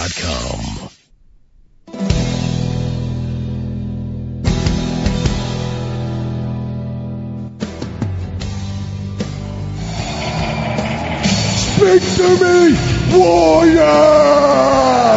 TheWrestleTalkRadio.com. Speak to me, Warrior!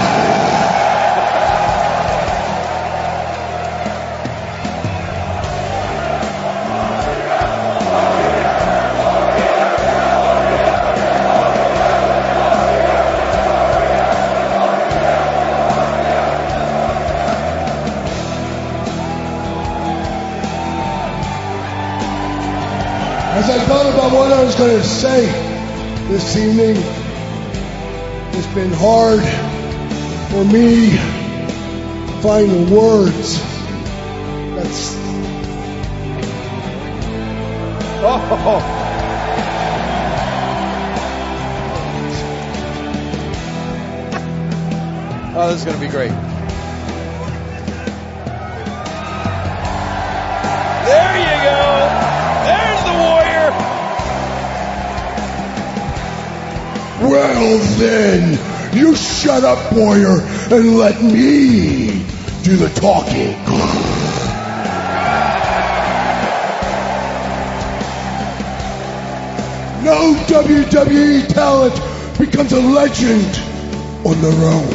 As I thought about what I was going to say this evening, it's been hard for me to find the words. Oh, this is going to be great. There you go. There's the Warrior. Well then, you shut up, Warrior, and let me do the talking. No WWE talent becomes a legend on their own.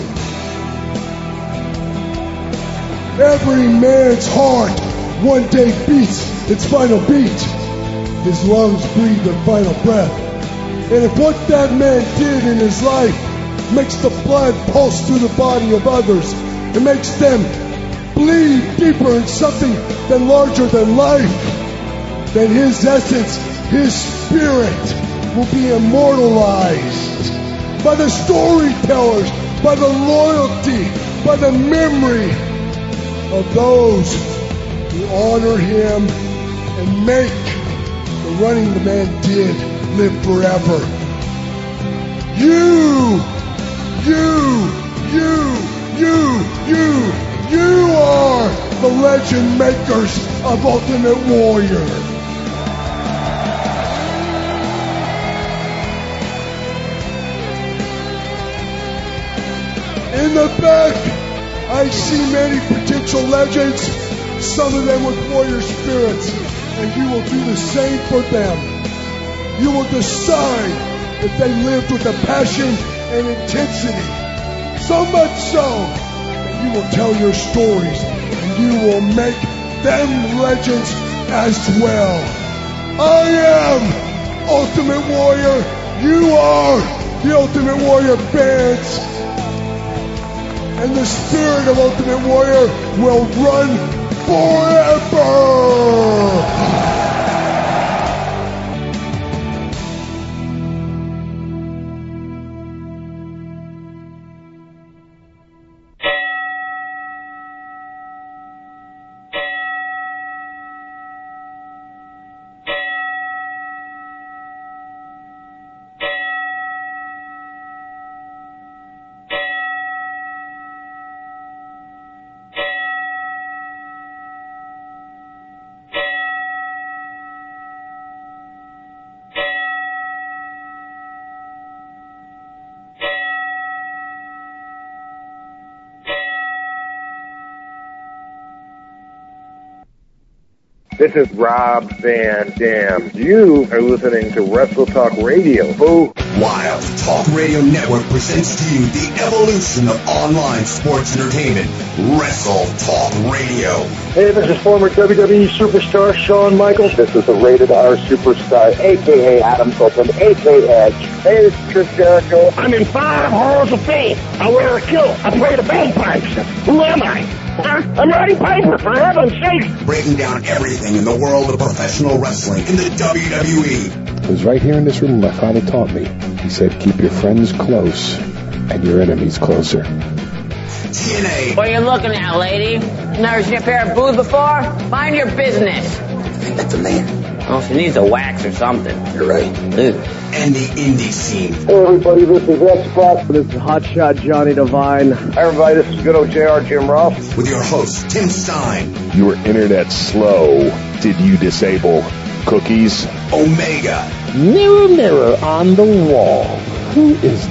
Every man's heart one day beats its final beat. His lungs breathe their final breath. And if what that man did in his life makes the blood pulse through the body of others, it makes them bleed deeper in something than larger than life, then his essence, his spirit will be immortalized by the storytellers, by the loyalty, by the memory of those who honor him and make the running the man did live forever. You are the legend makers of Ultimate Warrior. In the back, I see many potential legends, some of them with warrior spirits, and you will do the same for them. You will decide if they lived with a passion and intensity, so much so that you will tell your stories and you will make them legends as well. I am Ultimate Warrior. You are the Ultimate Warrior fans. And the spirit of Ultimate Warrior will run forever. This is Rob Van Dam. You are listening to Wrestle Talk Radio. Boo. Wild Talk Radio Network presents to you the evolution of online sports entertainment. Wrestle Talk Radio. Hey, this is former WWE superstar Shawn Michaels. This is a rated R superstar, a.k.a. Adam Copeland, a.k.a. Edge. Hey, this is Chris Jericho. I'm in 5 halls of fame. I wear a kilt. I play the bagpipes. Who am I? I'm Roddy Piper, for heaven's sake. Breaking down everything in the world of professional wrestling in the WWE. It was right here in this room my father taught me. He said, keep your friends close and your enemies closer. TNA. What are you looking at, lady? Never seen a pair of boobs before? Mind your business. I think that's a man. Oh, she needs a wax or something. You're right. Ew. And the indie scene. Hey, everybody, this is X-Pac. This is Hotshot Johnny Devine. Hey, everybody, this is good old JR Jim Ross. With your host, Tim Stein. Your internet slow. Did you disable cookies? Omega. Mirror, mirror on the wall. Who is the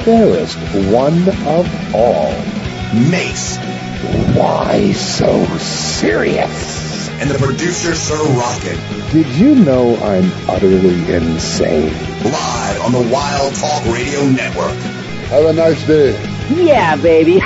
fairest one of all. Mace. Why so serious? And the producer, Sir Rocket. Did you know I'm utterly insane? Live on the Wild Talk Radio Network. Have a nice day. Yeah, baby.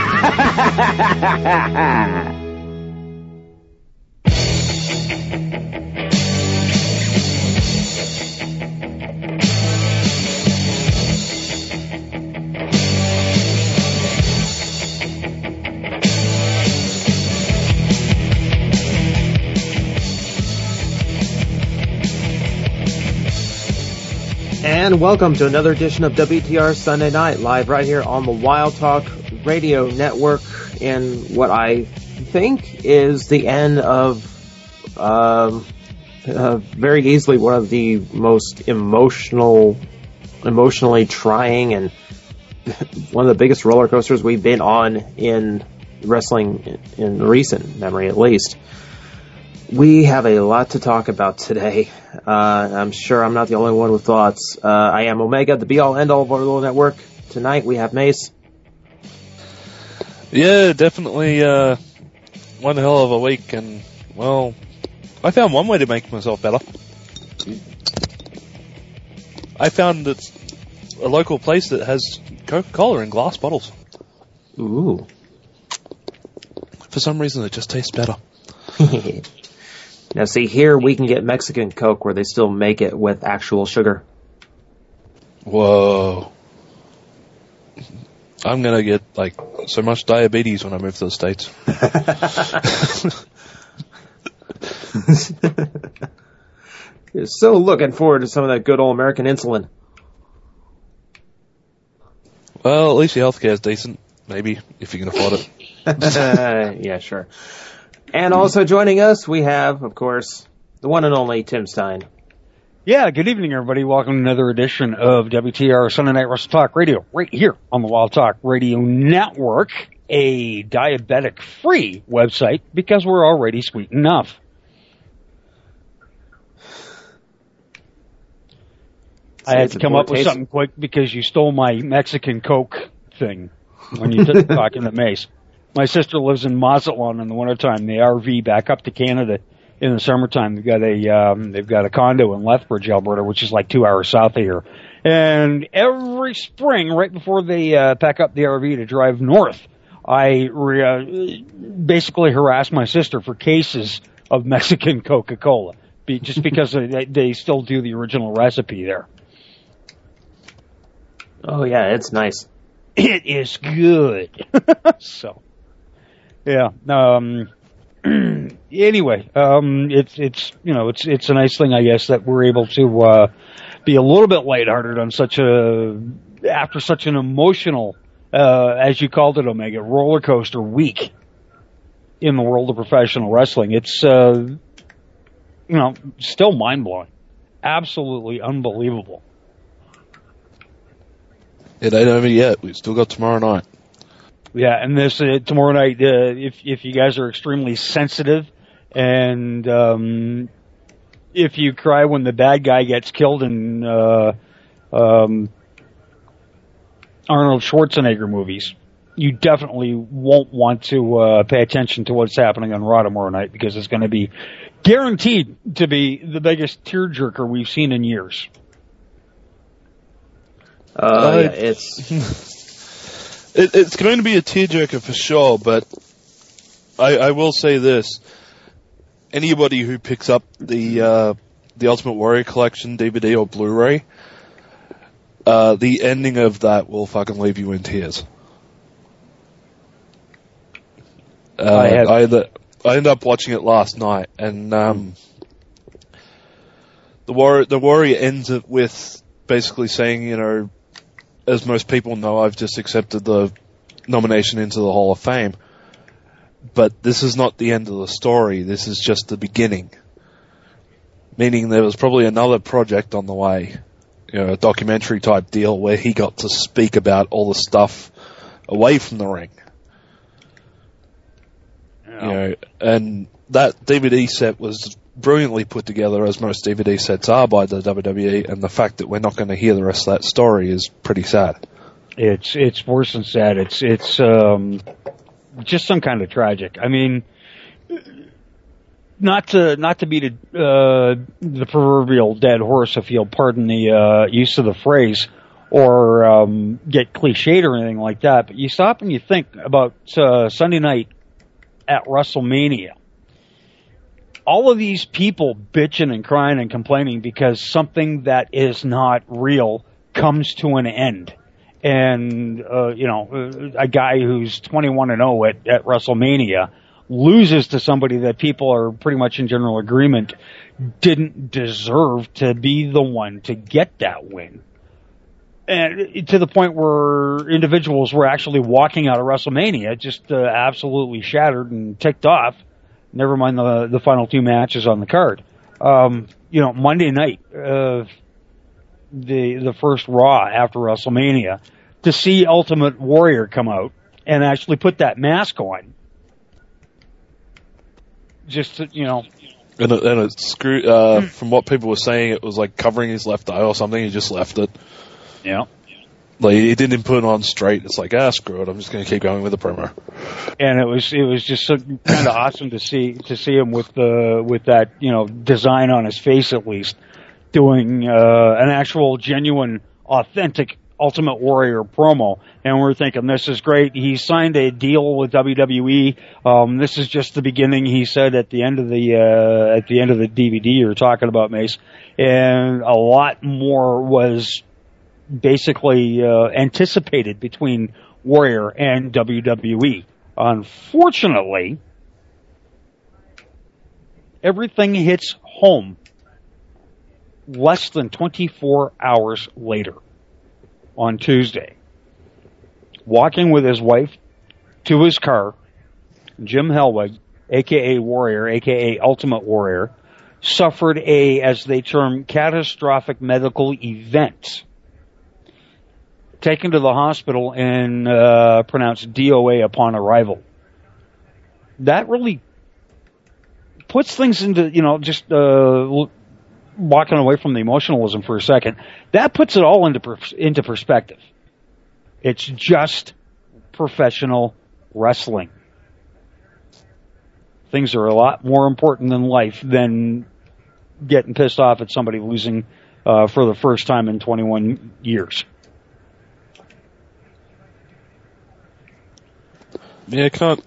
And welcome to another edition of WTR Sunday Night, live right here on the Wild Talk Radio Network, in what I think is the end of very easily one of the most emotionally trying and one of the biggest roller coasters we've been on in wrestling in recent memory, at least. We have a lot to talk about today. I'm sure I'm not the only one with thoughts. I am Omega, the be-all, end-all of our little network. Tonight we have Mace. Yeah, definitely one hell of a week, and, well, I found one way to make myself better. I found it's a local place that has Coca-Cola in glass bottles. Ooh. For some reason, it just tastes better. Now, see, here we can get Mexican Coke where they still make it with actual sugar. Whoa. I'm going to get, so much diabetes when I move to the States. You're so looking forward to some of that good old American insulin. Well, at least your healthcare is decent. Maybe, if you can afford it. Yeah, sure. And also joining us, we have, of course, the one and only Tim Stein. Yeah, good evening, everybody. Welcome to another edition of WTR Sunday Night Wrestle Talk Radio, right here on the Wild Talk Radio Network, a diabetic-free website, because we're already sweet enough. I had to come up with something quick because you stole my Mexican Coke thing when you took talking to Mace. My sister lives in Mazatlan in the wintertime. They RV back up to Canada in the summertime. They've got a condo in Lethbridge, Alberta, which is like 2 hours south of here. And every spring, right before they pack up the RV to drive north, I basically harass my sister for cases of Mexican Coca-Cola, just because they still do the original recipe there. Oh yeah, it's nice. It is good. So. Yeah. Anyway, it's a nice thing, I guess, that we're able to be a little bit lighthearted on after such an emotional, as you called it, Omega, roller coaster week in the world of professional wrestling. It's still mind blowing, absolutely unbelievable. It ain't over yet. We've still got tomorrow night. Yeah, and this tomorrow night, if you guys are extremely sensitive, and if you cry when the bad guy gets killed in Arnold Schwarzenegger movies, you definitely won't want to pay attention to what's happening on Raw tomorrow night, because it's going to be guaranteed to be the biggest tearjerker we've seen in years. Yeah, it's... It's going to be a tearjerker for sure, but I will say this. Anybody who picks up the Ultimate Warrior Collection DVD or Blu-ray, the ending of that will fucking leave you in tears. I ended up watching it last night, and the Warrior ends it with basically saying, as most people know, I've just accepted the nomination into the Hall of Fame. But this is not the end of the story. This is just the beginning. Meaning there was probably another project on the way, a documentary type deal where he got to speak about all the stuff away from the ring. Yeah. And that DVD set was brilliantly put together, as most DVD sets are by the WWE, and the fact that we're not going to hear the rest of that story is pretty sad. It's worse than sad. It's just some kind of tragic. I mean, not to beat the proverbial dead horse, if you'll pardon the use of the phrase, or get cliched or anything like that, but you stop and you think about Sunday night at WrestleMania. All of these people bitching and crying and complaining because something that is not real comes to an end. And, a guy who's 21-0 at WrestleMania loses to somebody that people are pretty much in general agreement didn't deserve to be the one to get that win. And to the point where individuals were actually walking out of WrestleMania just absolutely shattered and ticked off. Never mind the final two matches on the card. Monday night, the first Raw after WrestleMania, to see Ultimate Warrior come out and actually put that mask on. Just to, And it screwed, from what people were saying, it was like covering his left eye or something. He just left it. Yeah. Like, he didn't put it on straight. It's like, screw it. I'm just going to keep going with the promo. And it was just so kind of awesome to see him with that, design on his face at least, doing, an actual genuine, authentic Ultimate Warrior promo. And we're thinking, this is great. He signed a deal with WWE. This is just the beginning, he said at the end of the DVD you're talking about, Mace. And a lot more was basically anticipated between Warrior and WWE. Unfortunately, everything hits home less than 24 hours later on Tuesday. Walking with his wife to his car, Jim Hellwig, a.k.a. Warrior, a.k.a. Ultimate Warrior, suffered a, as they term, catastrophic medical event. Taken to the hospital and pronounced DOA upon arrival. That really puts things into, just walking away from the emotionalism for a second. That puts it all into perspective. It's just professional wrestling. Things are a lot more important in life than getting pissed off at somebody losing for the first time in 21 years. Yeah, can't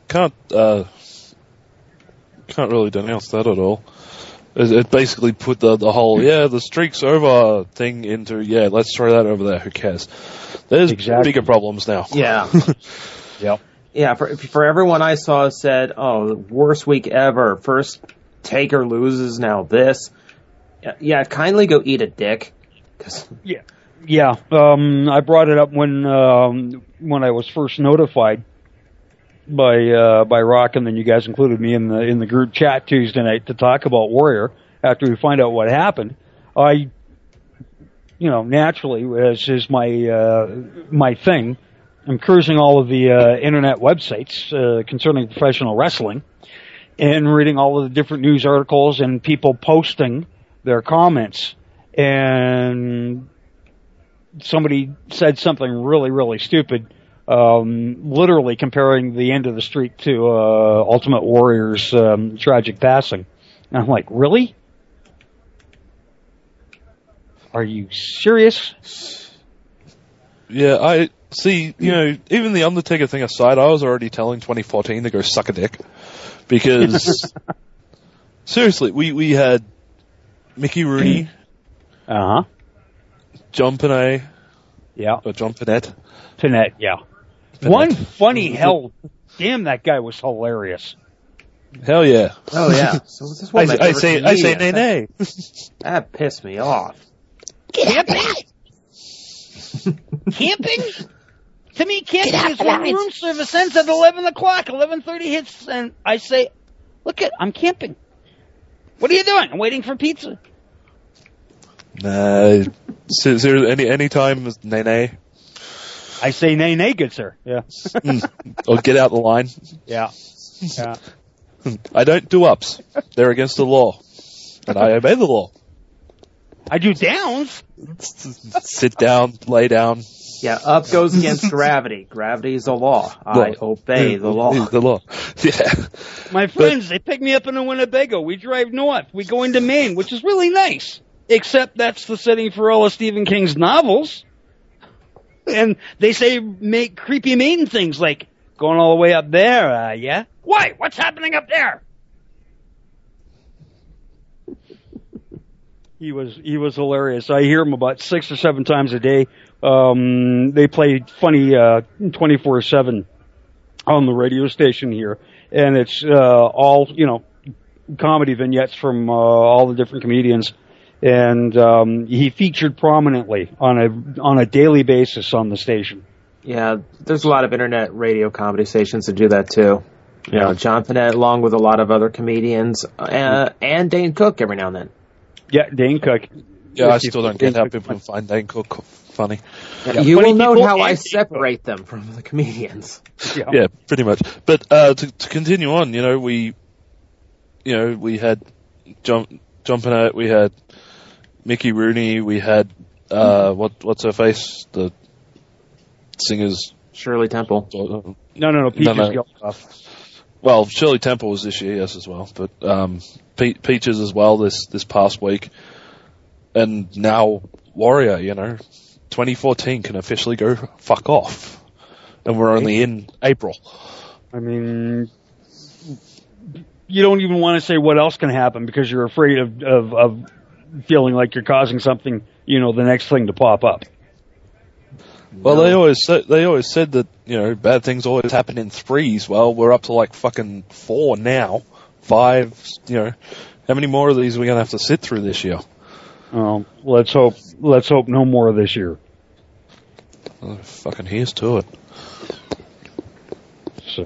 really denounce that at all. It basically put the whole, the streak's over thing into, let's throw that over there, who cares? There's bigger problems now. Yeah. Yep. Yeah, for everyone I saw said, the worst week ever. First Taker loses, now this. Yeah, kindly go eat a dick. Yeah. I brought it up when I was first notified by Rock, and then you guys included me in the group chat Tuesday night to talk about Warrior after we find out what happened. I, naturally, as is my thing, I'm cruising all of the internet websites concerning professional wrestling and reading all of the different news articles and people posting their comments. And somebody said something really, really stupid. Literally comparing the end of the streak to Ultimate Warrior's tragic passing. And I'm like, really? Are you serious? Yeah, I see, even the Undertaker thing aside, I was already telling 2014 to go suck a dick. Because, seriously, we had Mickey Rooney. Uh-huh. John Panay. Yeah. Or John Panette. Panette, yeah. One funny hell, damn, that guy was hilarious. Hell yeah. Oh yeah. So this is I say nay. That pissed me off. Camping? Camping? To me, camping is when room service ends at 11 o'clock. 11:30 hits, and I say, I'm camping. What are you doing? I'm waiting for pizza. Nah. Is there any time nay? I say nay, good sir. Yeah. Or get out the line. Yeah. I don't do ups. They're against the law. And I obey the law. I do downs. Sit down, lay down. Yeah, up goes against gravity. Gravity is the law. I obey the law. The law. Yeah. My friends, they pick me up in a Winnebago. We drive north. We go into Maine, which is really nice. Except that's the setting for all of Stephen King's novels. And they say make creepy Maine things like going all the way up there, yeah? Why? What's happening up there? He was hilarious. I hear him about 6 or 7 times a day. They play funny 24/7 on the radio station here, and it's all comedy vignettes from all the different comedians. And he featured prominently on a daily basis on the station. Yeah, there's a lot of internet radio comedy stations that do that too. You know, John Finette, along with a lot of other comedians, and Dane Cook every now and then. Yeah, Dane Cook. Yeah, I still don't get how people can find Dane Cook funny. Yeah, you will note how I separate them from the comedians. Yeah, pretty much. But to continue on, we had John Finette, we had Mickey Rooney, we had what's her face, the singers, Shirley Temple. No, Peaches Geldof. Well, Shirley Temple was this year, yes, as well, but Peaches as well this past week, and now Warrior. 2014 can officially go fuck off, and we're only in April. I mean, you don't even want to say what else can happen because you're afraid of feeling like you're causing something, the next thing to pop up. Well, they always said that, bad things always happen in threes. Well, we're up to like fucking 4 now. 5, how many more of these are we going to have to sit through this year? Oh, let's hope no more this year. Oh, fucking here's to it. So,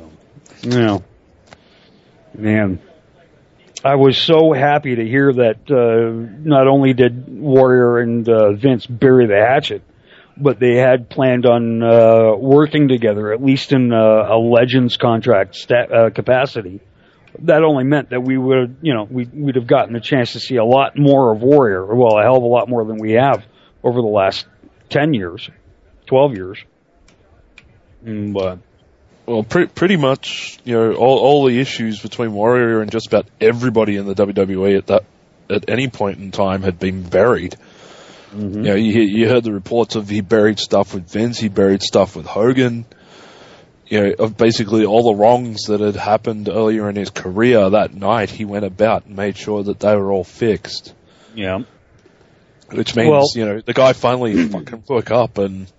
man, I was so happy to hear that not only did Warrior and Vince bury the hatchet, but they had planned on working together, at least in a Legends contract capacity. That only meant that we would, we'd have gotten a chance to see a lot more of Warrior. Well, a hell of a lot more than we have over the last 10 years, 12 years. But well, pretty much, all the issues between Warrior and just about everybody in the WWE at any point in time had been buried. Mm-hmm. You heard the reports of he buried stuff with Vince, he buried stuff with Hogan, of basically all the wrongs that had happened earlier in his career. That night he went about and made sure that they were all fixed. Yeah. Which means, the guy finally fucking woke up and,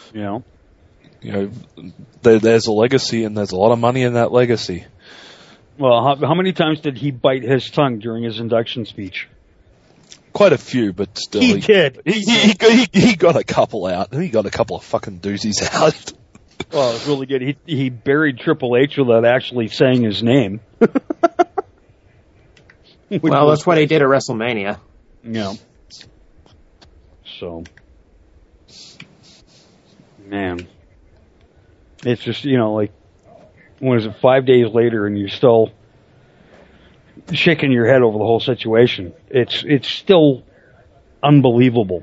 there's a legacy and there's a lot of money in that legacy. Well, how many times did he bite his tongue during his induction speech? Quite a few, but still. He did. He got a couple out. He got a couple of fucking doozies out. Well, it was really good. He buried Triple H without actually saying his name. Well, that's what he did at WrestleMania. Yeah. So, man. It's just, what is it, 5 days later and you're still shaking your head over the whole situation. It's still unbelievable.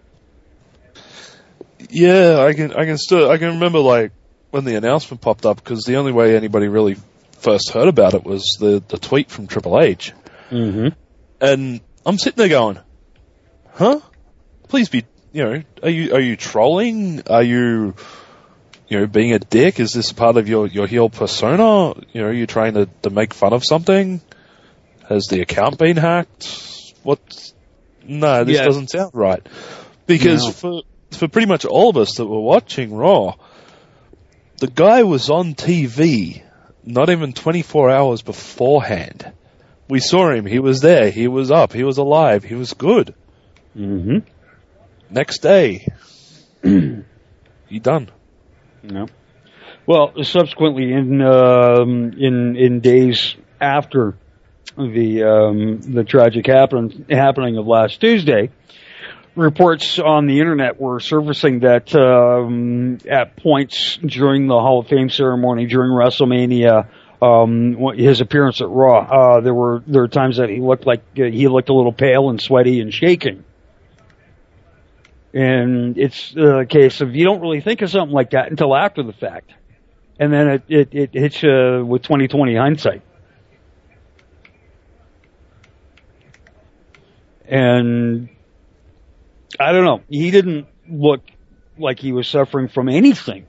Yeah, I can remember like when the announcement popped up, because the only way anybody really first heard about it was the tweet from Triple H. Mm-hmm. And I'm sitting there going, huh? Please be, are you trolling? Are you being a dick? Is this part of your heel persona? Are you trying to make fun of something? Has the account been hacked? No, this doesn't sound right. Because for pretty much all of us that were watching Raw, the guy was on TV not even 24 hours beforehand. We saw him. He was there. He was up. He was alive. He was good. Mm-hmm. Next day, he done. No. Well, subsequently, in days after the tragic happening of last Tuesday, reports on the internet were surfacing that at points during the Hall of Fame ceremony, during WrestleMania, his appearance at Raw, there were times that he looked a little pale and sweaty and shaking. And it's a case of you don't really think of something like that until after the fact. And then it hits you with 20/20 hindsight. And I don't know. He didn't look like he was suffering from anything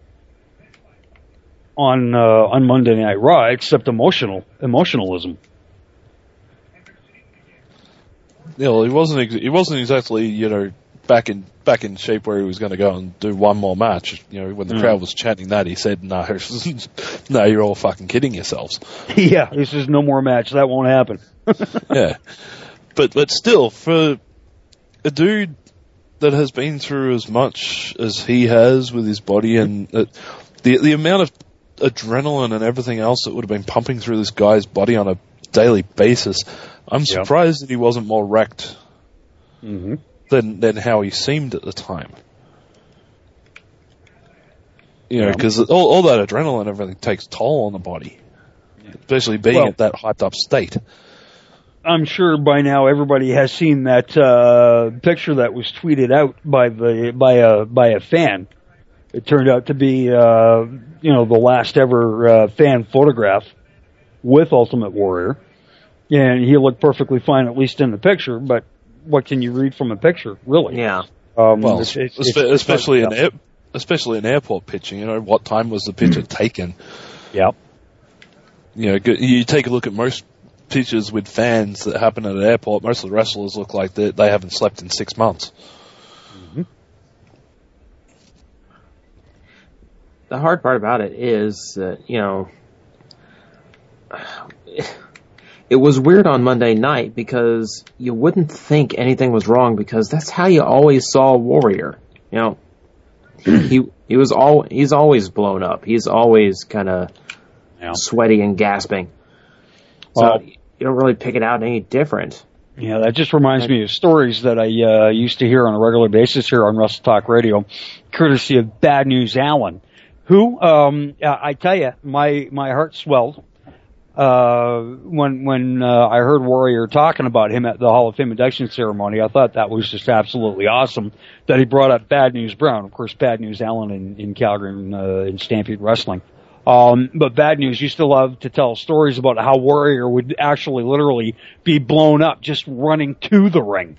on Monday Night Raw except emotionalism. Yeah, well, he wasn't exactly, back in shape where he was going to go and do one more match. When the crowd was chanting that, he said, "No, no, you're all fucking kidding yourselves." Yeah, he says, "No more match. That won't happen." Yeah, but still, for a dude that has been through as much as he has with his body, and the amount of adrenaline and everything else that would have been pumping through this guy's body on a daily basis, I'm surprised that he wasn't more wrecked than how he seemed at the time. Because all that adrenaline and everything takes toll on the body, especially being at that hyped up state. I'm sure by now everybody has seen that picture that was tweeted out by a fan. It turned out to be the last ever fan photograph with Ultimate Warrior, and he looked perfectly fine, at least in the picture. But what can you read from a picture, really? Yeah. Especially in airport pitching. What time was the picture taken? Yep. You take a look at most pictures with fans that happen at an airport. Most of the wrestlers look like they haven't slept in 6 months. The hard part about it is that, it was weird on Monday night because you wouldn't think anything was wrong because that's how you always saw Warrior. He's always blown up. He's always kind of sweaty and gasping. So you don't really pick it out any different. Yeah, that just reminds me of stories that I used to hear on a regular basis here on Wrestle Talk Radio, courtesy of Bad News Allen, who, I tell you, my heart swelled when I heard Warrior talking about him at the Hall of Fame induction ceremony. I thought that was just absolutely awesome that he brought up Bad News Brown. Of course, Bad News Allen in Calgary in Stampede Wrestling. But Bad News used to love to tell stories about how Warrior would actually literally be blown up just running to the ring.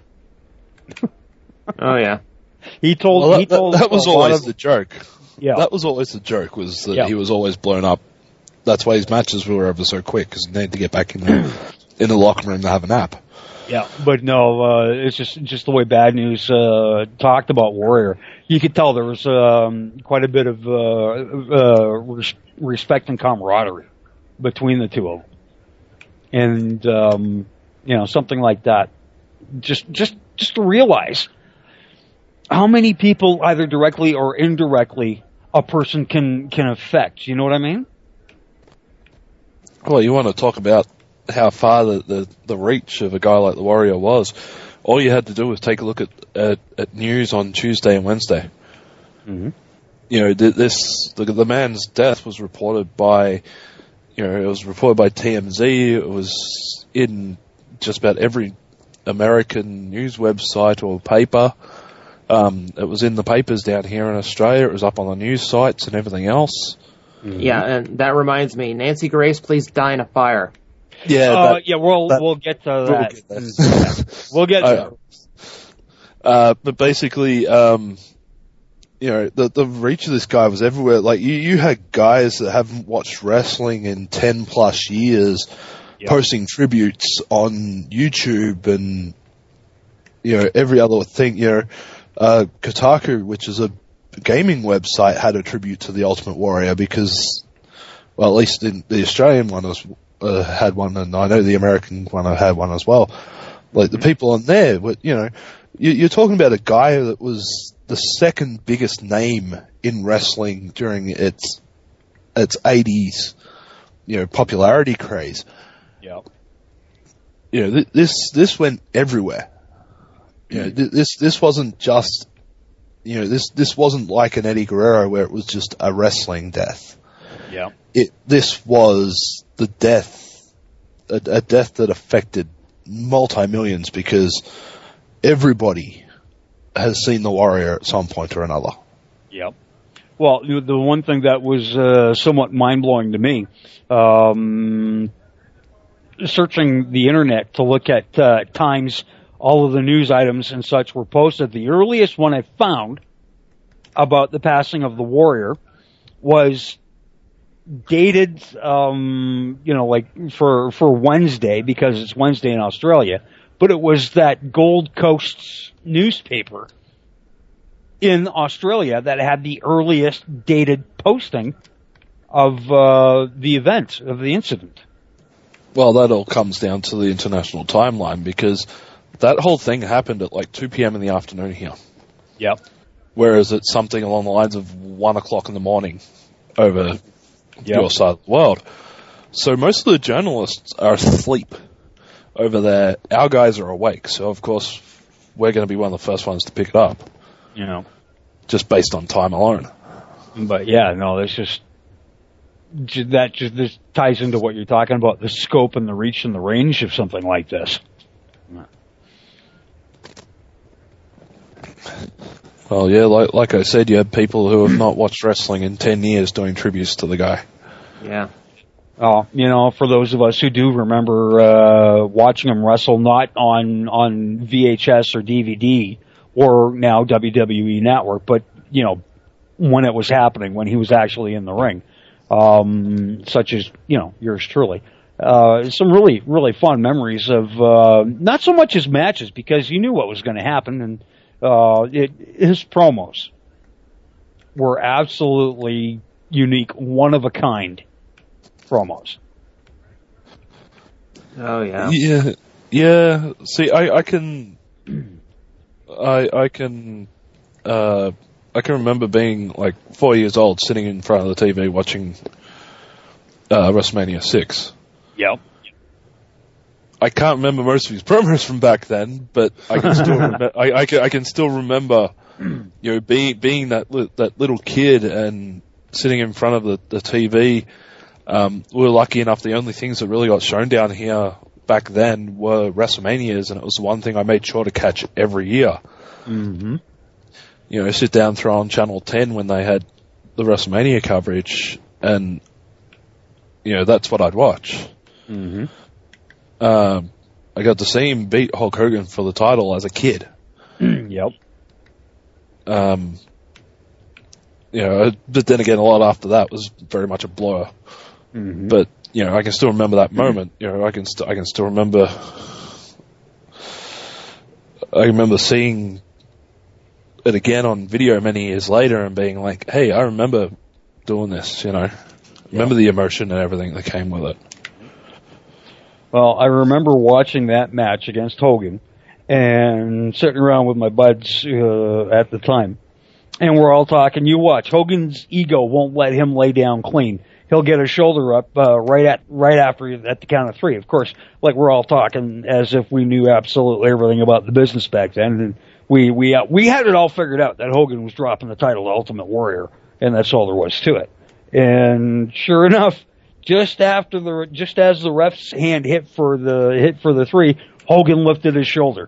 Oh yeah. That was always the joke. Yeah. That was always the joke, was that he was always blown up. That's why his matches were ever so quick, because he needed to get back in the locker room to have a nap. Yeah, but no, it's just the way Bad News talked about Warrior. You could tell there was quite a bit of respect and camaraderie between the two of them, and something like that. Just to realize how many people, either directly or indirectly, a person can affect. You know what I mean? Well, you want to talk about how far the reach of a guy like the Warrior was. All you had to do was take a look at news on Tuesday and Wednesday. Mm-hmm. The man's death was reported by, TMZ. It was in just about every American news website or paper. It was in the papers down here in Australia. It was up on the news sites and everything else. Mm-hmm. Yeah, and that reminds me, Nancy Grace, please die in a fire. Yeah, we'll get to that. We'll get to that. But basically, the reach of this guy was everywhere. Like, you had guys that haven't watched wrestling in 10 plus years posting tributes on YouTube and, every other thing. Kotaku, which is a gaming website, had a tribute to the Ultimate Warrior because, well, at least in the Australian one had one, and I know the American one had one as well. Like, the people on there, you're talking about a guy that was the second biggest name in wrestling during its 80s, popularity craze. Yeah. This went everywhere. This wasn't just, this wasn't like an Eddie Guerrero where it was just a wrestling death. Yeah. This was the death, a death that affected multi-millions, because everybody has seen the Warrior at some point or another. Yep. Well, the one thing that was somewhat mind-blowing to me, searching the internet to look at times all of the news items and such were posted, the earliest one I found about the passing of the Warrior was dated, like for Wednesday, because it's Wednesday in Australia, but it was that Gold Coast newspaper in Australia that had the earliest dated posting of the event, of the incident. Well, that all comes down to the international timeline, because that whole thing happened at like 2 p.m. in the afternoon here. Yep. Whereas it's something along the lines of 1 o'clock in the morning over your side of the world. So most of the journalists are asleep over there. Our guys are awake, so of course we're going to be one of the first ones to pick it up. You know, just based on time alone. But yeah, no, this ties into what you're talking about, the scope and the reach and the range of something like this. Well, yeah, like I said, you have people who have not watched wrestling in 10 years doing tributes to the guy. Yeah. Oh, for those of us who do remember watching him wrestle, not on VHS or DVD or now WWE Network, but, when it was happening, when he was actually in the ring, such as, yours truly. Some really, really fun memories of not so much his matches, because you knew what was going to happen, and his promos were absolutely unique, one of a kind promos. Oh yeah. Yeah. See, I can remember being like 4 years old, sitting in front of the TV watching WrestleMania 6. Yep. I can't remember most of his promos from back then, but I can still I can still remember, being that little kid and sitting in front of the TV. We were lucky enough. The only things that really got shown down here back then were WrestleManias, and it was the one thing I made sure to catch every year. Mm-hmm. Sit down, throw on Channel 10 when they had the WrestleMania coverage, and that's what I'd watch. Mm-hmm. I got to see him beat Hulk Hogan for the title as a kid. Yep. But then again, a lot after that was very much a blur. Mm-hmm. But I can still remember that moment. I can still remember. I remember seeing it again on video many years later and being like, "Hey, I remember doing this." Remember the emotion and everything that came with it. Well, I remember watching that match against Hogan and sitting around with my buds at the time. And we're all talking, you watch, Hogan's ego won't let him lay down clean. He'll get his shoulder up right after at the count of 3. Of course, like we're all talking as if we knew absolutely everything about the business back then. And we had it all figured out that Hogan was dropping the title to Ultimate Warrior, and that's all there was to it. And sure enough, just as the ref's hand hit for the 3, Hogan lifted his shoulder.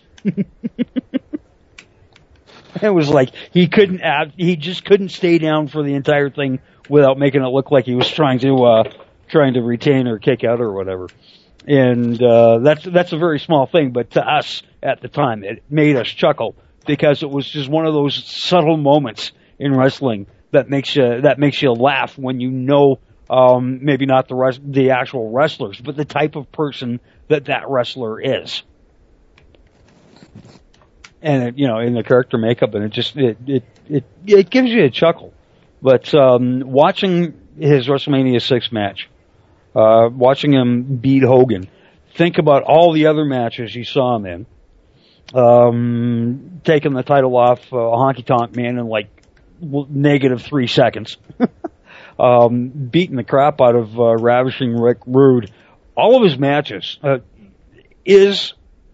It was like he just couldn't stay down for the entire thing without making it look like he was trying to retain or kick out or whatever. And that's a very small thing, but to us at the time it made us chuckle because it was just one of those subtle moments in wrestling that makes you laugh when maybe not the actual wrestlers, but the type of person that wrestler is. And in the character makeup, and it gives you a chuckle. But watching his WrestleMania 6 match, watching him beat Hogan, think about all the other matches you saw him in. Taking the title off Honky Tonk Man in like -3 seconds. Beating the crap out of Ravishing Rick Rude. All of his matches. Is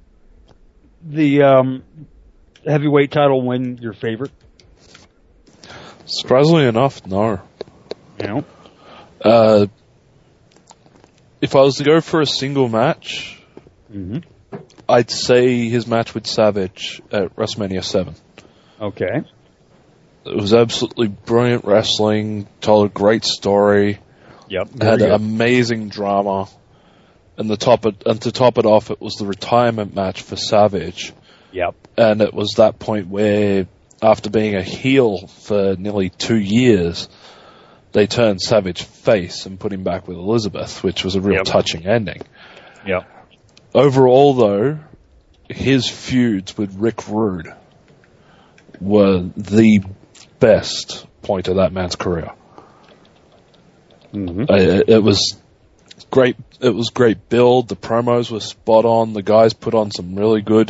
the heavyweight title win your favorite? Surprisingly enough, no. No. If I was to go for a single match, mm-hmm. I'd say his match with Savage at WrestleMania 7. Okay. It was absolutely brilliant wrestling, told a great story. Yep. Had amazing drama. And to top it off, it was the retirement match for Savage. Yep. And it was that point where, after being a heel for nearly 2 years, they turned Savage face and put him back with Elizabeth, which was a real touching ending. Yep. Overall, though, his feuds with Rick Rude were the best point of that man's career. Mm-hmm. It was great. It was great build. The promos were spot on. The guys put on some really good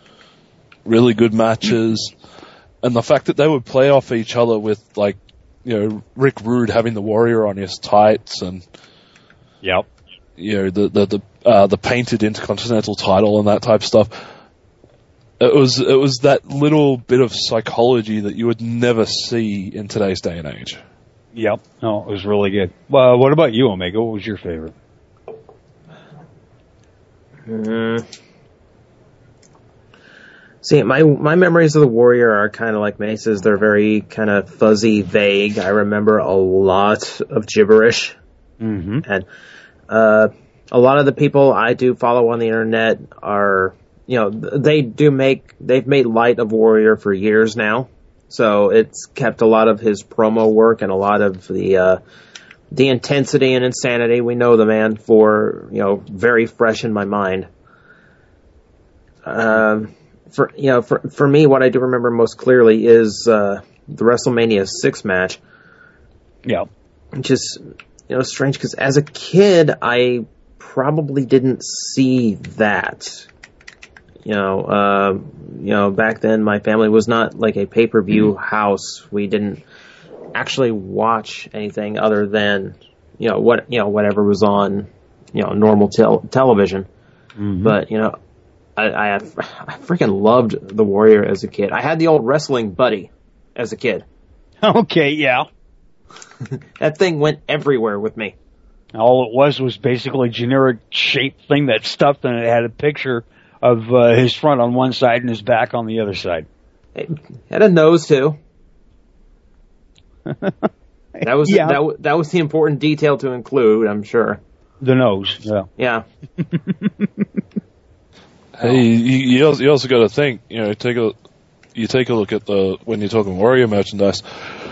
matches, and the fact that they would play off each other with, like, you know, Rick Rude having the Warrior on his tights, and yep, you know, the painted Intercontinental title and that type of stuff. It was that little bit of psychology that you would never see in today's day and age. Yep. No, it was really good. What about you, Omega? What was your favorite? See, my memories of the Warrior are kind of like Mace's. They're very kind of fuzzy, vague. I remember a lot of gibberish. Mm-hmm. And a lot of the people I do follow on the internet are, you know, they've made light of Warrior for years now. So it's kept a lot of his promo work and a lot of the intensity and insanity. We know the man for, you know, very fresh in my mind. For me, what I do remember most clearly is the WrestleMania 6 match. Yeah. Which is, you know, strange because as a kid, I probably didn't see that. You know, back then my family was not like a pay-per-view house. We didn't actually watch anything other than, whatever was on, normal television. Mm-hmm. But, I freaking loved the Warrior as a kid. I had the old wrestling buddy as a kid. Okay, yeah. That thing went everywhere with me. All it was basically a generic shaped thing that stuffed, and it had a picture of his front on one side and his back on the other side. It had a nose too. That was the important detail to include, I'm sure. The nose, yeah. Yeah. Hey, you also got to think, take a look at when you're talking Warrior merchandise,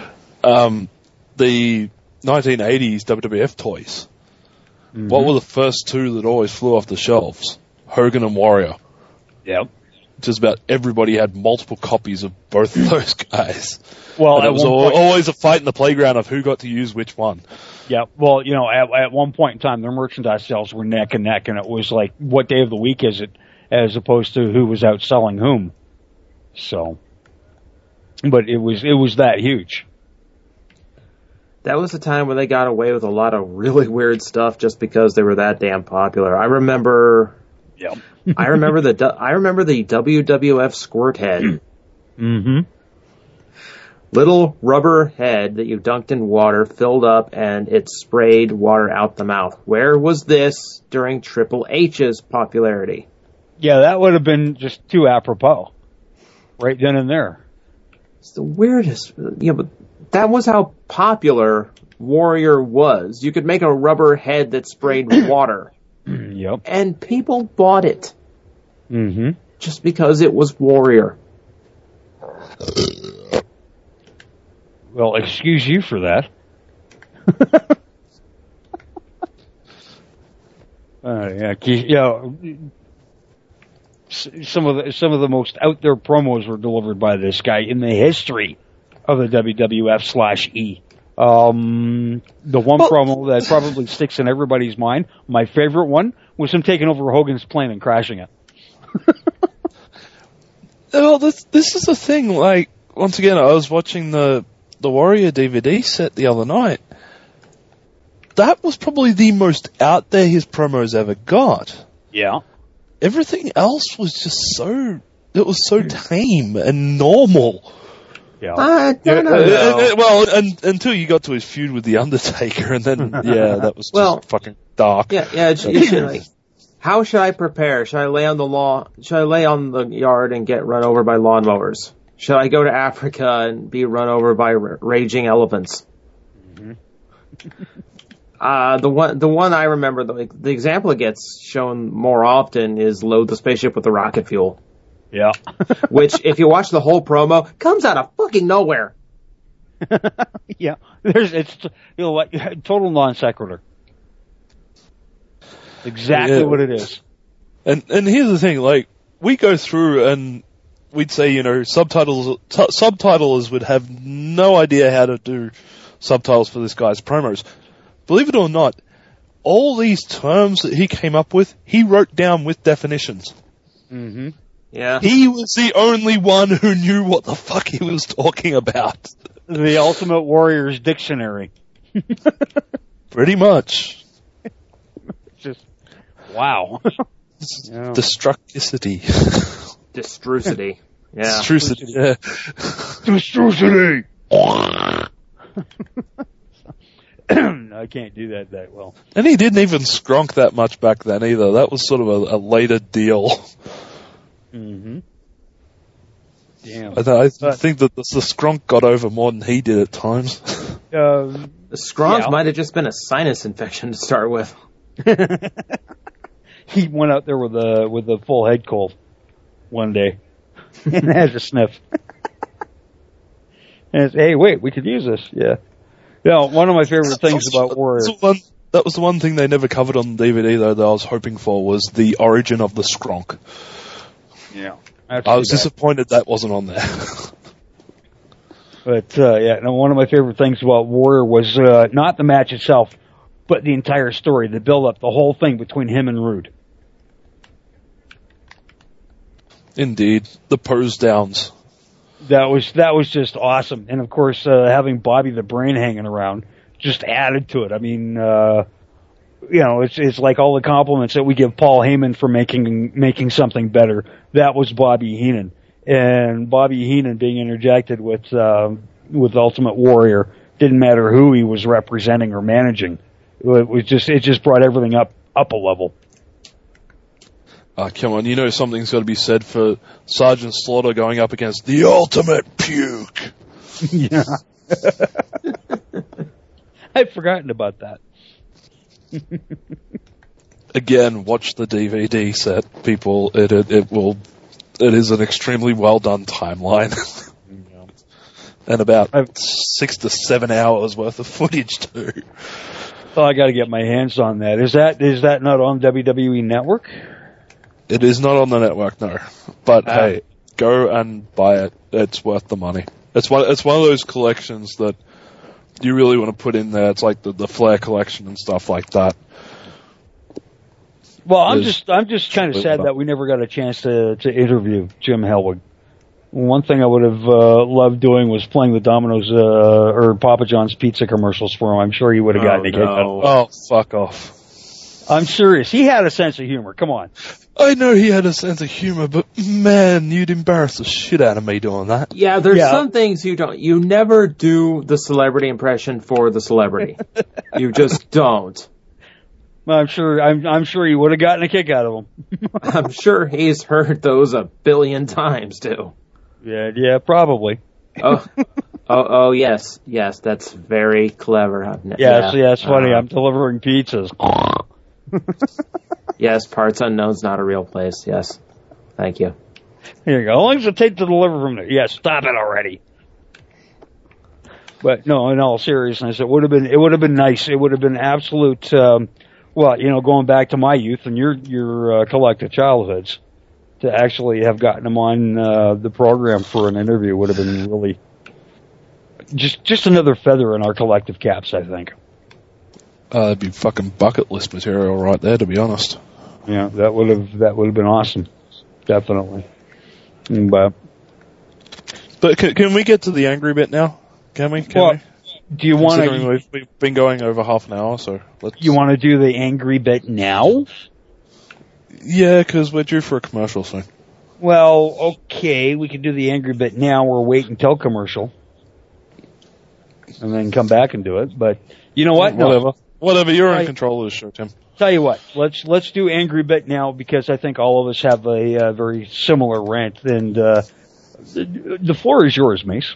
the 1980s WWF toys. Mm-hmm. What were the first two that always flew off the shelves? Hogan and Warrior. Yep. Just about everybody had multiple copies of both of those guys. Well, and it was always a fight in the playground of who got to use which one. Yeah, well, at one point in time, their merchandise sales were neck and neck, and it was like, what day of the week is it, as opposed to who was out selling whom. So, but it was that huge. That was the time when they got away with a lot of really weird stuff just because they were that damn popular. I remember. Yep. I remember the WWF squirt head. Mm-hmm. Little rubber head that you dunked in water, filled up, and it sprayed water out the mouth. Where was this during Triple H's popularity? Yeah, that would have been just too apropos. Right then and there. It's the weirdest. Yeah, but that was how popular Warrior was. You could make a rubber head that sprayed water. Yep. And people bought it. Mm-hmm. Just because it was Warrior. Well, excuse you for that. Some of the most out there promos were delivered by this guy in the history of the WWF/E. The one promo that probably sticks in everybody's mind, my favorite one, was him taking over Hogan's plane and crashing it. Well, this is the thing. Like, once again, I was watching the Warrior DVD set the other night. That was probably the most out there his promos ever got. Yeah. Everything else was just so tame and normal. Yeah. Well, until you got to his feud with The Undertaker, and then, that was just fucking dark. Yeah, How should I prepare? Should I lay on the yard and get run over by lawnmowers? Should I go to Africa and be run over by raging elephants? Mm-hmm. The one I remember, the example that gets shown more often is load the spaceship with the rocket fuel. Yeah. Which, if you watch the whole promo, comes out of fucking nowhere. Yeah. It's what, total non sequitur. Exactly what it is. And here's the thing, like, we go through and we'd say, subtitlers would have no idea how to do subtitles for this guy's promos. Believe it or not, all these terms that he came up with, he wrote down with definitions. Mm-hmm. Yeah. He was the only one who knew what the fuck he was talking about. The Ultimate Warrior's Dictionary. Pretty much. Just, wow. Yeah. Destructicity. Destrucity. Yeah. Destrucity, yeah. Destrucity! I can't do that well. And he didn't even skronk that much back then either. That was sort of a later deal. Mm-hmm. Damn. I think that the skronk got over more than he did at times. The skronk might have just been a sinus infection to start with. He went out there with a full head cold one day and had a sniff. And hey, wait, we could use this. Yeah. One of my favorite things about Warrior. That was the one thing they never covered on the DVD, though, that I was hoping for, was the origin of the skronk. Yeah. I was disappointed that wasn't on there. But, one of my favorite things about Warrior was not the match itself, but the entire story, the build-up, the whole thing between him and Rude. Indeed. The pose downs. That was just awesome. And of course, having Bobby the Brain hanging around just added to it. I mean, it's like all the compliments that we give Paul Heyman for making something better. That was Bobby Heenan. And Bobby Heenan being interjected with Ultimate Warrior, didn't matter who he was representing or managing. It just brought everything up a level. Come on, something's got to be said for Sergeant Slaughter going up against the Ultimate Puke. Yeah. I'd forgotten about that. Again, watch the DVD set, people. It is an extremely well done timeline. Yeah. And about 6 to 7 hours worth of footage too. Oh, I got to get my hands on that. Is that not on WWE Network? It is not on the network, no. But hey, go and buy it. It's worth the money. It's one of those collections that you really want to put in there. It's like the Flair collection and stuff like that. Well, I'm just kind of sad that we never got a chance to interview Jim Hellwig. One thing I would have loved doing was playing the Domino's or Papa John's pizza commercials for him. I'm sure he would have gotten a kick out of it. Oh, fuck off. I'm serious. He had a sense of humor. Come on. I know he had a sense of humor, but man, you'd embarrass the shit out of me doing that. Yeah, there's some things you don't. You never do the celebrity impression for the celebrity. You just don't. I'm sure you would have gotten a kick out of him. I'm sure he's heard those a billion times too. Yeah, probably. Oh, yes, that's very clever. Yes, funny. I'm delivering pizzas. Yes, Parts Unknown's not a real place. Yes, thank you. Here you go. How long does it take to deliver from there? Yes, stop it already. But no, in all seriousness, it would have been nice. It would have been absolute. Going back to my youth and your collective childhoods, to actually have gotten them on the program for an interview would have been really just another feather in our collective caps, I think. That'd be fucking bucket list material right there, to be honest. Yeah, that would have been awesome, definitely. But can we get to the angry bit now? Can we? Do you want to? We've been going over half an hour, so let's. You want to do the angry bit now? Yeah, because we're due for a commercial soon. Well, okay, we can do the angry bit now or wait until commercial, and then come back and do it. But you know what? Whatever. You're in control of the show, Tim. Tell you what, let's do Angry Bit now, because I think all of us have a very similar rant, and the floor is yours, Mace.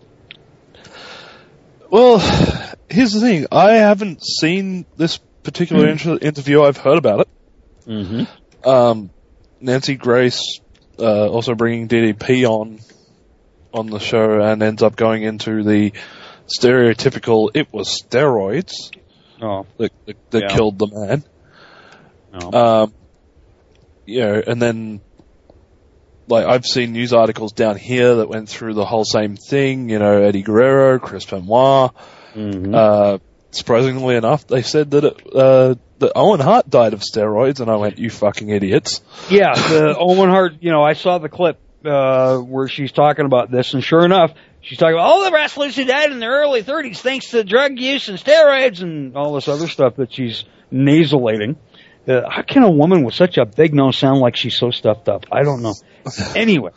Well, here's the thing. I haven't seen this particular interview. I've heard about it. Mm-hmm. Nancy Grace also bringing DDP on the show, and ends up going into the stereotypical "it was steroids" that killed the man. Oh. And then I've seen news articles down here that went through the whole same thing. Eddie Guerrero, Chris Benoit. Mm-hmm. Surprisingly enough, they said that that Owen Hart died of steroids, and I went, "You fucking idiots!" Yeah, the Owen Hart. I saw the clip where she's talking about this, and sure enough, she's talking about all the wrestlers who died in their early 30s thanks to drug use and steroids and all this other stuff that she's nasolating. How can a woman with such a big nose sound like she's so stuffed up? I don't know. Anyway.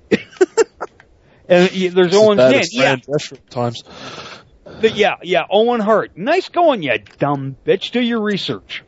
And there's Owen's name. Yeah. Times. But yeah, Owen Hart. Nice going, you dumb bitch. Do your research.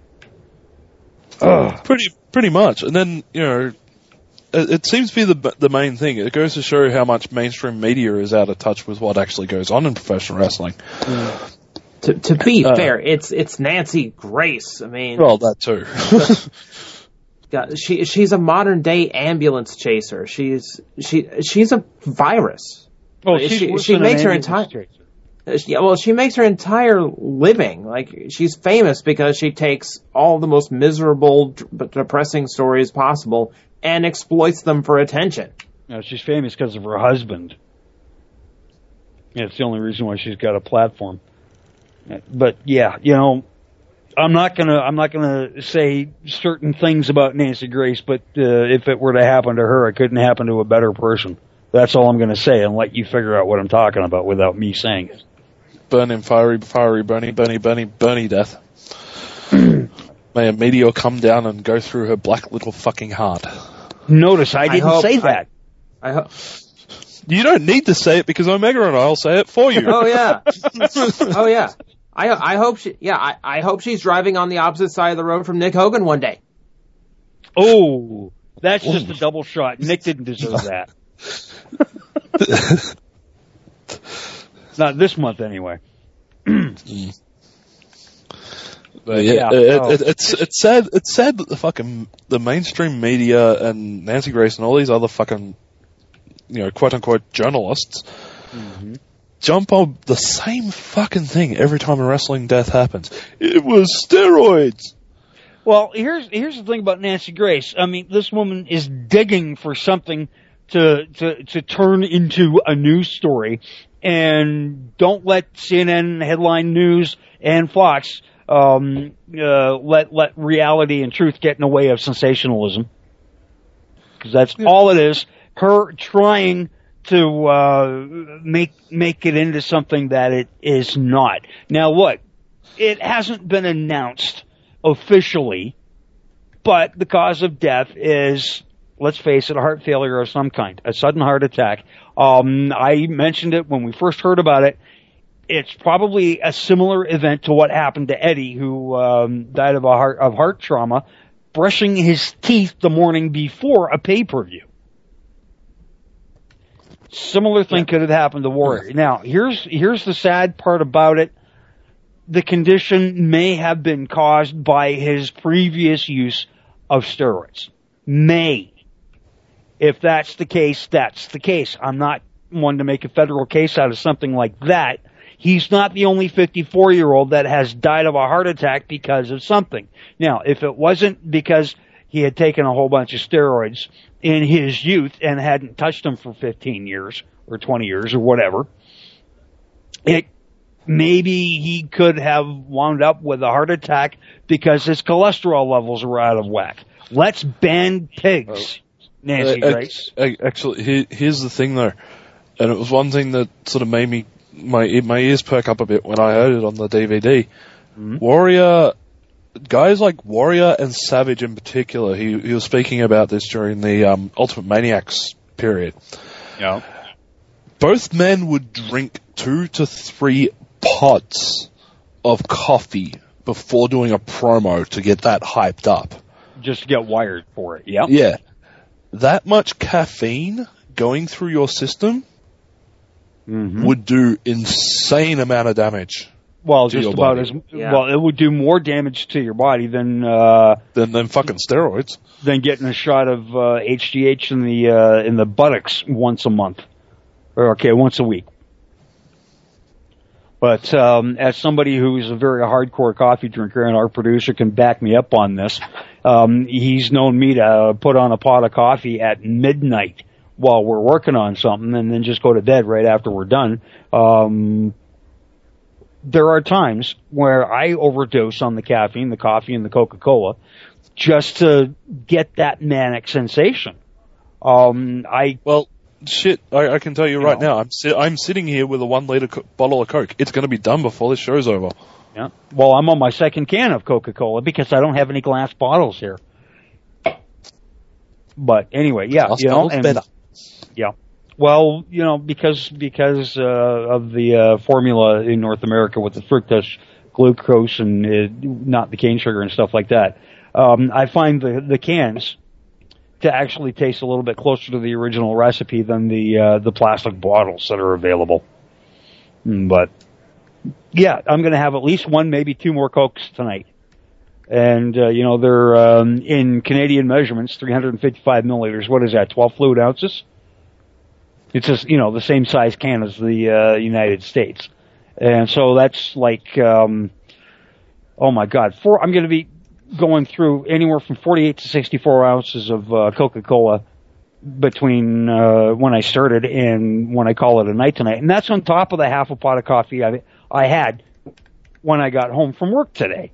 Pretty much. And then, it seems to be the main thing. It goes to show how much mainstream media is out of touch with what actually goes on in professional wrestling. To be fair, it's Nancy Grace. I mean, well, that too. she's a modern day ambulance chaser. She's a virus. Oh, she makes her entire. She makes her entire living. She's famous because she takes all the most miserable, depressing stories possible and exploits them for attention. No, she's famous because of her husband. Yeah, it's the only reason why she's got a platform. But yeah, I'm not gonna say certain things about Nancy Grace, but if it were to happen to her, it couldn't happen to a better person. That's all I'm gonna say, and let you figure out what I'm talking about without me saying it. Burning, fiery, Bernie death. May a meteor come down and go through her black little fucking heart. Notice I didn't say that. I hope. You don't need to say it because Omega and I'll say it for you. Oh yeah. Oh yeah. I hope I hope she's driving on the opposite side of the road from Nick Hogan one day. Oh, that's just a double shot. Nick didn't deserve that. Not this month anyway. But yeah, it's sad. It's sad that the mainstream media and Nancy Grace and all these other fucking quote unquote journalists jump on the same fucking thing every time a wrestling death happens. It was steroids. Well, here's the thing about Nancy Grace. I mean, this woman is digging for something to turn into a news story, and don't let CNN, Headline News, and Fox let reality and truth get in the way of sensationalism, because that's all it is. Her trying to make it into something that it is not. Now, look, it hasn't been announced officially, but the cause of death is, let's face it, a heart failure of some kind, a sudden heart attack. I mentioned it when we first heard about it. It's probably a similar event to what happened to Eddie, who died of heart trauma, brushing his teeth the morning before a pay-per-view. Similar thing could have happened to Warrior. Now, here's the sad part about it. The condition may have been caused by his previous use of steroids. May. If that's the case, that's the case. I'm not one to make a federal case out of something like that. He's not the only 54-year-old that has died of a heart attack because of something. Now, if it wasn't because he had taken a whole bunch of steroids in his youth and hadn't touched them for 15 years or 20 years or whatever, maybe he could have wound up with a heart attack because his cholesterol levels were out of whack. Let's ban pigs, Nancy Grace. Actually, here's the thing though, and it was one thing that sort of made me my ears perk up a bit when I heard it on the DVD. Mm-hmm. Warrior, guys like Warrior and Savage in particular, he was speaking about this during the Ultimate Maniacs period. Yeah. Both men would drink 2 to 3 pots of coffee before doing a promo to get that hyped up. Just to get wired for it, yeah. Yeah. That much caffeine going through your system would do insane amount of damage. Well, just about well, it would do more damage to your body than fucking steroids. Than getting a shot of HGH in the buttocks once a month, or once a week. But as somebody who's a very hardcore coffee drinker, and our producer can back me up on this, he's known me to put on a pot of coffee at midnight while we're working on something, and then just go to bed right after we're done. There are times where I overdose on the caffeine, the coffee, and the Coca-Cola just to get that manic sensation. I can tell you right now, I'm sitting here with a 1 liter bottle of Coke. It's going to be done before this show's over. Yeah. Well, I'm on my second can of Coca-Cola because I don't have any glass bottles here. But anyway, better. Yeah. Well, because of the formula in North America with the fructose, glucose, and not the cane sugar and stuff like that, I find the cans to actually taste a little bit closer to the original recipe than the plastic bottles that are available. But yeah, I'm going to have at least one, maybe two more Cokes tonight. And they're in Canadian measurements, 355 milliliters. What is that? 12 fluid ounces. It's just, the same size can as the United States. And so that's like, oh my God, I'm going to be going through anywhere from 48 to 64 ounces of Coca-Cola between when I started and when I call it a night tonight. And that's on top of the half a pot of coffee I had when I got home from work today.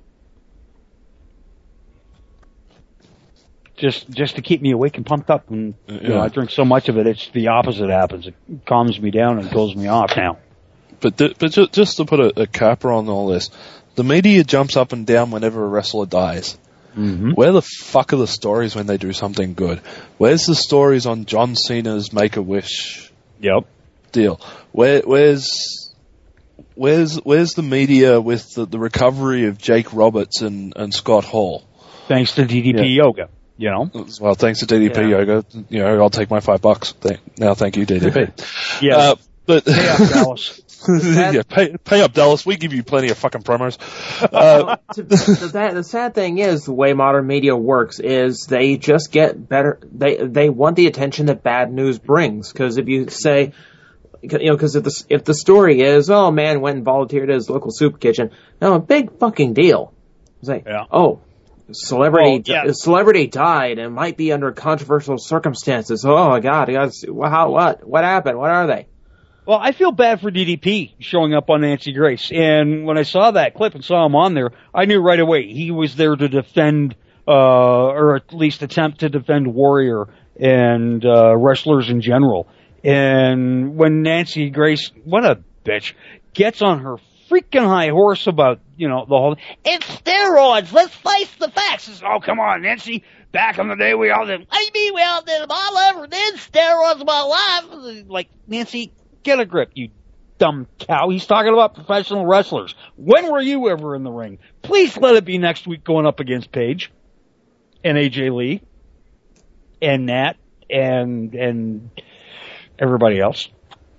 Just to keep me awake and pumped up, and I drink so much of it, it's the opposite happens. It calms me down and cools me off now. But just to put a capper on all this, the media jumps up and down whenever a wrestler dies. Mm-hmm. Where the fuck are the stories when they do something good? Where's the stories on John Cena's Make-A-Wish deal? Where's the media with the recovery of Jake Roberts and Scott Hall? Thanks to DDP Yoga. Well, thanks to DDP Yoga, I'll take my $5. Now, thank you, DDP. But pay up, Dallas. Pay up, Dallas. We give you plenty of fucking promos. The sad thing is, the way modern media works is they just get better. They want the attention that bad news brings. Because if you say, because if the story is, oh, man went and volunteered at his local soup kitchen, a big fucking deal. It's like, celebrity died and might be under controversial circumstances. Oh my God! What happened? What are they? Well, I feel bad for DDP showing up on Nancy Grace, and when I saw that clip and saw him on there, I knew right away he was there to defend, or at least attempt to defend Warrior and wrestlers in general. And when Nancy Grace, what a bitch, gets on her freaking high horse about, the whole, it's steroids, let's face the facts. It's, oh, come on, Nancy, back in the day we all did, what do you mean we all did them? I never did steroids in my life. Like, Nancy, get a grip, you dumb cow. He's talking about professional wrestlers. When were you ever in the ring? Please let it be next week going up against Paige and AJ Lee and Nat and everybody else.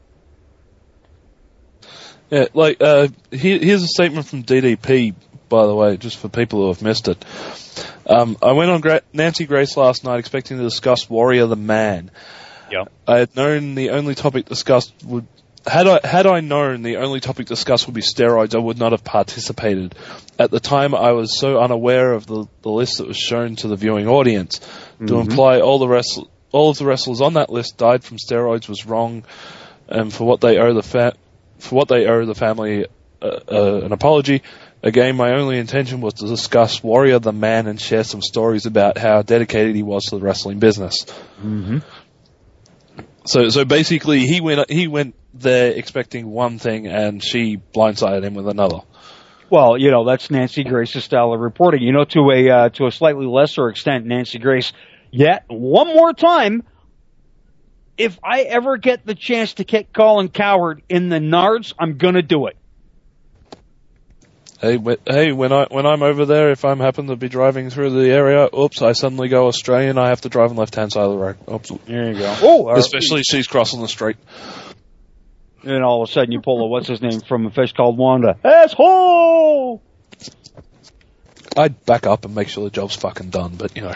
Yeah, here's a statement from DDP, by the way, just for people who have missed it. I went on Nancy Grace last night expecting to discuss Warrior the Man. Yeah. I had known the only topic discussed would... Had I known the only topic discussed would be steroids, I would not have participated. At the time, I was so unaware of the list that was shown to the viewing audience. Mm-hmm. To imply all of the wrestlers on that list died from steroids was wrong, and for what they owe the family an apology. Again, my only intention was to discuss Warrior the Man and share some stories about how dedicated he was to the wrestling business. Mm-hmm. So basically, he went there expecting one thing, and she blindsided him with another. Well, that's Nancy Grace's style of reporting. To a slightly lesser extent, Nancy Grace. Yet one more time, if I ever get the chance to kick Colin Cowherd in the nards, I'm gonna do it. Hey, when I'm over there, if I'm happen to be driving through the area, oops, I suddenly go Australian, I have to drive on the left-hand side of the road. Oops. There you go. Oh, especially she's crossing the street. And all of a sudden you pull a what's-his-name from A Fish Called Wanda. Asshole! I'd back up and make sure the job's fucking done, but, you know.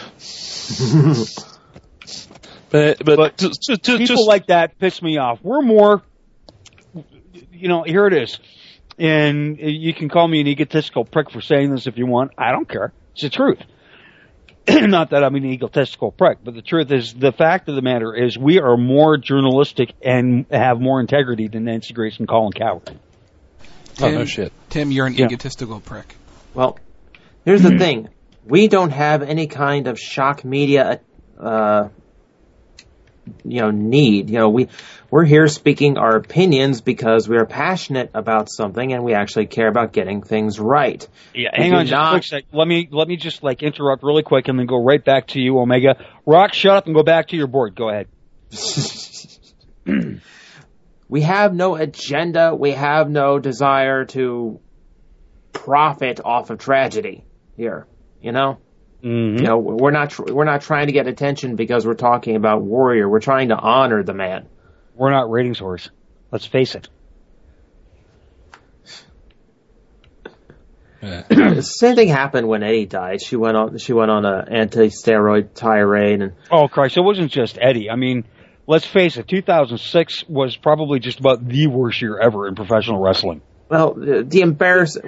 but people like that piss me off. We're more, here it is. And you can call me an egotistical prick for saying this if you want. I don't care. It's the truth. Not that I'm an egotistical prick, but the truth is, the fact of the matter is, we are more journalistic and have more integrity than Nancy Grace and Colin Cowherd. Oh, no shit. Tim, you're an egotistical prick. Well, here's the thing. We don't have any kind of shock media, need. We're here speaking our opinions because we are passionate about something and we actually care about getting things right. Yeah, hang on just a quick sec. Let me just interrupt really quick and then go right back to you, Omega. Rock, shut up and go back to your board. Go ahead. We have no agenda. We have no desire to profit off of tragedy here. Mm-hmm. We're not trying to get attention because we're talking about Warrior. We're trying to honor the man. We're not ratings whores. Let's face it. The same thing happened when Eddie died. She went on an anti-steroid tirade and. Oh Christ! It wasn't just Eddie. I mean, let's face it. 2006 was probably just about the worst year ever in professional wrestling. Well, the embarrassing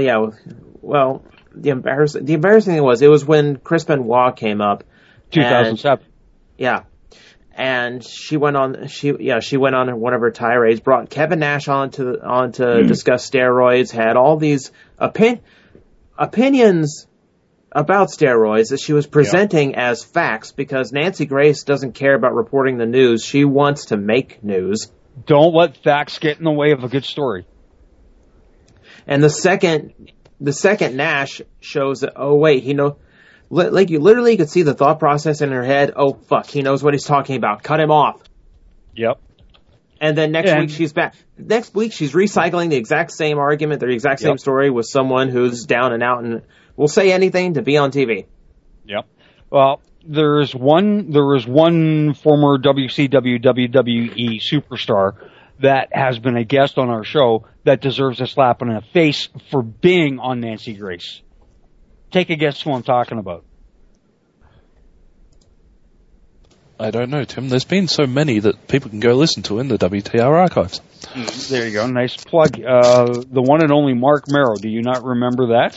thing was, it was when Chris Benoit came up. 2007. And she went on one of her tirades, brought Kevin Nash on to discuss steroids, had all these opinions about steroids that she was presenting as facts, because Nancy Grace doesn't care about reporting the news. She wants to make news. Don't let facts get in the way of a good story. And the second Nash shows that, oh wait, you could see the thought process in her head. Oh fuck, he knows what he's talking about. Cut him off. Yep. And then next week she's back. Next week she's recycling the exact same argument, the exact same story with someone who's down and out and will say anything to be on TV. Yep. Well, there was one former WCW WWE superstar that has been a guest on our show that deserves a slap in the face for being on Nancy Grace. Take a guess who I'm talking about. I don't know, Tim. There's been so many that people can go listen to in the WTR archives. There you go. Nice plug. The one and only Mark Merrow. Do you not remember that?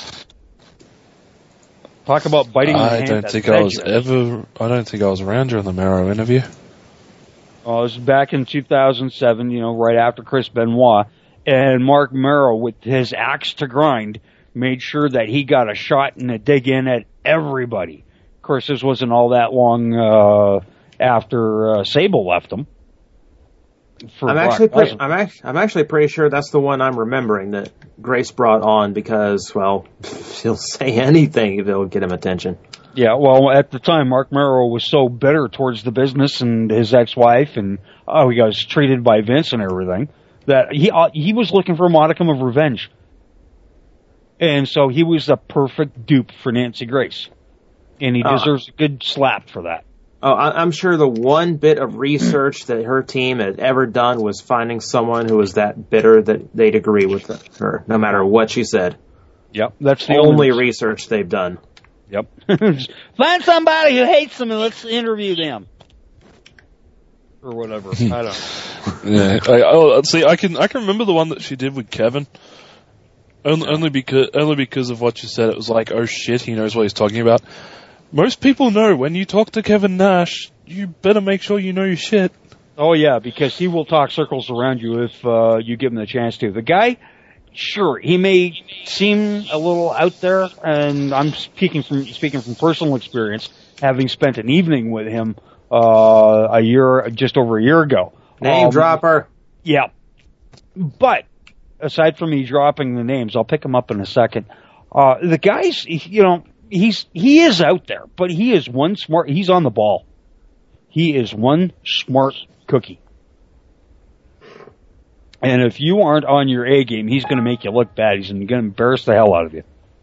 Talk about biting the hand. I don't think I was around during the Merrow interview. It was back in 2007, right after Chris Benoit. And Mark Merrow, with his axe to grind, made sure that he got a shot and a dig in at everybody. Of course, this wasn't all that long after Sable left him. I'm actually pretty sure that's the one I'm remembering that Grace brought on because, well, he'll say anything if it'll get him attention. Yeah, well, at the time, Mark Merrow was so bitter towards the business and his ex-wife, and he got treated by Vince and everything, that he was looking for a modicum of revenge. And so he was the perfect dupe for Nancy Grace. And he deserves a good slap for that. Oh, I'm sure the one bit of research that her team had ever done was finding someone who was that bitter that they'd agree with her, no matter what she said. Yep, that's the only research they've done. Yep. Find somebody who hates them and let's interview them. Or whatever. I don't know. Yeah. I can remember the one that she did with Kevin. Only because of what you said. It was like, oh shit, he knows what he's talking about. Most people know when you talk to Kevin Nash, you better make sure you know your shit. Oh yeah, because he will talk circles around you if you give him the chance to. The guy, sure, he may seem a little out there, and I'm speaking from personal experience, having spent an evening with him just over a year ago. Name dropper. Yeah, but aside from me dropping the names, I'll pick him up in a second. The guy's, he is out there, but he's on the ball. He is one smart cookie. And if you aren't on your A game, he's going to make you look bad. He's going to embarrass the hell out of you.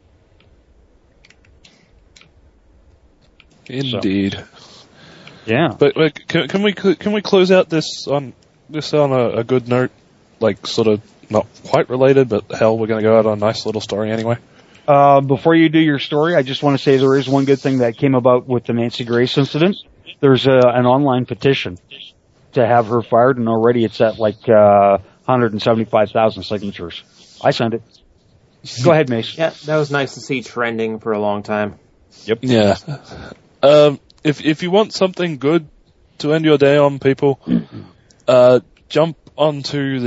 Indeed. So, yeah. But can we close out this on a good note? Like, sort of not quite related, but hell, we're going to go out on a nice little story anyway. Before you do your story, I just want to say there is one good thing that came about with the Nancy Grace incident. There's an online petition to have her fired, and already it's at like 175,000 signatures. I signed it. Go ahead, Mace. Yeah, that was nice to see trending for a long time. Yep. Yeah. If you want something good to end your day on, people, jump onto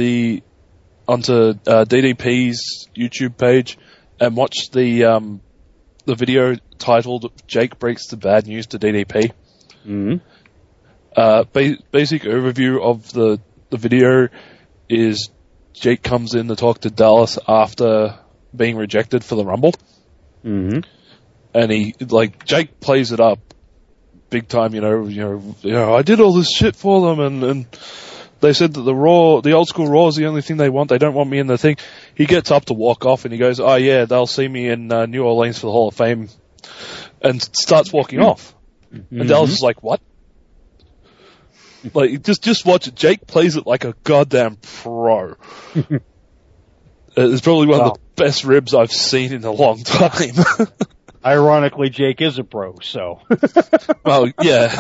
DDP's YouTube page and watch the video titled "Jake Breaks the Bad News to DDP." Mm-hmm. Basic overview of the video is Jake comes in to talk to Dallas after being rejected for the Rumble. Mm-hmm. And Jake plays it up big time, you know, I did all this shit for them, and they said that the old school Raw is the only thing they want. They don't want me in the thing. He gets up to walk off, and he goes, "Oh yeah, they'll see me in New Orleans for the Hall of Fame," and starts walking off. Mm-hmm. And Dallas is like, "What?" Like, just watch it. Jake plays it like a goddamn pro. It's probably one of the best ribs I've seen in a long time. Ironically, Jake is a pro, so. Well, yeah.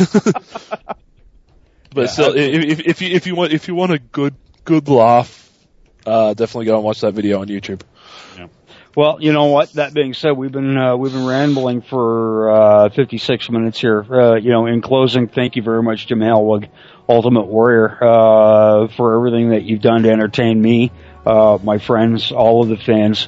But still, if you want a good laugh, definitely go and watch that video on YouTube. Yeah. Well, you know what? That being said, we've been rambling for 56 minutes here. In closing, thank you very much, Jim Halwig, Ultimate Warrior, for everything that you've done to entertain me, my friends, all of the fans.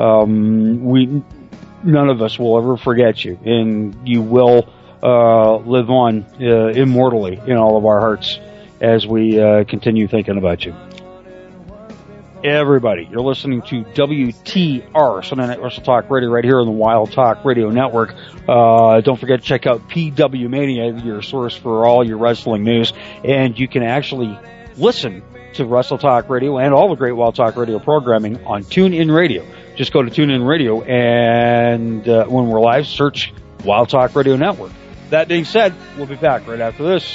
None of us will ever forget you, and you will live on immortally in all of our hearts as we continue thinking about you. Everybody, you're listening to WTR, Sunday Night Wrestle Talk Radio, right here on the Wild Talk Radio Network. Don't forget to check out PW Mania, your source for all your wrestling news, and you can actually listen to Wrestle Talk Radio and all the great Wild Talk Radio programming on TuneIn Radio. Just go to TuneIn Radio, and when we're live, search Wild Talk Radio Network. That being said, we'll be back right after this.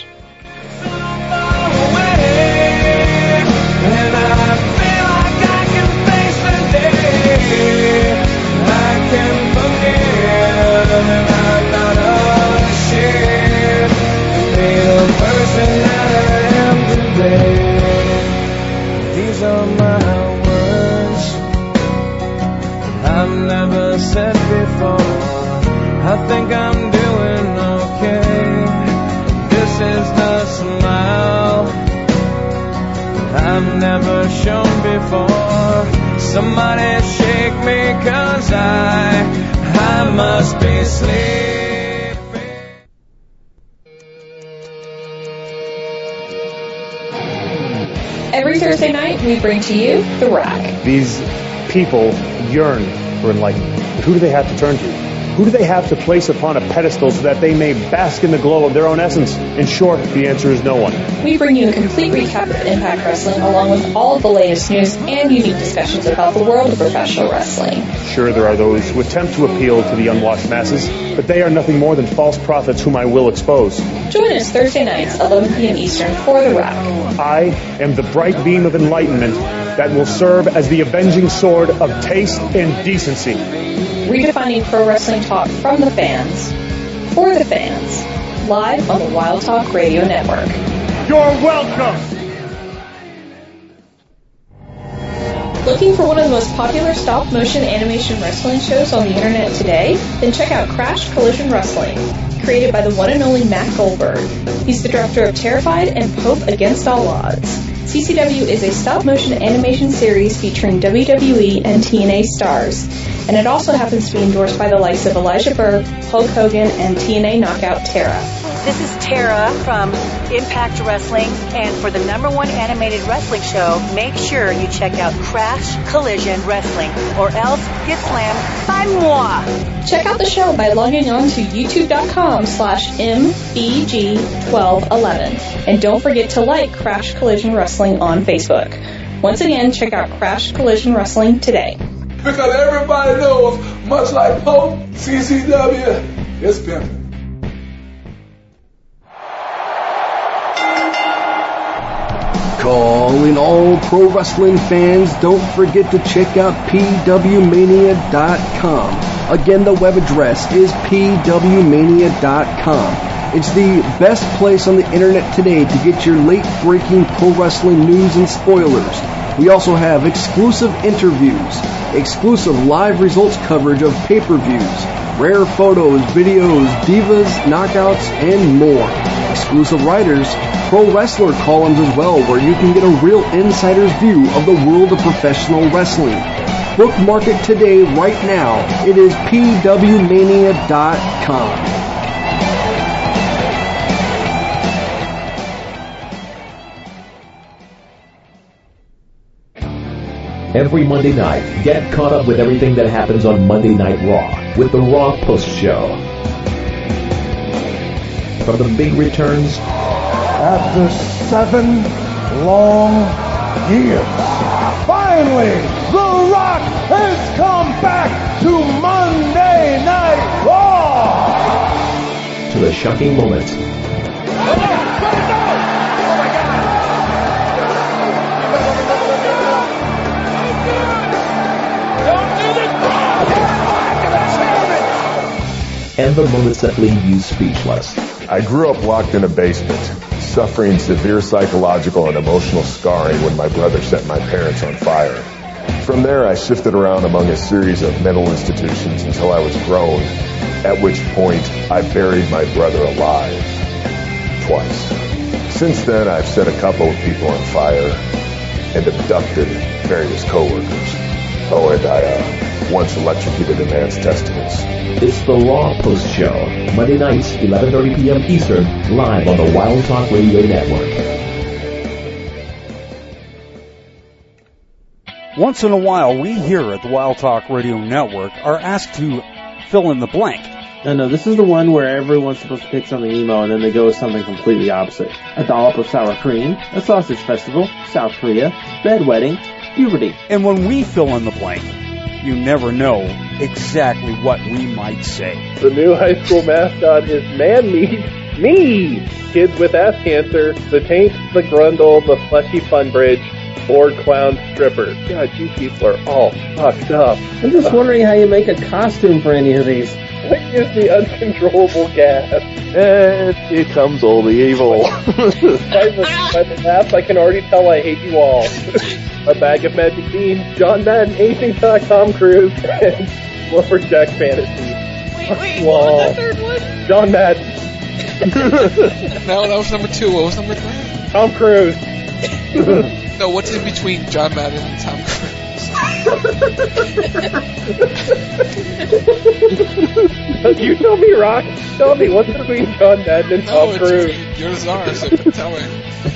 These are my words I've never said before. I think I'm doing okay. This is the smile I've never shown before. Somebody shake me, 'cause I must be sleeping. Every Thursday night, we bring to you The Rack. These people yearn for enlightenment. Who do they have to turn to? Who do they have to place upon a pedestal so that they may bask in the glow of their own essence? In short, the answer is no one. We bring you a complete recap of Impact Wrestling, along with all of the latest news and unique discussions about the world of professional wrestling. Sure, there are those who attempt to appeal to the unwashed masses, but they are nothing more than false prophets whom I will expose. Join us Thursday nights, 11 p.m. Eastern, for The Rack. I am the bright beam of enlightenment that will serve as the avenging sword of taste and decency. Redefining pro wrestling talk from the fans, for the fans, live on the Wild Talk Radio Network. You're welcome! Looking for one of the most popular stop-motion animation wrestling shows on the internet today? Then check out Crash Collision Wrestling, created by the one and only Matt Goldberg. He's the director of Terrified and Pope Against All Odds. CCW is a stop-motion animation series featuring WWE and TNA stars, and it also happens to be endorsed by the likes of Elijah Burke, Hulk Hogan, and TNA knockout Tara. This is Tara from Impact Wrestling, and for the #1 animated wrestling show, make sure you check out Crash Collision Wrestling, or else get slammed by moi. Check out the show by logging on to youtube.com/MBG1211. And don't forget to like Crash Collision Wrestling on Facebook. Once again, check out Crash Collision Wrestling today. Because everybody knows, much like Pope, CCW is pimping. Calling all pro wrestling fans, don't forget to check out pwmania.com. Again, the web address is pwmania.com. It's the best place on the internet today to get your late-breaking pro wrestling news and spoilers. We also have exclusive interviews, exclusive live results coverage of pay-per-views, rare photos, videos, divas, knockouts, and more. Exclusive writers, pro wrestler columns as well, where you can get a real insider's view of the world of professional wrestling. Bookmark it today, right now. It is pwmania.com. Every Monday night, get caught up with everything that happens on Monday Night Raw with the Raw Post Show. From the big returns, after 7 long years, finally, The Rock has come back to Monday Night Raw! To the shocking moments. And the moments that leave you speechless. I grew up locked in a basement, suffering severe psychological and emotional scarring when my brother set my parents on fire. From there, I shifted around among a series of mental institutions until I was grown, at which point I buried my brother alive. Twice. Since then, I've set a couple of people on fire and abducted various coworkers. Oh, and I once electrocuted a man's testicles. It's the Raw Post Show, Monday nights, 11:30 p.m. Eastern, live on the Wild Talk Radio Network. Once in a while, we here at the Wild Talk Radio Network are asked to fill in the blank. No, this is the one where everyone's supposed to pick something emo and then they go with something completely opposite. A dollop of sour cream, a sausage festival, South Korea, bedwetting, puberty. And when we fill in the blank, you never know exactly what we might say. The new high school mascot is Man Meat. Me! Kids with ass cancer, the taint, the grundle, the fleshy fun bridge, bored clown stripper. God, you people are all fucked up. I'm just wondering how you make a costume for any of these. What gives me uncontrollable gas? Here comes all the evil. By the laugh, I can already tell I hate you all. A bag of magic beans, John Madden, anything to Tom Cruise, and Lumberjack Fantasy. Wait, what was that third one? John Madden. No, that was number 2. What was number 3? Tom Cruise. No, what's in between John Madden and Tom Cruise? You tell me, Rock. Tell me, what's between John Madden and Tom Cruise? You're the czar, so tell me.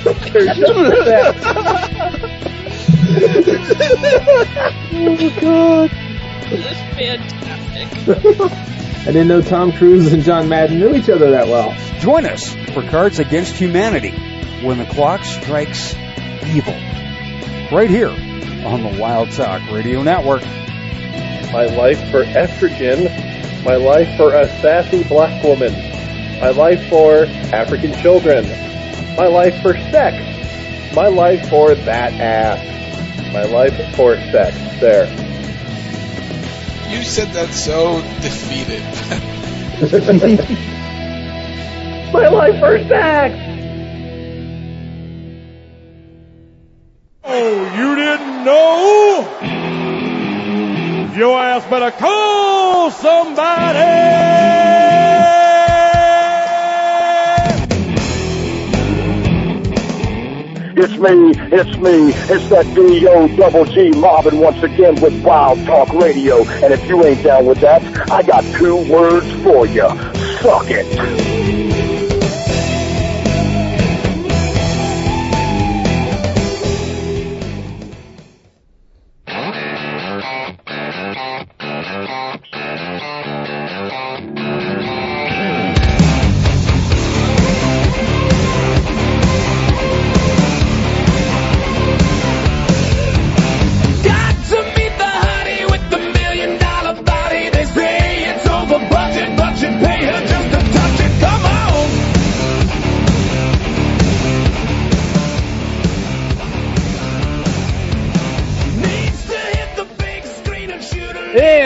Oh, God. That's fantastic. I didn't know Tom Cruise and John Madden knew each other that well. Join us for Cards Against Humanity, when the clock strikes evil. Right here on the Wild Talk Radio Network. My life for estrogen. My life for a sassy black woman. My life for African children. My life for sex. My life for that ass. My life for sex. There. You said that so defeated. My life for sex! Oh, you didn't know? Your ass better call somebody! It's me, it's that D-O-double-G Marvin once again with Wild Talk Radio. And if you ain't down with that, I got 2 words for you. Suck it.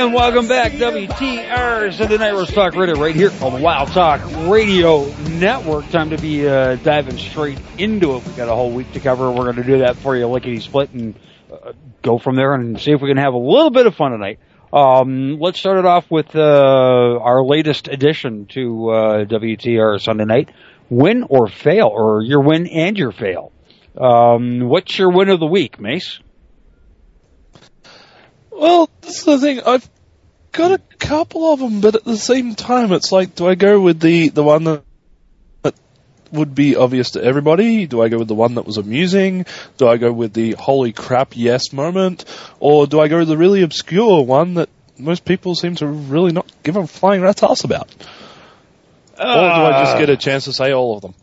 And welcome back, WTR Sunday Night Wrestling Talk Radio, right here on the Wild Talk Radio Network. Time to be diving straight into it. We got a whole week to cover. We're going to do that for you, lickety split, and go from there and see if we can have a little bit of fun tonight. Let's start it off with our latest addition to WTR Sunday Night, win or fail, or your win and your fail. What's your win of the week, Mace? Well, this is the thing. I've got a couple of them, but at the same time, it's like, do I go with the one that would be obvious to everybody? Do I go with the one that was amusing? Do I go with the holy crap yes moment? Or do I go with the really obscure one that most people seem to really not give a flying rat's ass about? Or do I just get a chance to say all of them?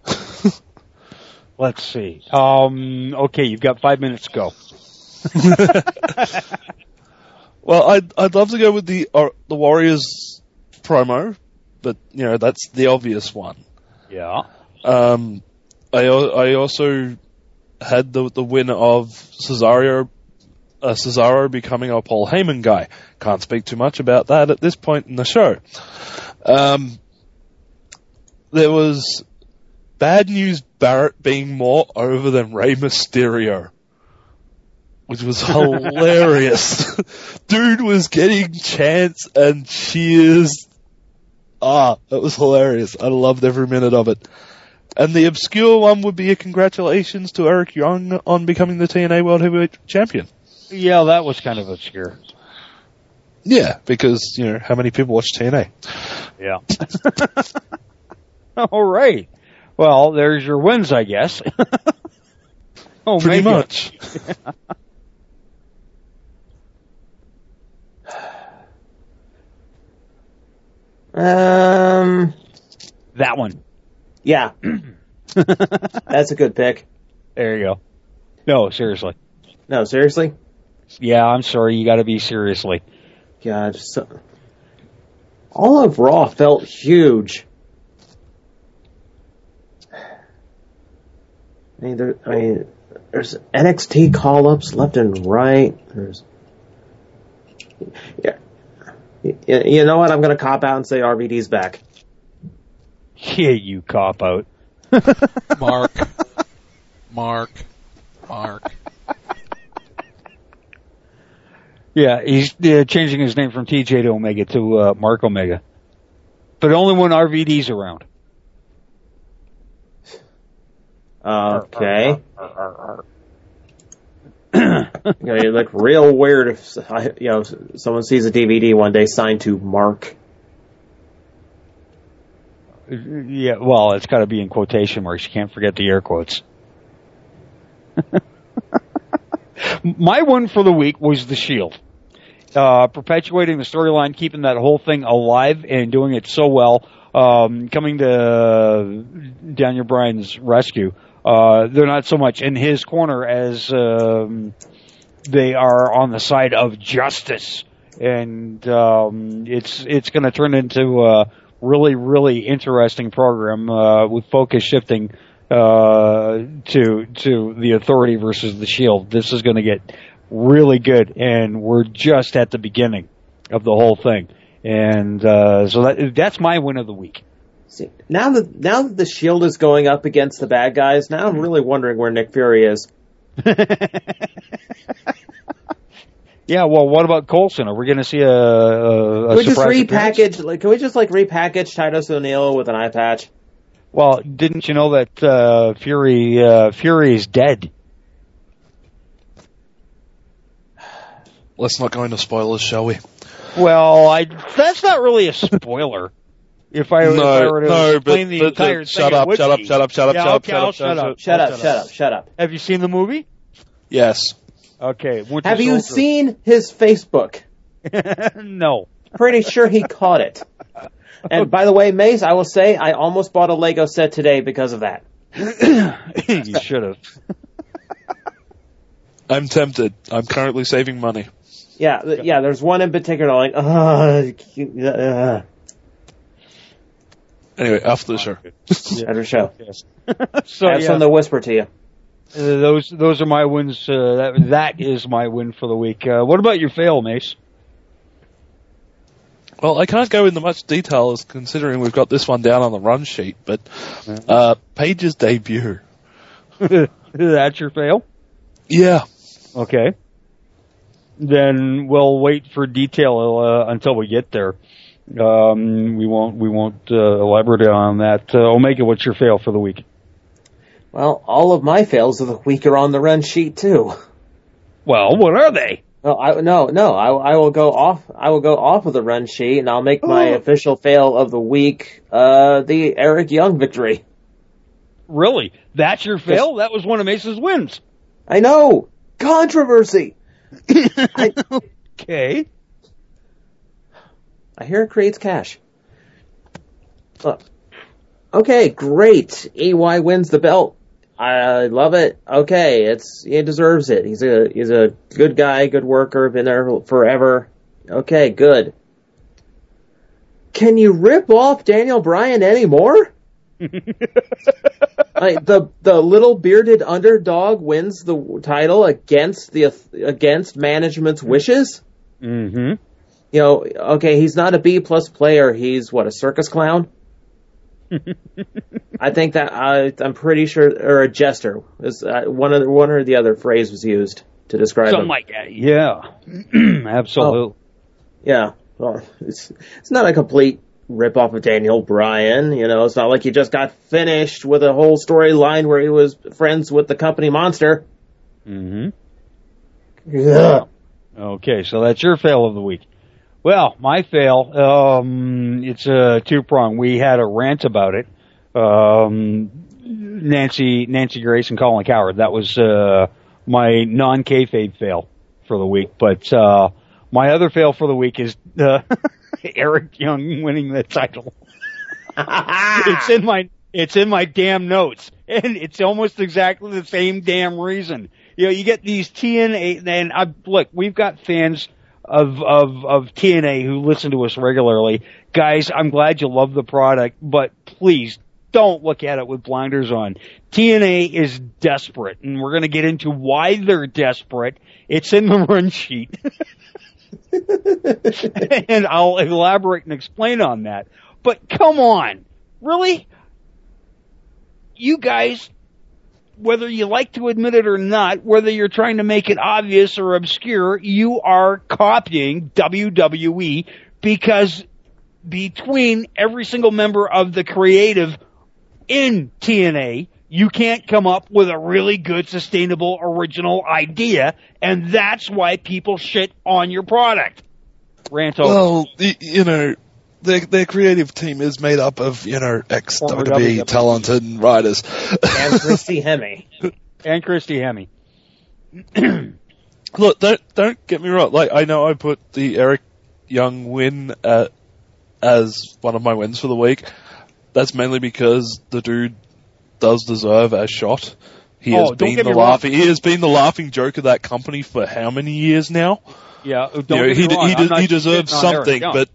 Let's see. Okay, you've got 5 minutes to go. Well, I'd love to go with the Warriors promo, but that's the obvious one. Yeah. I also had the win of Cesaro becoming a Paul Heyman guy. Can't speak too much about that at this point in the show. There was Bad News Barrett being more over than Rey Mysterio, which was hilarious. Dude was getting chants and cheers. It was hilarious. I loved every minute of it. And the obscure one would be a congratulations to Eric Young on becoming the TNA World Heavyweight Champion. Yeah, that was kind of obscure. Yeah, because, how many people watch TNA? Yeah. All right. Well, there's your wins, I guess. Pretty much. That one. Yeah. That's a good pick. There you go. No, seriously. No, seriously? Yeah, I'm sorry. You gotta be seriously. God, all of Raw felt huge. There's NXT call-ups left and right. You know what? I'm going to cop out and say RVD's back. Yeah, you cop out. Mark. Yeah, he's changing his name from TJ to Omega to Mark Omega. But only when RVD's around. Okay. You look real weird if someone sees a DVD one day signed to Mark. Yeah, well, it's got to be in quotation marks. You can't forget the air quotes. My one for the week was The Shield. Perpetuating the storyline, keeping that whole thing alive and doing it so well. Coming to Daniel Bryan's rescue. They're not so much in his corner as they are on the side of justice, and it's going to turn into a really, really interesting program with focus shifting to the Authority versus the Shield. This is going to get really good, and we're just at the beginning of the whole thing, and so that's my win of the week. See, now that the Shield is going up against the bad guys, now I'm really wondering where Nick Fury is. Yeah, well, what about Coulson? Are we going to see a can we just repackage? Can we just repackage Titus O'Neil with an eye patch? Well, didn't you know that Fury is dead? Let's not go into spoilers, shall we? Well, that's not really a spoiler. If I were to explain the entire thing, shut up. Have you seen the movie? Yes. Okay. Have you seen his Facebook? No. Pretty sure he caught it. And by the way, Mace, I will say I almost bought a Lego set today because of that. You should have. I'm tempted. I'm currently saving money. Yeah. There's one in particular. Anyway, after the show. After the show. Yes. I have something to whisper to you. Those are my wins. That is my win for the week. What about your fail, Mace? Well, I can't go into much detail as considering we've got this one down on the run sheet, but Paige's debut. That's your fail? Yeah. Okay. Then we'll wait for detail until we get there. We won't elaborate on that. Omega, what's your fail for the week? Well, all of my fails of the week are on the run sheet too. Well, what are they? I will go off. I will go off of the run sheet, and I'll make my official fail of the week. The Eric Young victory. Really? That's your fail? That was one of Mace's wins. I know. Controversy. Okay. I hear it creates cash. Okay, great. EY wins the belt. I love it. Okay, he deserves it. He's a good guy, good worker, been there forever. Okay, good. Can you rip off Daniel Bryan anymore? Like the little bearded underdog wins the title against management's wishes. Mm-hmm. You know, okay, he's not a B+ player. He's a circus clown. I think that I'm pretty sure, or a jester. One or the other phrase was used to describe something him. like that. Yeah, absolutely. Yeah, well, it's not a complete rip-off of Daniel Bryan. You know, it's not like he just got finished with a whole storyline where he was friends with the company monster. Mm-hmm. Yeah. Okay, so that's your fail of the week. Well, my fail, it's a two-prong. We had a rant about it. Nancy Grace and Colin Coward. That was my non-kayfabe fail for the week. But my other fail for the week is Eric Young winning the title. It's in my damn notes, and it's almost exactly the same damn reason. You know, you get these TNA, and look, we've got fans of TNA who listen to us regularly. Guys, I'm glad you love the product, but please don't look at it with blinders on. TNA is desperate, and we're going to get into why they're desperate. It's in the run sheet. And I'll elaborate and explain on that. But come on, really? You guys, whether you like to admit it or not, whether you're trying to make it obvious or obscure, you are copying WWE, because between every single member of the creative in TNA, you can't come up with a really good, sustainable, original idea, and that's why people shit on your product. Rant over. Well, you know, their creative team is made up of, you know, ex-WWE talented writers. And Christy Hemme. Look, don't get me wrong. Like, I know I put the Eric Young win as one of my wins for the week. That's mainly because the dude does deserve a shot. He has been the laughing joke of that company for how many years now? Yeah, he deserves something, but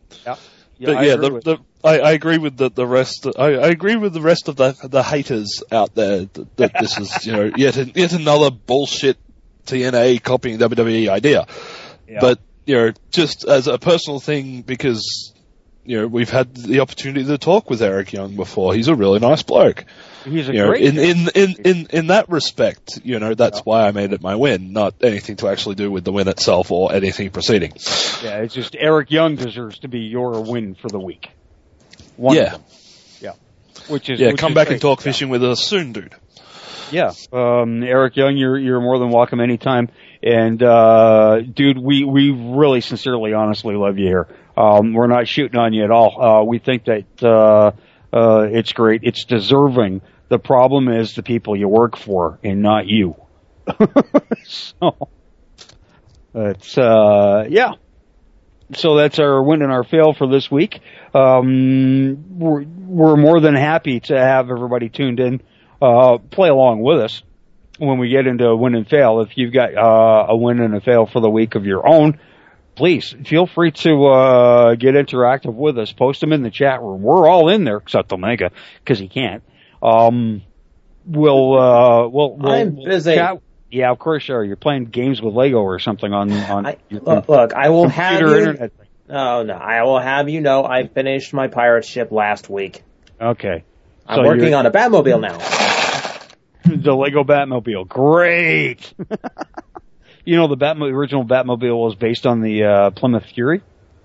I agree with the rest. I agree with the rest of the haters out there that this is, you know, yet another bullshit TNA copying WWE idea. Yeah. But, you know, just as a personal thing, because, you know, we've had the opportunity to talk with Eric Young before. He's a really nice bloke. He's a great in that respect, you know, that's why I made it my win, not anything to actually do with the win itself or anything preceding. Yeah, it's just Eric Young deserves to be your win for the week. One of them. Yeah. Which come back and talk fishing with us soon, dude. Yeah. Eric Young, you're more than welcome anytime. And dude, we really sincerely, honestly love you here. We're not shooting on you at all. We think that it's great. It's deserving. The problem is the people you work for and not you. So it's yeah. So that's our win and our fail for this week. We're more than happy to have everybody tuned in, play along with us when we get into a win and fail. If you've got a win and a fail for the week of your own, please feel free to get interactive with us. Post them in the chat room. We're all in there except Omega because he can't. We'll I'm busy. Chat. Yeah, of course you are. You're playing games with Lego or something on look, I will have you. Oh, no. I will have you know I finished my pirate ship last week. Okay. I'm working on a Batmobile now. The Lego Batmobile. Great! You know, the original Batmobile was based on the Plymouth Fury?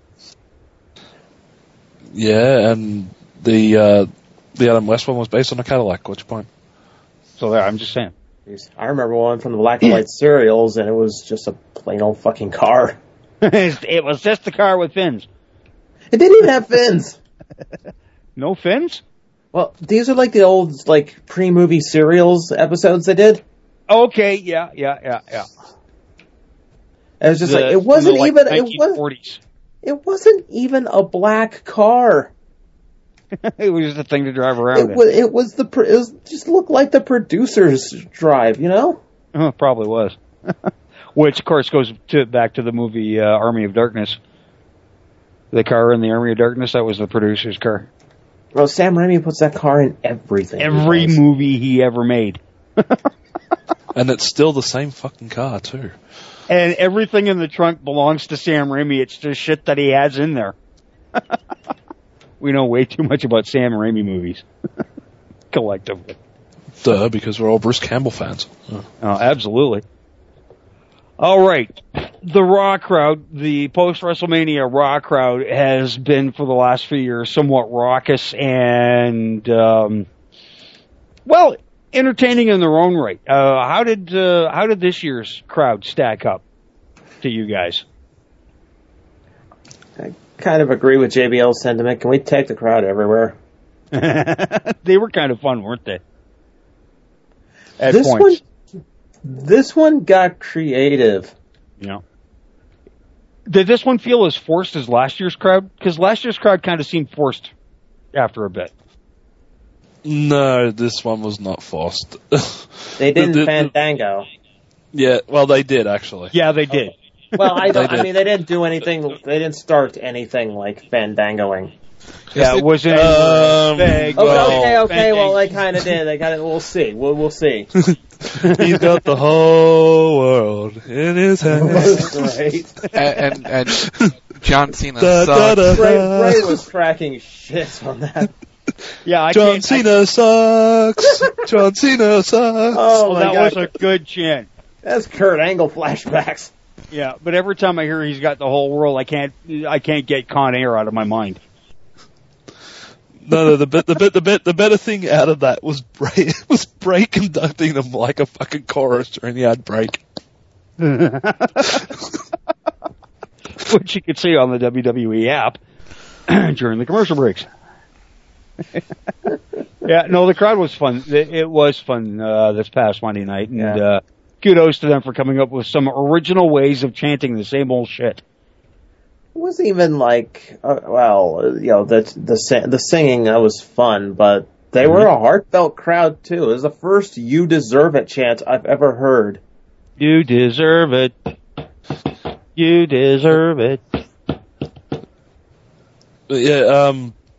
Yeah, and the Adam West one was based on a Cadillac. What's your point? So there, I'm just saying. I remember one from the Black and White serials, and it was just a plain old fucking car. It was just a car with fins. It didn't even have fins. No fins? Well, these are like the old, like, pre-movie serials episodes they did. Okay, yeah. It was just it wasn't even, it wasn't even a black car. It was just a thing to drive around in. It was just looked like the producer's drive, you know? Oh, it probably was. Which, of course, goes back to the movie Army of Darkness. The car in the Army of Darkness, that was the producer's car. Well, Sam Raimi puts that car in everything. Every movie he ever made. And it's still the same fucking car, too. And everything in the trunk belongs to Sam Raimi. It's just shit that he has in there. We know way too much about Sam Raimi movies. Collectively. Duh, because we're all Bruce Campbell fans. Oh, absolutely. All right. The Raw crowd, the post-WrestleMania Raw crowd, has been, for the last few years, somewhat raucous and, well, entertaining in their own right. How did this year's crowd stack up to you guys? I kind of agree with JBL's sentiment. Can we take the crowd everywhere? They were kind of fun, weren't they? At this points. This one got creative. Yeah. Did this one feel as forced as last year's crowd? Because last year's crowd kind of seemed forced after a bit. No, this one was not forced. They didn't Fandango. Yeah, well, they did, actually. Yeah, they did. Well, I mean, they didn't do anything, they didn't start anything like Fandangoing. Yeah, it wasn't. Okay, well, they kind of did. We'll see. We'll see. He's got the whole world in his hands. Right. And John Cena sucks. Ray was cracking shit on that. Yeah, John Cena sucks. John Cena sucks. Oh, my that God. was a good chant. That's Kurt Angle flashbacks. Yeah, but every time I hear he's got the whole world, I can't get Con Air out of my mind. No, the better thing out of that was Bray conducting them like a fucking chorus during the ad break. Which you could see on the WWE app during the commercial breaks. Yeah, no, the crowd was fun. It was fun this past Monday night, and kudos to them for coming up with some original ways of chanting the same old shit. It wasn't even like, the singing, that was fun, but they were a heartfelt crowd, too. It was the first "You Deserve It" chant I've ever heard. You deserve it. You deserve it. Yeah,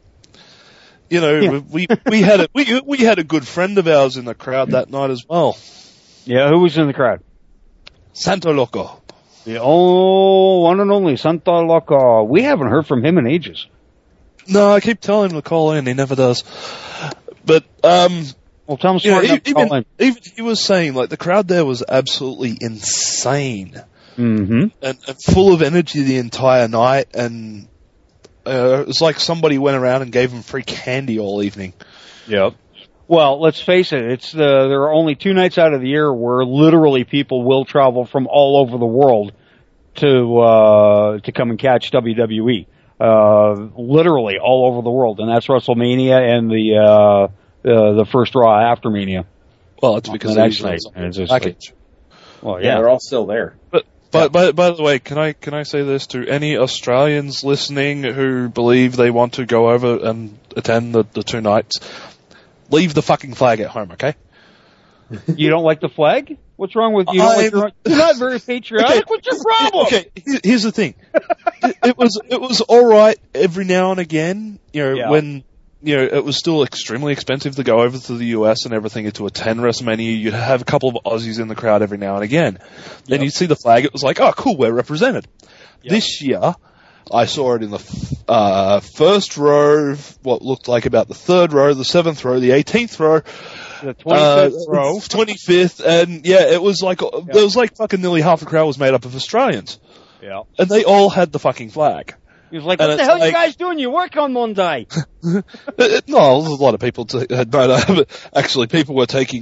we had a good friend of ours in the crowd that night as well. Yeah, who was in the crowd? Santo Loco. The one and only Santo Loco. We haven't heard from him in ages. No, I keep telling him to call in. He never does. But, well, tell him even he was saying, like, the crowd there was absolutely insane. Mm-hmm. And full of energy the entire night, and it was like somebody went around and gave them free candy all evening. Yep. Well, let's face it, there are only 2 nights out of the year where literally people will travel from all over the world to come and catch WWE. Literally all over the world, and that's WrestleMania and the first Raw after Mania. Well, it's because the next night. Package. Well, yeah, they're all still there. But by the way, can I say this to any Australians listening who believe they want to go over and attend the 2 nights? Leave the fucking flag at home, okay? You don't like the flag? What's wrong with you? You're not very patriotic. Okay. What's your problem? Okay, here's the thing. It was all right every now and again. When it was still extremely expensive to go over to the US and everything to attend WrestleMania. You'd have a couple of Aussies in the crowd every now and again. Then you'd see the flag. It was like, oh, cool, we're represented. Yep. This year, I saw it in the first row, what looked like about the third row, the 7th row, the 18th row, the 25th row, 25th, and it was like there was like fucking nearly half the crowd was made up of Australians. Yeah, and they all had the fucking flag. He was like, "What the hell are you guys doing? You work on Monday." No, there's a lot of people. Actually, people were taking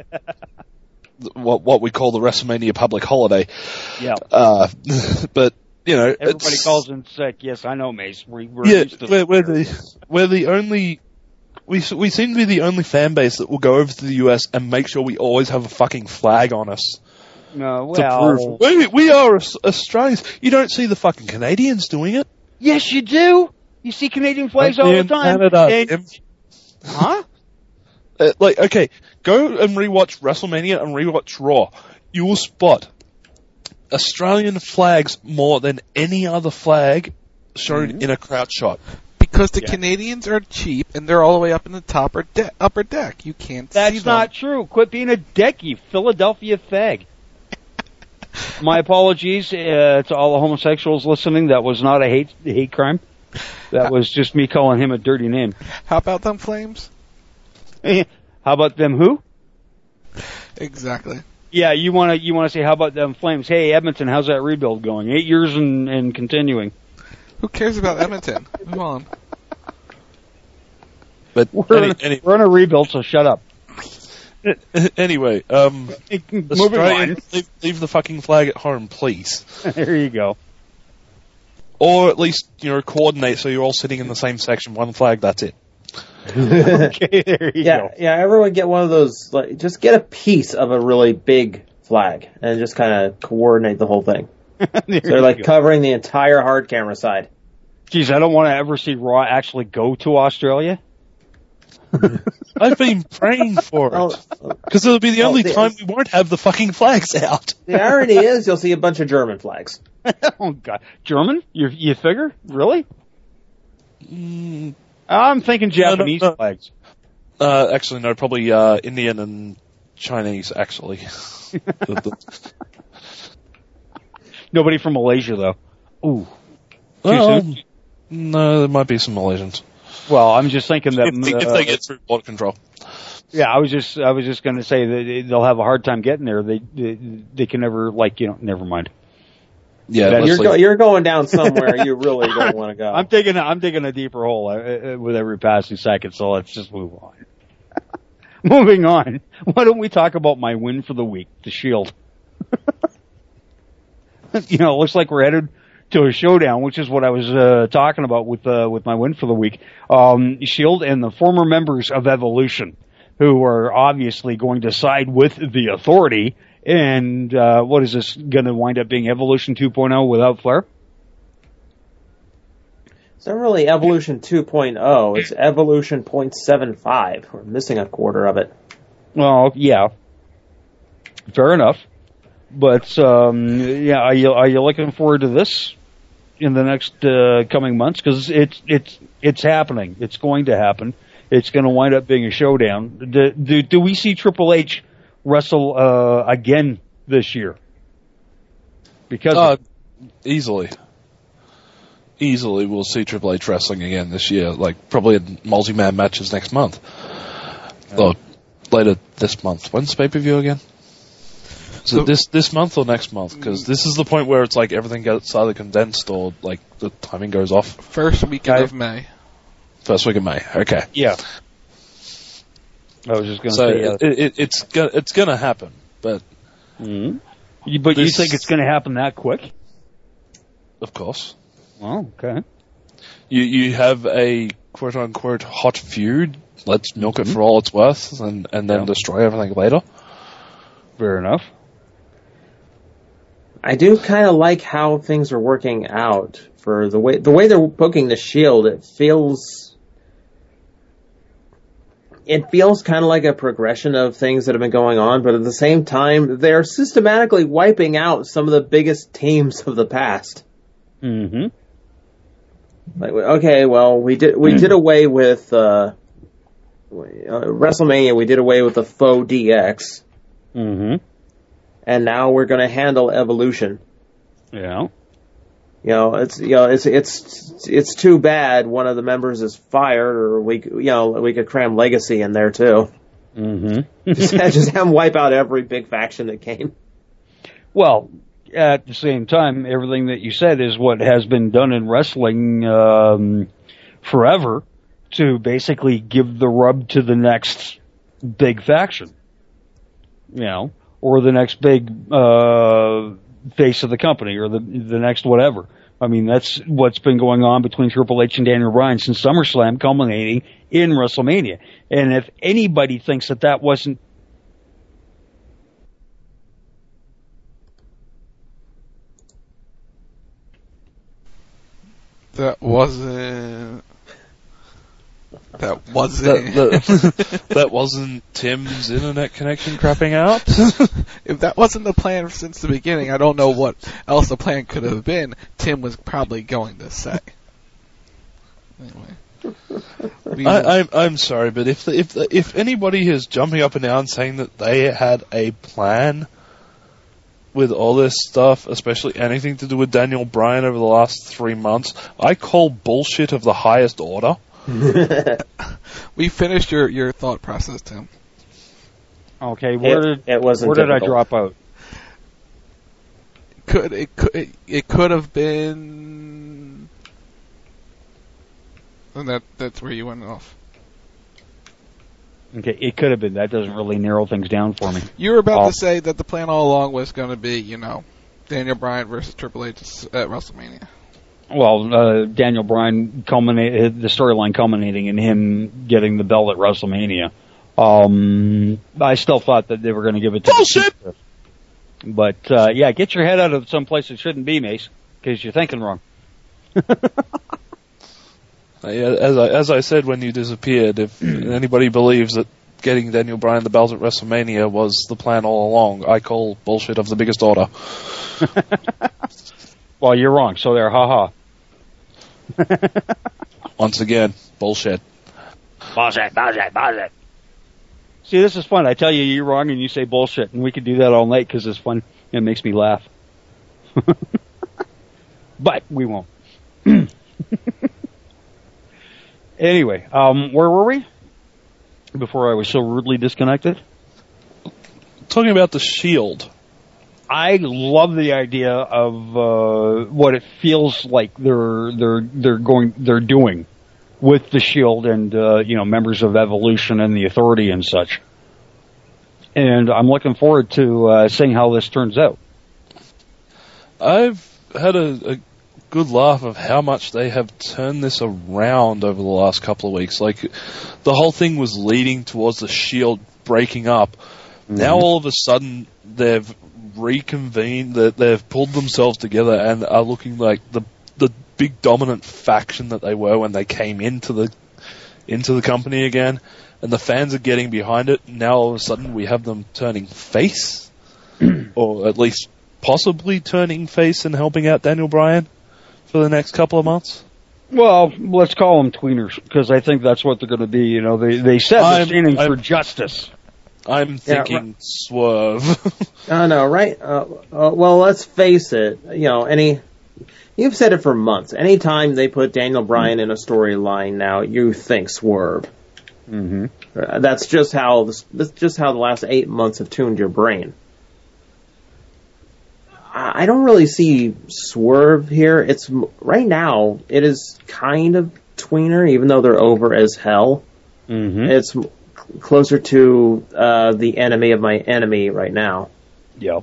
what we call the WrestleMania public holiday. Yeah. But everybody calls in sick. Yes, I know, Mace. We're used to we're the only. We seem to be the only fan base that will go over to the US and make sure we always have a fucking flag on us. No, well, we are Australians. You don't see the fucking Canadians doing it. Yes, you do. You see Canadian flags all the time. Canada. Huh? Okay, go and rewatch WrestleMania and rewatch Raw. You will spot Australian flags more than any other flag shown in a crowd shot. Because the Canadians are cheap and they're all the way up in the top or upper deck. You can't see them. That's not true. Quit being a deck, you Philadelphia fag. My apologies to all the homosexuals listening. That was not a hate crime. That was just me calling him a dirty name. How about them Flames? How about them who? Exactly. Yeah, you want to say how about them Flames? Hey, Edmonton, how's that rebuild going? 8 years and continuing. Who cares about Edmonton? Move on. But we're on a rebuild, so shut up. Anyway, moving on. Leave the fucking flag at home, please. There you go. Or at least, coordinate so you're all sitting in the same section, one flag, that's it. Okay, there you go. Yeah, everyone get one of those, just get a piece of a really big flag and just kind of coordinate the whole thing. So they're covering the entire hard camera side. Geez, I don't want to ever see Raw actually go to Australia. I've been praying for it. Because it'll be the only time we won't have the fucking flags out. The irony is you'll see a bunch of German flags. Oh, God. German? You figure? Really? I'm thinking Japanese flags. Actually, no, probably Indian and Chinese, actually. Nobody from Malaysia, though. Ooh. No, there might be some Malaysians. Well, I'm just thinking that if they get through border control. Yeah, I was just going to say that they'll have a hard time getting there. They can never never mind. Yeah, you're going down somewhere you really don't want to go. I'm digging a deeper hole with every passing second. So let's just move on. Moving on. Why don't we talk about my win for the week, the Shield? It looks like we're headed to a showdown, which is what I was talking about with my win for the week. Shield and the former members of Evolution, who are obviously going to side with the Authority. And what is this going to wind up being? Evolution 2.0 without Flair? It's not really Evolution 2.0. It's Evolution 0.75. We're missing a quarter of it. Well, yeah. Fair enough. But, are you looking forward to this in the next coming months? Because it's happening. It's going to happen. It's going to wind up being a showdown. Do we see Triple H wrestle again this year? Because easily we'll see Triple H wrestling again this year. Probably in multi-man matches next month. Or later this month. When's the pay-per-view again? Is it this month or next month? Because this is the point where it's everything gets either condensed or the timing goes off. First weekend of May. First week of May. Okay. Yeah. I was just going to say it's going to happen, but. Mm-hmm. But you think it's going to happen that quick? Of course. Oh, okay. You have a quote unquote hot feud. Let's milk it for all it's worth, and then destroy everything later. Fair enough. I do kind of like how things are working out for the way they're booking the Shield. It feels kind of like a progression of things that have been going on, but at the same time, they're systematically wiping out some of the biggest teams of the past. Mm-hmm. Okay, well, we did away with WrestleMania. We did away with the faux DX. Mm-hmm. And now we're going to handle Evolution. Yeah. It's too bad one of the members is fired, or we could cram Legacy in there too. Mm-hmm. just have them wipe out every big faction that came. Well, at the same time, everything that you said is what has been done in wrestling forever, to basically give the rub to the next big faction, or the next big face of the company, or the next whatever. I mean, that's what's been going on between Triple H and Daniel Bryan since SummerSlam, culminating in WrestleMania. And if anybody thinks that wasn't That wasn't Tim's internet connection crapping out. If that wasn't the plan since the beginning, I don't know what else the plan could have been. Tim was probably going to say. Anyway, I'm sorry, but if anybody is jumping up and down saying that they had a plan with all this stuff, especially anything to do with Daniel Bryan over the last 3 months, I call bullshit of the highest order. We finished your thought process, Tim. Okay, where did I drop out? It could have been, and that's where you went off. Okay, it could have been. That doesn't really narrow things down for me. You were about to say that the plan all along was going to be, Daniel Bryan versus Triple H at WrestleMania. Well, Daniel Bryan the storyline culminating in him getting the belt at WrestleMania. I still thought that they were going to give it to bullshit. But get your head out of some place it shouldn't be, Mace, because you're thinking wrong. As I said when you disappeared, if anybody believes that getting Daniel Bryan the belt at WrestleMania was the plan all along, I call bullshit of the biggest order. Well, you're wrong, so there, haha. Once again, bullshit. Bullshit. See, this is fun. I tell you you're wrong and you say bullshit, and we could do that all night because it's fun. It makes me laugh. But we won't. Anyway, where were we? Before I was so rudely disconnected? Talking about the Shield. I love the idea of what it feels like they're doing with the Shield and members of Evolution and the Authority and such. And I'm looking forward to seeing how this turns out. I've had a good laugh of how much they have turned this around over the last couple of weeks. Like, the whole thing was leading towards the Shield breaking up. Mm-hmm. Now all of a sudden they've reconvened, they've pulled themselves together and are looking like the big dominant faction that they were when they came into the company again, and the fans are getting behind it. Now all of a sudden we have them turning face, or at least possibly turning face and helping out Daniel Bryan for the next couple of months. Well, let's call them tweeners, because I think that's what they're going to be. They said they're standing for justice. I'm thinking Swerve. I know, right? Well, let's face it. You've said it for months. Anytime they put Daniel Bryan in a storyline now, you think Swerve. Mm-hmm. That's just how the last 8 months have tuned your brain. I don't really see Swerve here. It's right now. It is kind of tweener, even though they're over as hell. Mm-hmm. It's closer to the enemy of my enemy right now. Yep.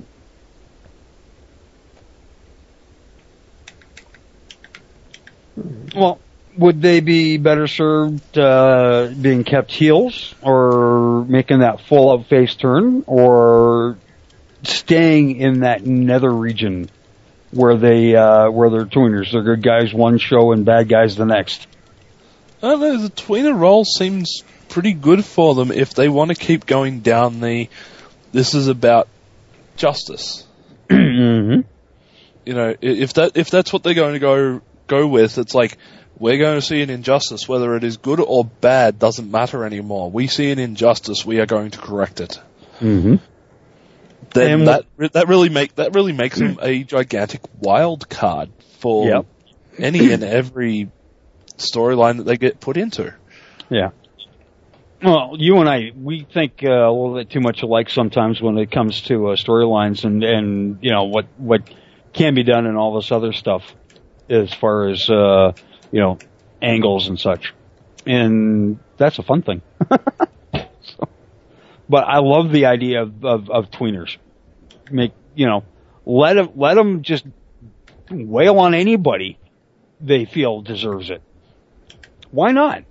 Well, would they be better served being kept heels, or making that full-out face turn, or staying in that nether region where they're tweeners? They're good guys one show and bad guys the next. I don't know, the tweener role seems pretty good for them if they want to keep going down this is about justice. Mm-hmm. If that's what they're going to go with, it's like, we're going to see an injustice, whether it is good or bad doesn't matter anymore. We see an injustice, we are going to correct it. Mm-hmm. then that really makes him a gigantic wild card for any and every storyline that they get put into. Yeah. Well, you and I, we think a little bit too much alike sometimes when it comes to storylines and you know what can be done and all this other stuff as far as you know, angles and such, and that's a fun thing. But I love the idea of tweeners. Let them just wail on anybody they feel deserves it. Why not?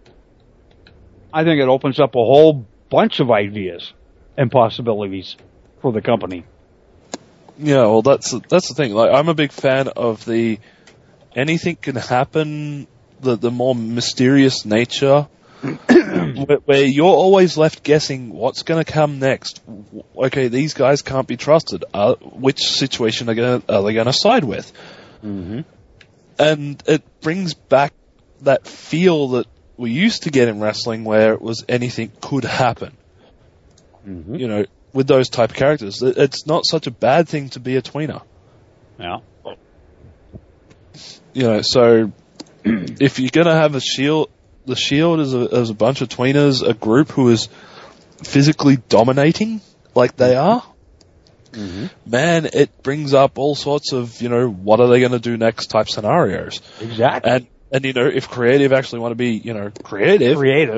I think it opens up a whole bunch of ideas and possibilities for the company. Yeah, well, that's the thing. Like, I'm a big fan of the anything can happen, the more mysterious nature, where you're always left guessing what's going to come next. Okay, these guys can't be trusted. Which situation are they going to side with? Mm-hmm. And it brings back that feel that we used to get in wrestling, where it was anything could happen. Mm-hmm. You know, with those type of characters, it's not such a bad thing to be a tweener. Yeah. You know, so if you're going to have a Shield, the Shield is a bunch of tweeners, a group who is physically dominating like they are. Mm-hmm. Man, it brings up all sorts of, you know, what are they going to do next type scenarios. Exactly. And you know, if creative actually want to be, you know, creative,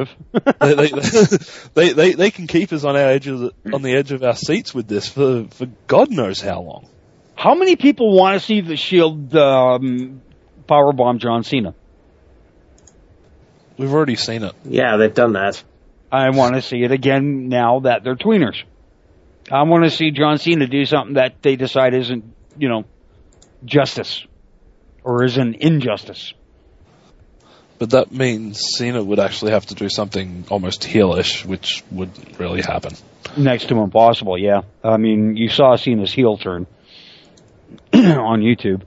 they can keep us on the edge of our seats with this for God knows how long. How many people want to see the Shield powerbomb John Cena? We've already seen it. Yeah, they've done that. I want to see it again now that they're tweeners. I want to see John Cena do something that they decide isn't, you know, justice or isn't injustice. But that means Cena would actually have to do something almost heelish, which would really happen. Next to impossible, yeah. I mean, you saw Cena's heel turn on YouTube.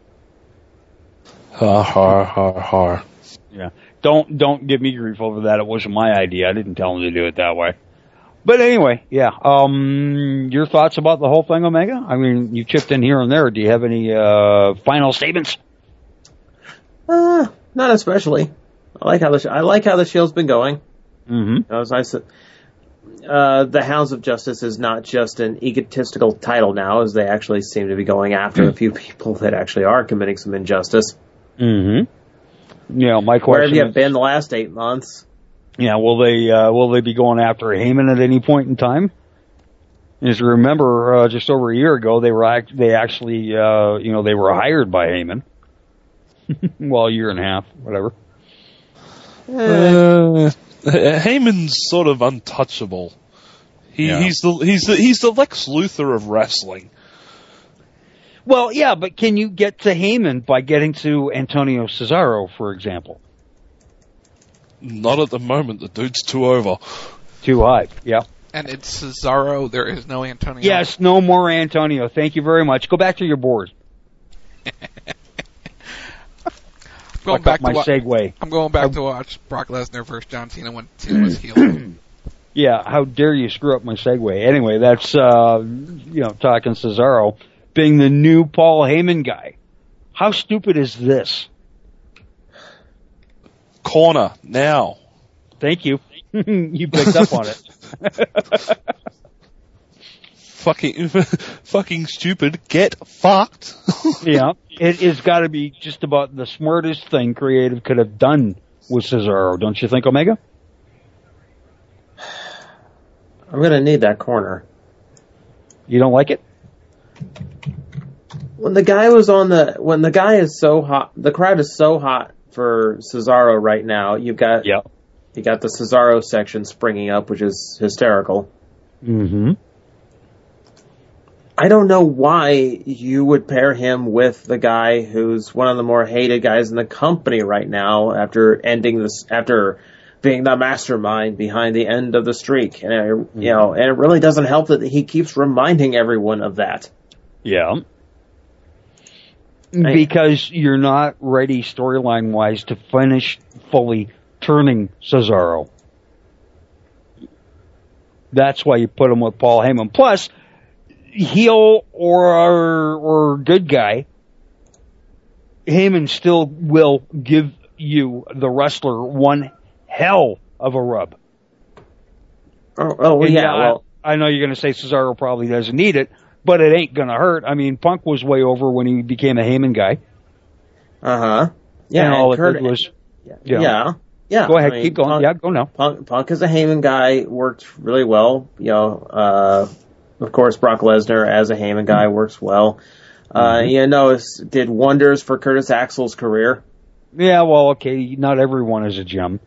Har. Yeah. Don't give me grief over that. It wasn't my idea. I didn't tell him to do it that way. But anyway, yeah. Your thoughts about the whole thing, Omega? I mean, you chipped in here and there. Do you have any final statements? Not especially. I like how the Shield's been going. Mm-hmm. As I said, the Hounds of Justice is not just an egotistical title now, as they actually seem to be going after a few people that actually are committing some injustice. Mm-hmm. Yeah, my question. Where have you been the last 8 months? Yeah, will they be going after Heyman at any point in time? As you remember, just over a year ago, they actually they were hired by Heyman. Well, a year and a half, whatever. Heyman's sort of untouchable. He's the Lex Luthor of wrestling. Well, yeah, but can you get to Heyman by getting to Antonio Cesaro, for example? Not at the moment. The dude's too over. Too high, yeah. And it's Cesaro. There is no Antonio. Yes, no more Antonio. Thank you very much. Go back to your board. I'm going back to watch Brock Lesnar versus John Cena when Cena was heel. Yeah, how dare you screw up my segue? Anyway, that's talking Cesaro being the new Paul Heyman guy. How stupid is this? Corner now. Thank you. You picked up on it. Fucking stupid. Get fucked. Yeah, it has got to be just about the smartest thing creative could have done with Cesaro, don't you think, Omega? I'm going to need that corner. You don't like it? When the guy is so hot, the crowd is so hot for Cesaro right now. You got the Cesaro section springing up, which is hysterical. Mm-hmm. I don't know why you would pair him with the guy who's one of the more hated guys in the company right now after being the mastermind behind the end of the streak. And and it really doesn't help that he keeps reminding everyone of that. Yeah. Because you're not ready storyline wise to finish fully turning Cesaro. That's why you put him with Paul Heyman. Plus, heel or good guy, Heyman still will give you, the wrestler, one hell of a rub. I know you're going to say Cesaro probably doesn't need it, but it ain't going to hurt. I mean, Punk was way over when he became a Heyman guy. Yeah, and all Kurt, it did was... Yeah. Go ahead, keep going. Punk, go now. Punk as a Heyman guy worked really well. Of course, Brock Lesnar as a Heyman guy works well. Did wonders for Curtis Axel's career. Yeah, well, okay, not everyone is a gem.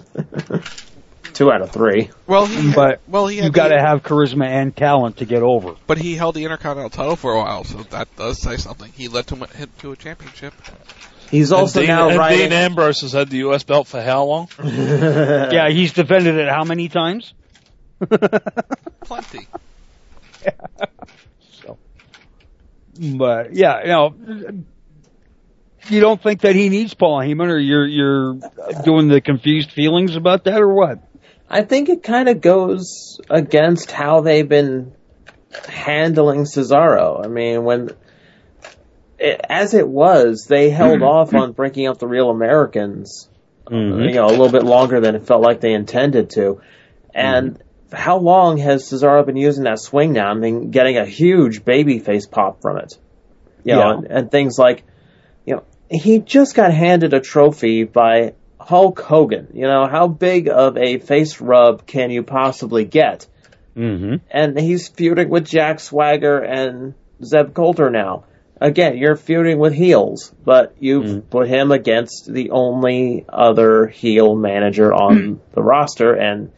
2 out of 3. You've got to have charisma and talent to get over. But he held the Intercontinental title for a while, so that does say something. He led him to a championship. He's also Dean Ambrose has had the U.S. belt for how long? Yeah, he's defended it how many times? Plenty. But yeah, you don't think that he needs Paul Heyman, or you're doing the confused feelings about that, or what? I think it kind of goes against how they've been handling Cesaro. I mean, as it was, they held off on breaking up the Real Americans, a little bit longer than it felt like they intended to. And how long has Cesaro been using that swing now? I mean, getting a huge babyface pop from it. And things like, he just got handed a trophy by Hulk Hogan. How big of a face rub can you possibly get? And he's feuding with Jack Swagger and Zeb Coulter now. Again, you're feuding with heels, but you've put him against the only other heel manager on the roster, and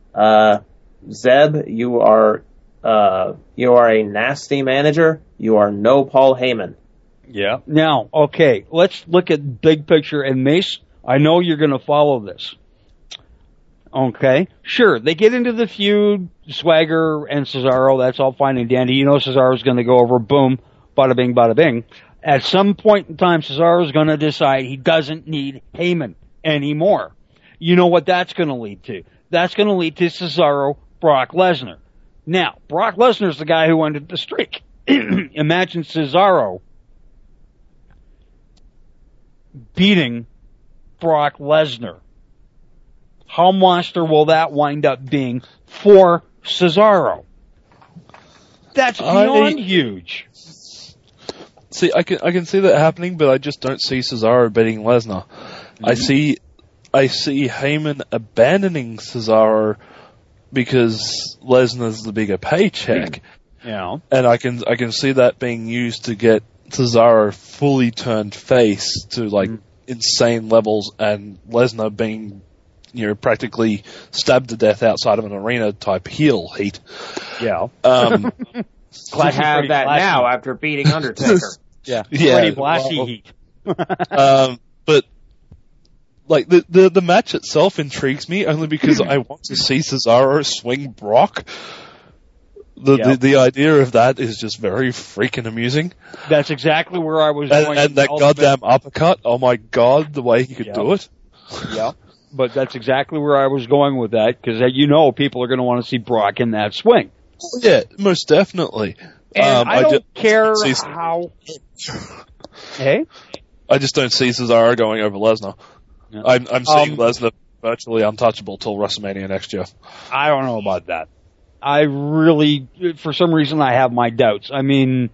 Zeb, you are a nasty manager. You are no Paul Heyman. Yeah. Now, okay, let's look at big picture. And Mace, I know you're going to follow this. Okay, sure. They get into the feud, Swagger and Cesaro. That's all fine and dandy. Cesaro's going to go over. Boom. Bada bing, bada bing. At some point in time, Cesaro's going to decide he doesn't need Heyman anymore. You know what that's going to lead to? That's going to lead to Cesaro, Brock Lesnar. Now, Brock Lesnar's the guy who ended the streak. Imagine Cesaro beating Brock Lesnar. How monster will that wind up being for Cesaro? That's beyond huge. See, I can see that happening, but I just don't see Cesaro beating Lesnar. I see Heyman abandoning Cesaro because Lesnar's the bigger paycheck. Yeah. And I can see that being used to get Cesaro fully turned face to insane levels, and Lesnar being practically stabbed to death outside of an arena type heel heat. Yeah. Glad to have that now after beating Undertaker. Yeah. Pretty blashy heat. But the match itself intrigues me only because I want to see Cesaro swing Brock. The idea of that is just very freaking amusing. That's exactly where I was going. And that goddamn uppercut, oh my god, the way he could do it. Yeah. But that's exactly where I was going with that, because people are going to want to see Brock in that swing. Yeah, most definitely. And I don't care how... Hey? I just don't see Cesaro going over Lesnar. Yeah. I'm seeing Lesnar virtually untouchable till WrestleMania next year. I don't know about that. I really, for some reason, I have my doubts. I mean,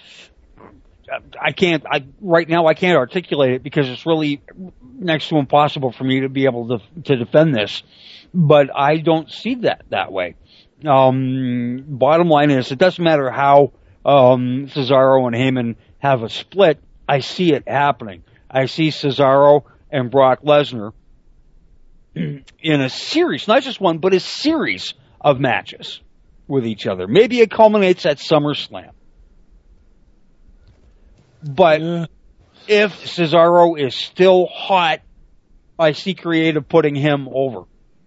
right now I can't articulate it because it's really next to impossible for me to be able to defend this. But I don't see that way. Bottom line is, it doesn't matter how Cesaro and Heyman have a split. I see it happening. I see Cesaro and Brock Lesnar in a series, not just one, but a series of matches with each other. Maybe it culminates at SummerSlam. But if Cesaro is still hot, I see creative putting him over.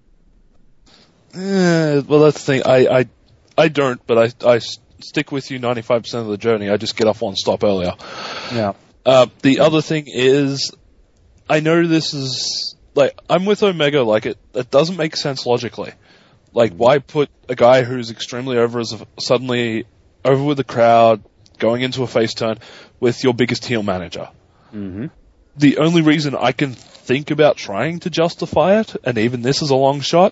Well, that's the thing. I don't, but I stick with you 95% of the journey. I just get off one stop earlier. Yeah. The other thing is, I know this is, I'm with Omega, it doesn't make sense logically. Why put a guy who's extremely over as suddenly over with the crowd, going into a face turn with your biggest heel manager. Mm-hmm. The only reason I can think about trying to justify it, and even this is a long shot,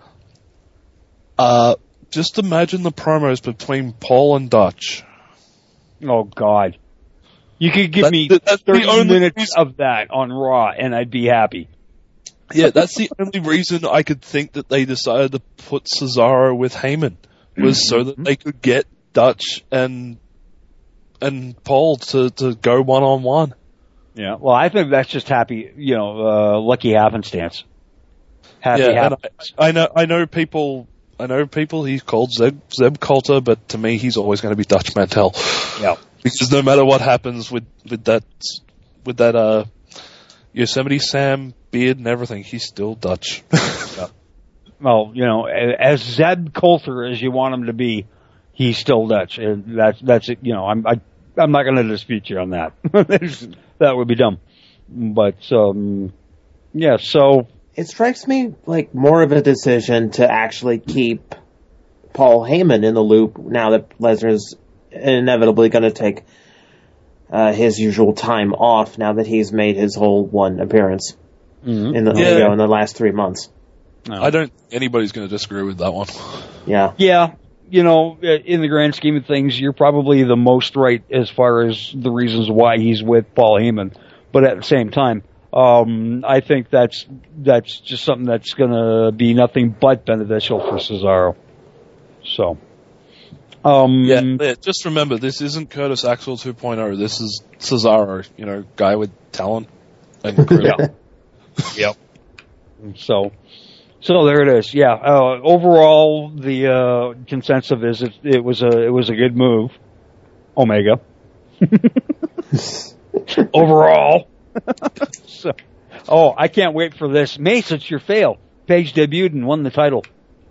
just imagine the promos between Paul and Dutch. Oh, God. You could give me 30 minutes of that on Raw, and I'd be happy. Yeah, that's the only reason I could think that they decided to put Cesaro with Heyman, was so that they could get Dutch and Paul to go one-on-one. Yeah, well, I think that's just lucky happenstance. Happy happenstance. I know people he's called Zeb Coulter, but to me he's always going to be Dutch Mantel. Yeah. Because no matter what happens with that Yosemite Sam beard and everything, he's still Dutch. Yeah. Well, as Zeb Coulter as you want him to be, he's still Dutch, and that's it. I'm not going to dispute you on that. That would be dumb. But yeah. So it strikes me like more of a decision to actually keep Paul Heyman in the loop now that Lesnar's inevitably going to take his usual time off now that he's made his whole one appearance in the last 3 months. No. I don't think anybody's going to disagree with that one. Yeah. Yeah. In the grand scheme of things, you're probably the most right as far as the reasons why he's with Paul Heyman. But at the same time, I think that's just something that's going to be nothing but beneficial for Cesaro. So. Just remember, this isn't Curtis Axel 2.0. This is Cesaro, guy with talent and charisma. Yep. So there it is. Yeah. Overall, the consensus is it was a good move. Omega. Overall. I can't wait for this. Mace, it's your fail. Paige debuted and won the title.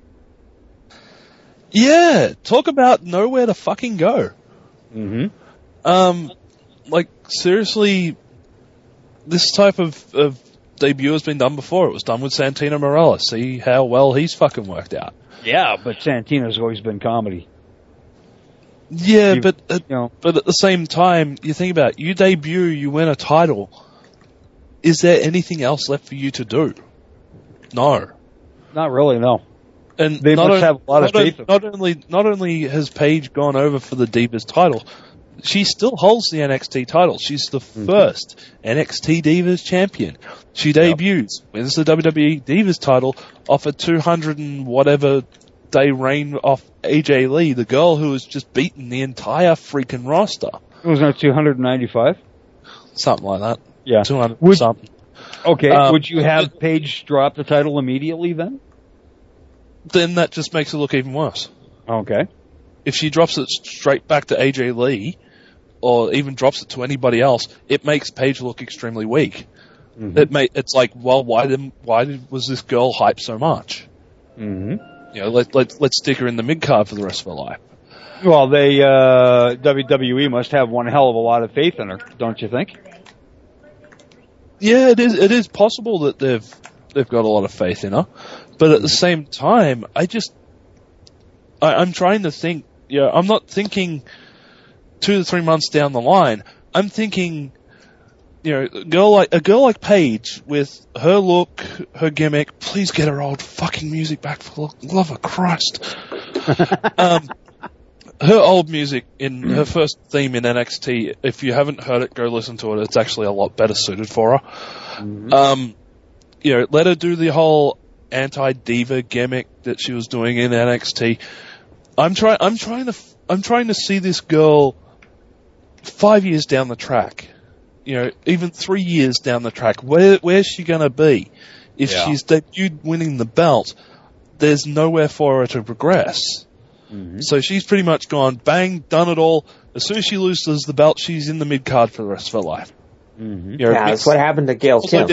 Yeah, talk about nowhere to fucking go. Mm-hmm. Seriously, this type of debut has been done before. It was done with Santino Marella. See how well he's fucking worked out. Yeah, but Santino's always been comedy. Yeah, but at the same time, you think about it, you debut, you win a title. Is there anything else left for you to do? No. Not really, no. And they must have a lot of faith. Not only has Paige gone over for the Divas title, she still holds the NXT title. She's the first NXT Divas champion. She debuts, wins the WWE Divas title off a 200 and whatever day reign off AJ Lee, the girl who has just beaten the entire freaking roster. Wasn't it 295? Something like that. Yeah. 200 something. Okay, would you have Paige drop the title immediately then? Then that just makes it look even worse. Okay. If she drops it straight back to AJ Lee, or even drops it to anybody else, it makes Paige look extremely weak. Mm-hmm. It's like, well, why was this girl hyped so much? Mm-hmm. Let's stick her in the mid card for the rest of her life. Well, WWE must have one hell of a lot of faith in her, don't you think? Yeah, it is possible that they've got a lot of faith in her, but at the same time, I'm trying to think. Yeah, I'm not thinking 2 to 3 months down the line. I'm thinking, a girl like Paige with her look, her gimmick. Please get her old fucking music back, for the love of Christ. Her old music in her first theme in NXT, if you haven't heard it, go listen to it. It's actually a lot better suited for her. Mm-hmm. Let her do the whole anti-diva gimmick that she was doing in NXT. I'm trying to see this girl 5 years down the track. Even 3 years down the track. Where's she gonna be? If she's debuted winning the belt, there's nowhere for her to progress. Mm-hmm. So she's pretty much gone, bang, done it all. As soon as she loses the belt, she's in the mid-card for the rest of her life. Mm-hmm. That's what happened to Gail Kim.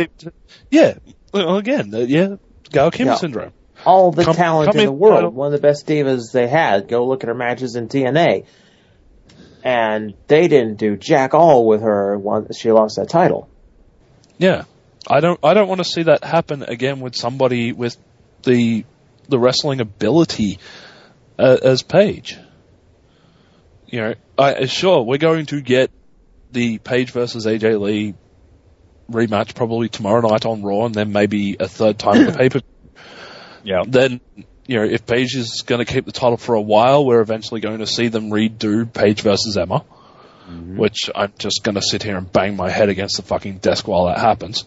Gail Kim syndrome. All the talent in the world, one of the best divas they had. Go look at her matches in TNA. And they didn't do jack all with her once she lost that title. Yeah. I don't want to see that happen again with somebody with the wrestling ability as Paige. Sure, we're going to get the Paige versus AJ Lee rematch probably tomorrow night on Raw, and then maybe a third time at the paper. Yeah. Then, if Paige is going to keep the title for a while, we're eventually going to see them redo Paige versus Emma, which I'm just going to sit here and bang my head against the fucking desk while that happens.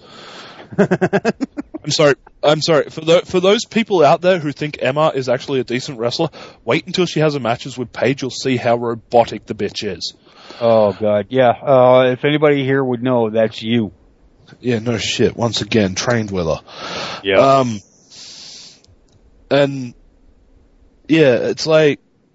I'm sorry. For those people out there who think Emma is actually a decent wrestler, wait until she has a matches with Paige. You'll see how robotic the bitch is. Oh God, yeah. If anybody here would know, that's you. Yeah, no shit. Once again, trained with her. Yeah. And yeah, it's like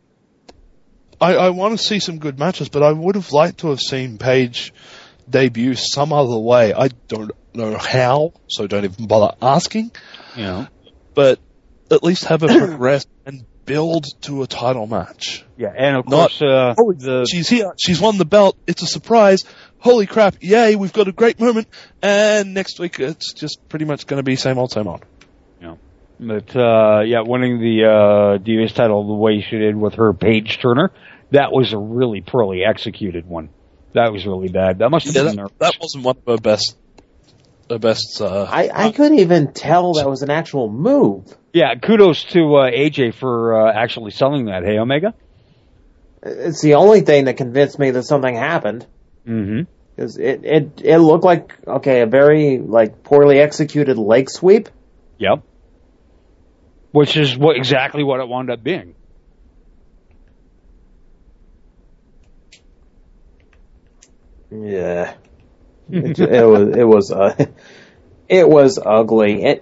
I want to see some good matches, but I would have liked to have seen Paige debut some other way. I don't know how, so don't even bother asking. Yeah. But at least have her progress and build to a title match. Yeah, and of course, she's here, she's won the belt, it's a surprise, holy crap, yay, we've got a great moment, and next week it's just pretty much going to be same old, same old. Yeah. But, winning the Divas title the way she did with her Paige Turner, that was a really poorly executed one. That was really bad. That must have been nervous. That wasn't one of her best. I couldn't even tell that was an actual move. Yeah, kudos to AJ for actually selling that. Hey, Omega? It's the only thing that convinced me that something happened. Mm-hmm. Because it looked like, a very, poorly executed leg sweep. Yep. Which is exactly what it wound up being. Yeah. It was ugly.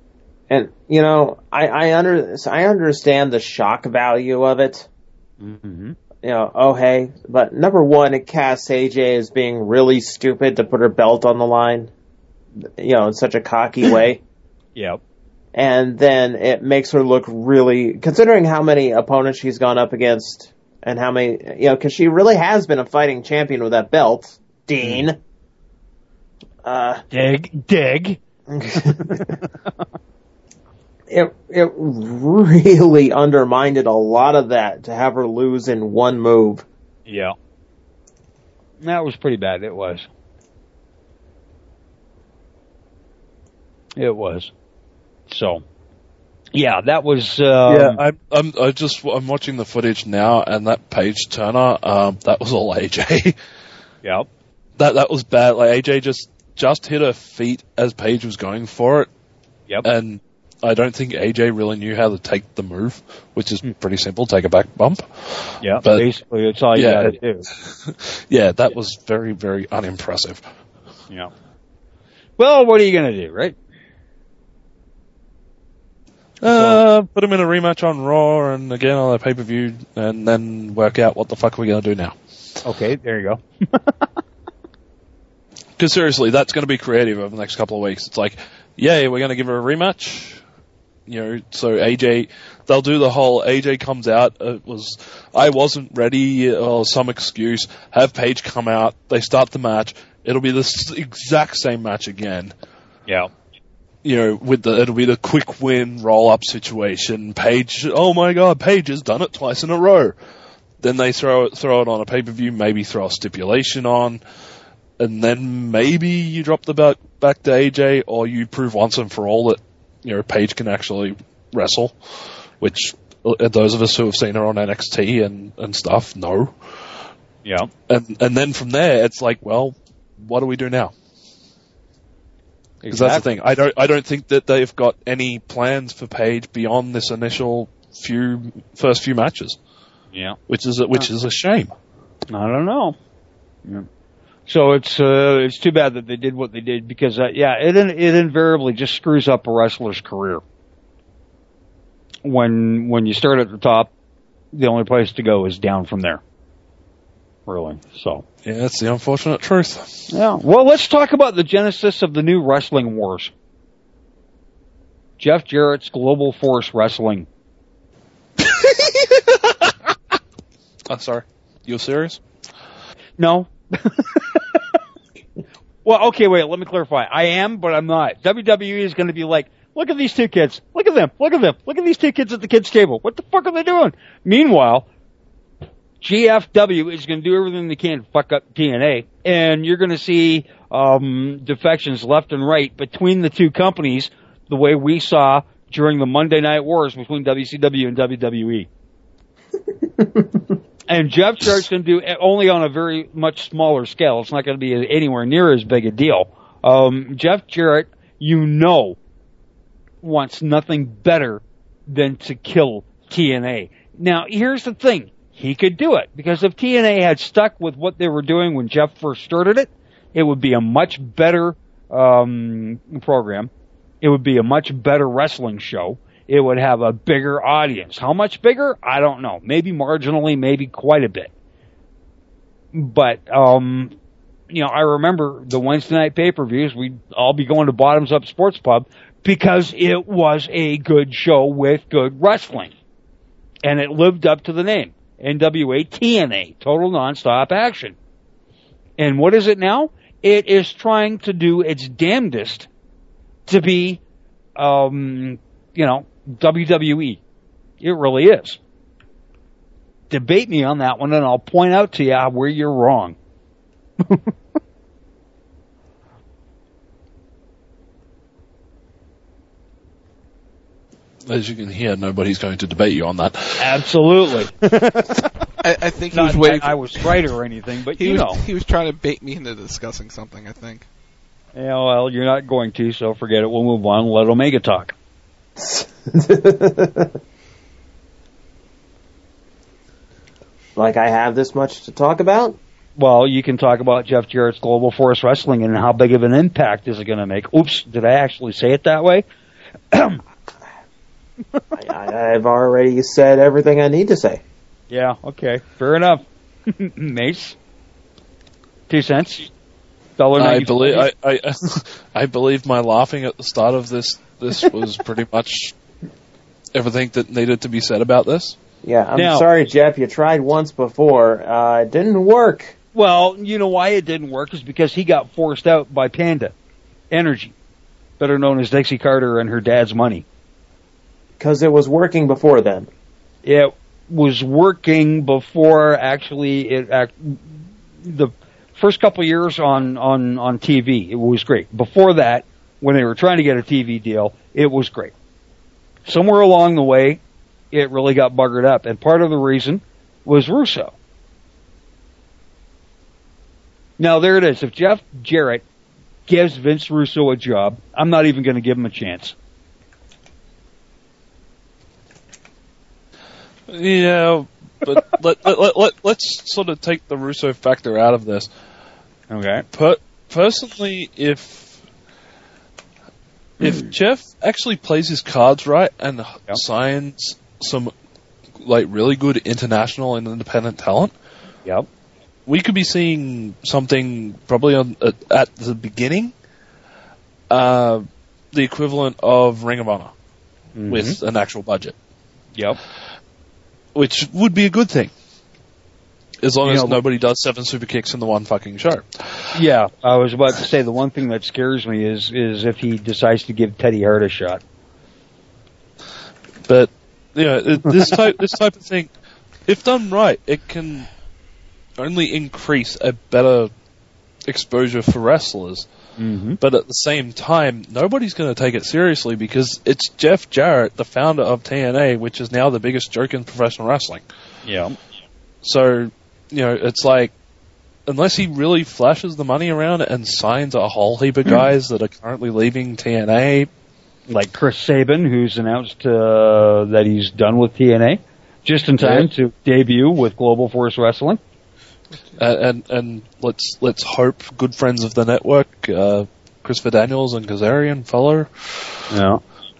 I understand the shock value of it. Mm-hmm. But number one, it casts AJ as being really stupid to put her belt on the line, in such a cocky way. Yep. And then it makes her look really, considering how many opponents she's gone up against and how many, because she really has been a fighting champion with that belt, Dean. Dig. It really undermined a lot of that to have her lose in one move. Yeah. That was pretty bad. It was. So, yeah, that was. I'm watching the footage now, and that Paige Turner, that was all AJ. Yep. That was bad. Like AJ just hit her feet as Paige was going for it. Yep. And I don't think AJ really knew how to take the move, which is pretty simple. Take a back bump. Yeah. But basically, it's all you got to do. Yeah, that was very, very unimpressive. Yeah. Well, what are you going to do, right? Put him in a rematch on Raw and again on a pay-per-view and then work out what the fuck we're going to do now. Okay, there you go. Because seriously, that's going to be creative over the next couple of weeks. It's like, yay, we're going to give her a rematch. So AJ, they'll do the whole AJ comes out, I wasn't ready, or some excuse, have Paige come out, they start the match, it'll be the exact same match again. Yeah. It'll be the quick win roll-up situation. Paige, oh my god, Paige has done it twice in a row. Then they throw it on a pay-per-view, maybe throw a stipulation on, and then maybe you drop the belt back to AJ, or you prove once and for all that, Paige can actually wrestle, which those of us who have seen her on NXT and stuff know. Yeah. And then from there, it's like, well, what do we do now? Because that's the thing. I don't think that they've got any plans for Paige beyond this initial first few matches. Yeah. Which is a shame. I don't know. Yeah. So it's too bad that they did what they did because it invariably just screws up a wrestler's career. When you start at the top, the only place to go is down from there. Really. So. Yeah, that's the unfortunate truth. Yeah. Well, let's talk about the genesis of the new Wrestling Wars. Jeff Jarrett's Global Force Wrestling. I'm sorry. You serious? No. Well, okay, wait, let me clarify. I am, but I'm not. WWE is going to be like, look at these two kids. Look at them. Look at them. Look at these two kids at the kids' table. What the fuck are they doing? Meanwhile, GFW is going to do everything they can to fuck up TNA, and you're going to see defections left and right between the two companies, the way we saw during the Monday Night Wars between WCW and WWE. And Jeff Jarrett's going to do only on a very much smaller scale. It's not going to be anywhere near as big a deal. Jeff Jarrett, wants nothing better than to kill TNA. Now, here's the thing. He could do it, because if TNA had stuck with what they were doing when Jeff first started it, it would be a much better program. It would be a much better wrestling show. It would have a bigger audience. How much bigger? I don't know. Maybe marginally, maybe quite a bit. But, I remember the Wednesday night pay-per-views, we'd all be going to Bottoms Up Sports Pub because it was a good show with good wrestling. And it lived up to the name. NWA TNA, Total Nonstop Action. And what is it now? It is trying to do its damnedest to be, WWE. It really is. Debate me on that one, and I'll point out to you where you're wrong. As you can hear, nobody's going to debate you on that. Absolutely. I think he was waiting. I was right or anything, but he was trying to bait me into discussing something, I think. Yeah, well, you're not going to, so forget it. We'll move on. Let Omega talk. Like I have this much to talk about? Well, you can talk about Jeff Jarrett's Global Force Wrestling and how big of an impact is it going to make. Oops, did I actually say it that way? I've already said everything I need to say. Yeah, okay, fair enough. Mace, 2 cents. I believe my laughing at the start of this was pretty much everything that needed to be said about this. Yeah, I'm sorry, Jeff. You tried once before. It didn't work. Well, you know why it didn't work is because he got forced out by Panda Energy, better known as Dixie Carter and her dad's money. Because it was working before then. It was working before the first couple of years on TV. It was great. Before that, when they were trying to get a TV deal, it was great. Somewhere along the way, it really got buggered up, and part of the reason was Russo. Now there it is. If Jeff Jarrett gives Vince Russo a job, I'm not even going to give him a chance. Yeah, but let's sort of take the Russo factor out of this. Okay. Personally, if Jeff actually plays his cards right and signs some really good international and independent talent, we could be seeing something probably at the beginning, the equivalent of Ring of Honor with an actual budget. Yep. Which would be a good thing. As long as nobody does 7 super kicks in the one fucking show. Yeah, I was about to say the one thing that scares me is if he decides to give Teddy Hart a shot. But this type of thing, if done right, it can only increase a better exposure for wrestlers. Mm-hmm. But at the same time, nobody's going to take it seriously because it's Jeff Jarrett, the founder of TNA, which is now the biggest joke in professional wrestling. Yeah. So, it's like, unless he really flashes the money around and signs a whole heap of guys that are currently leaving TNA. Like Chris Sabin, who's announced that he's done with TNA, just in time to debut with Global Force Wrestling. And let's hope good friends of the network, Christopher Daniels and Kazarian follow. Yeah.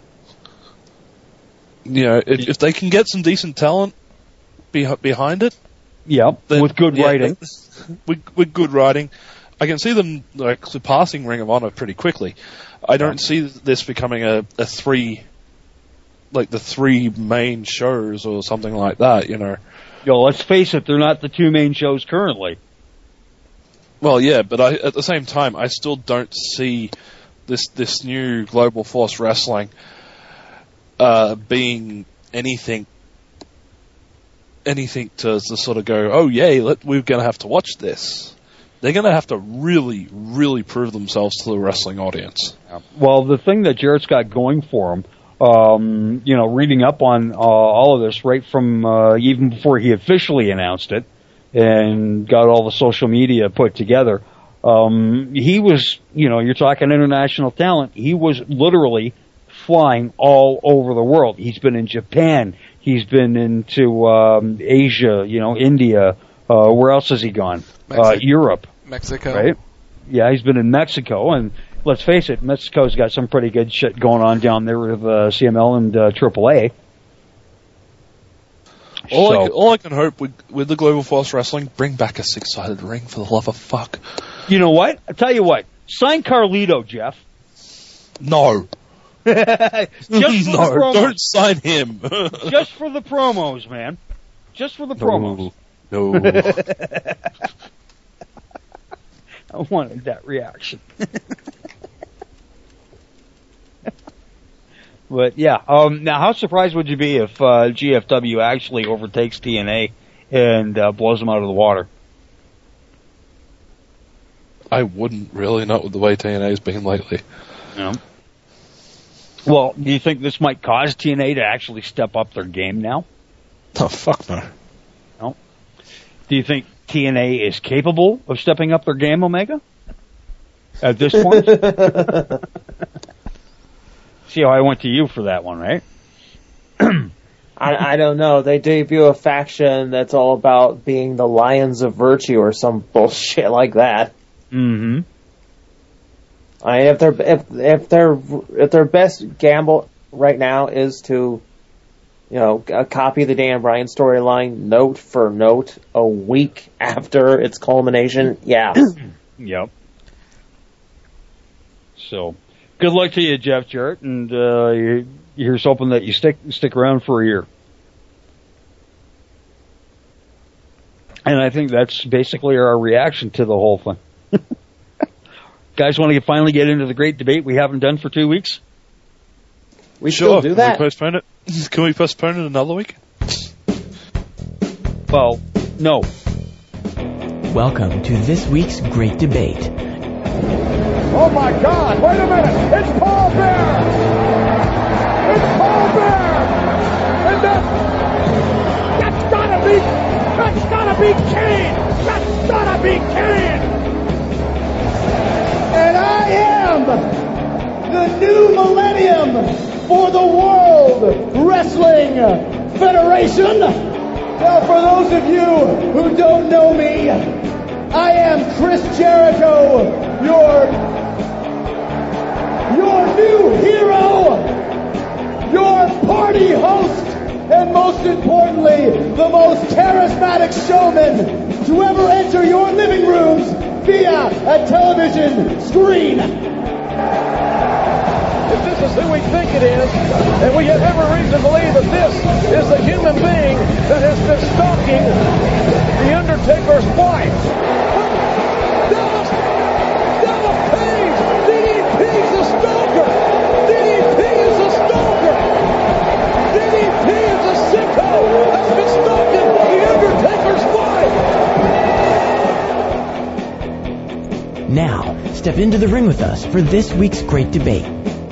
If they can get some decent talent behind it. Yeah, with good writing. With good writing. I can see them surpassing Ring of Honor pretty quickly. I don't see this becoming a three, the 3 main shows or something like that, let's face it, they're not the 2 main shows currently. Well, yeah, but at the same time, I still don't see this new Global Force Wrestling being anything anything to sort of go, oh yay, we're going to have to watch this. They're going to have to really, really prove themselves to the wrestling audience. Well, the thing that Jarrett's got going for him, reading up on all of this right from even before he officially announced it and got all the social media put together, he was, you're talking international talent. He was literally flying all over the world. He's been in Japan. He's been into Asia, India. Where else has he gone? Europe. Mexico. Right? Yeah, he's been in Mexico, and let's face it, Mexico's got some pretty good shit going on down there with CML and AAA. All I can hope with the Global Force Wrestling, bring back a six-sided ring for the love of fuck. You know what? I'll tell you what. Sign Carlito, Jeff. No. Just for the promos. Don't sign him. Just for the promos, man. Just for the promos. No. I wanted that reaction. But yeah, now how surprised would you be if GFW actually overtakes TNA and blows them out of the water? I wouldn't really, not with the way TNA's been lately. No. Well, do you think this might cause TNA to actually step up their game now? Oh, fuck no. No. Do you think TNA is capable of stepping up their game, Omega? At this point? See how I went to you for that one, right? I don't know. They debut a faction that's all about being the Lions of Virtue or some bullshit like that. Mm-hmm. If their best gamble right now is to, copy the Dan Bryan storyline note for note a week after its culmination, yeah. Yep. So, good luck to you, Jeff Jarrett, and here's hoping that you stick around for a year. And I think that's basically our reaction to the whole thing. Guys, want to finally get into the great debate we haven't done for 2 weeks? We still do that. Can we postpone it? Can we postpone it another week? Well, no. Welcome to this week's great debate. Oh my God! Wait a minute! It's Paul Bearer! It's Paul Bearer! And that's gotta be Kane! That's gotta be Kane! And I am the new millennium for the World Wrestling Federation. Now, for those of you who don't know me, I am Chris Jericho, your new hero, your party host, and most importantly, the most charismatic showman to ever enter your living rooms via a television screen. If this is who we think it is, and we have every reason to believe that this is the human being that has been stalking The Undertaker's wife. Devil Page! DDP is a stalker! DDP is a stalker! DDP is a sicko that's been stalking The Undertaker's wife! Now, step into the ring with us for this week's great debate.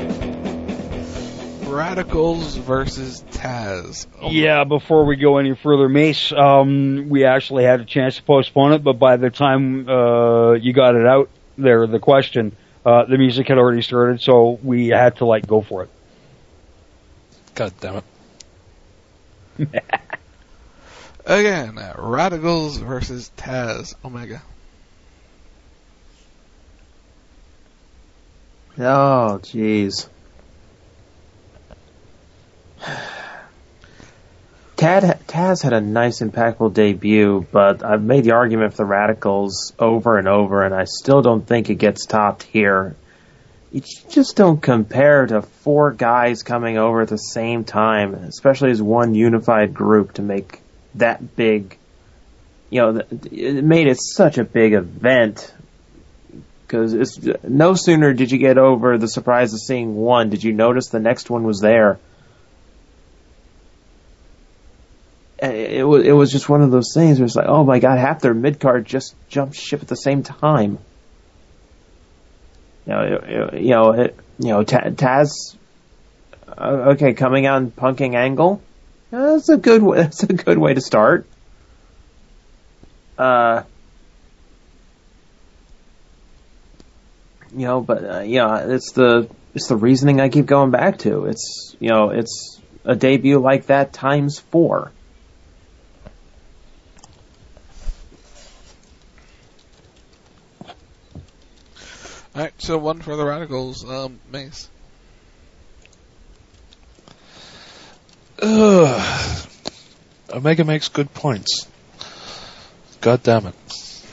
Radicals versus Taz. Oh. Yeah, before we go any further, Mace, we actually had a chance to postpone it, but by the time you got it out there, the question, the music had already started, so we had to, go for it. God damn it. Again, Radicals versus Taz. Omega. Oh, jeez. Taz had a nice, impactful debut, but I've made the argument for the Radicals over and over, and I still don't think it gets topped here. You just don't compare to 4 guys coming over at the same time, especially as one unified group, to make that big. It made it such a big event. Because no sooner did you get over the surprise of seeing one, did you notice the next one was there. it was just one of those things where it's like, oh my god, half their mid-card just jumped ship at the same time. Taz, okay, coming out and punking Angle. That's a good way to start. It's the reasoning I keep going back to. It's a debut like that times 4. Alright, so one for the Radicals, Mace. Omega makes good points. God damn it.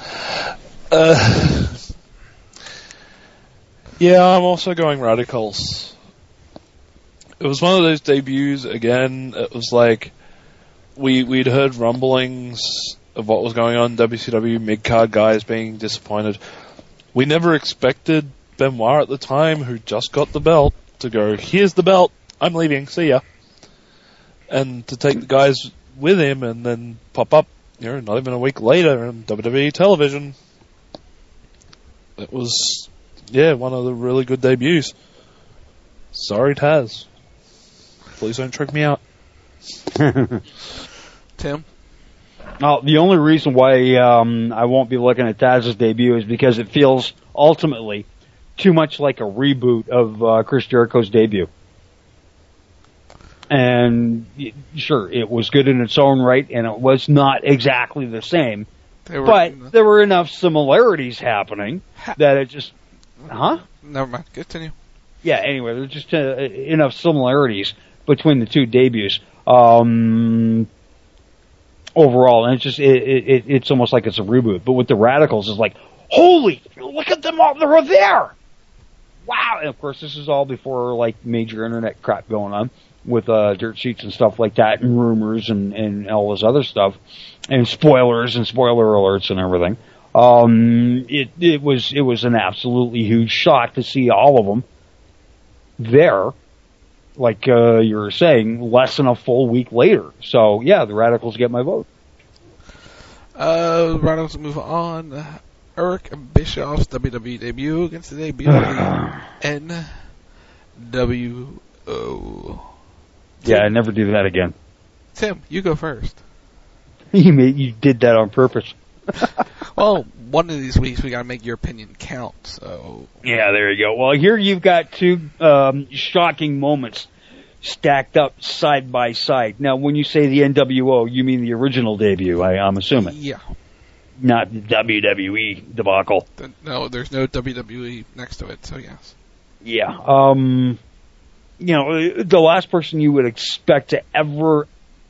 Yeah, I'm also going Radicals. It was one of those debuts, again, it was like, we'd heard rumblings of what was going on in WCW, mid-card guys being disappointed. We never expected Benoit at the time, who just got the belt, to go, here's the belt, I'm leaving, see ya. And to take the guys with him and then pop up, not even a week later on WWE television. It was, one of the really good debuts. Sorry, Taz. Please don't trick me out. Tim? Well, the only reason why I won't be looking at Taz's debut is because it feels ultimately too much like a reboot of Chris Jericho's debut. And sure, it was good in its own right, and it was not exactly the same. But there were enough similarities happening that it just... Never mind. Continue. Yeah, anyway, there's just enough similarities between the two debuts. Overall, and it's just it's almost like it's a reboot. But with the Radicals, it's like, holy, look at them all, they're there! Wow! And of course, this is all before like major internet crap going on with dirt sheets and stuff like that, and rumors and all this other stuff, and spoilers and spoiler alerts and everything. It was an absolutely huge shock to see all of them there, like you were saying, less than a full week later. So yeah, the Radicals get my vote. Radicals move on. Eric Bischoff's WWE debut against the debut of the NWO. Yeah, I never do that again. Tim, you go first. You did that on purpose. Well, one of these weeks we gotta make your opinion count, so... Yeah, there you go. Well, here you've got two shocking moments stacked up side by side. Now, when you say the NWO, you mean the original debut, I'm assuming. Yeah. Not the WWE debacle. No, there's no WWE next to it, so yes. Yeah. The last person you would expect to ever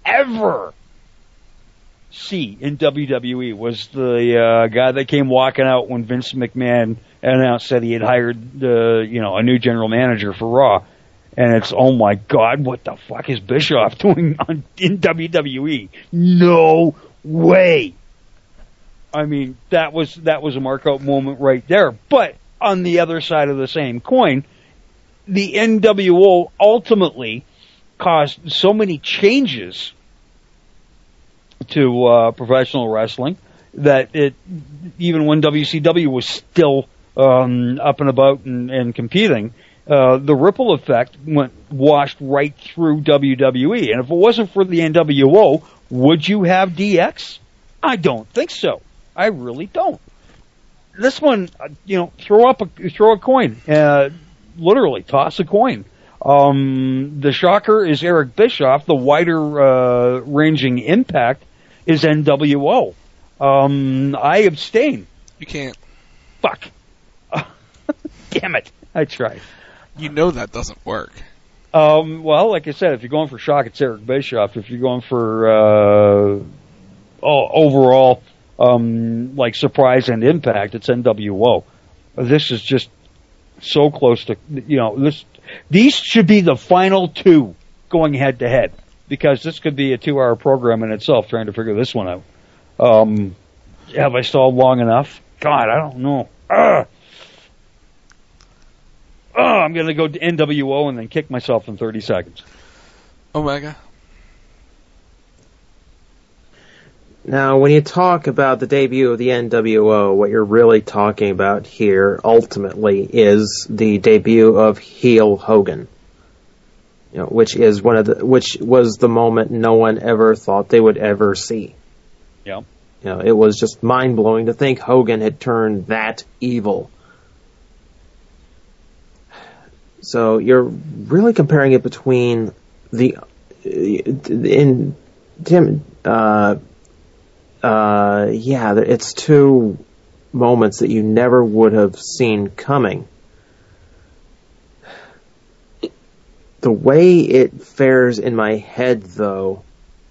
see in WWE was the guy that came walking out when Vince McMahon announced that he had hired a new general manager for Raw. And it's, oh my God, what the fuck is Bischoff doing in WWE? No way. I mean, that was a mark-out moment right there. But on the other side of the same coin, the NWO ultimately caused so many changes to professional wrestling that even when WCW was still up and about and competing, the ripple effect washed right through WWE. And if it wasn't for the NWO, would you have DX? I don't think so. I really don't. This one, throw a coin. Literally, toss a coin. The shocker is Eric Bischoff. The wider ranging impact is NWO. I abstain. You can't. Fuck. Damn it. I tried. You know that doesn't work. Well, like I said, if you're going for shock, it's Eric Bischoff. If you're going for overall surprise and impact, it's NWO. This is just so close to, these should be the final two going head to head, because this could be a 2-hour program in itself trying to figure this one out. Have I stalled long enough? God, I don't know. I'm going to go to NWO and then kick myself in 30 seconds. Omega. Now, when you talk about the debut of the NWO, what you're really talking about here, ultimately, is the debut of heel Hogan. Which was the moment no one ever thought they would ever see. Yeah. It was just mind-blowing to think Hogan had turned that evil. So you're really comparing it between it's two moments that you never would have seen coming. The way it fares in my head, though,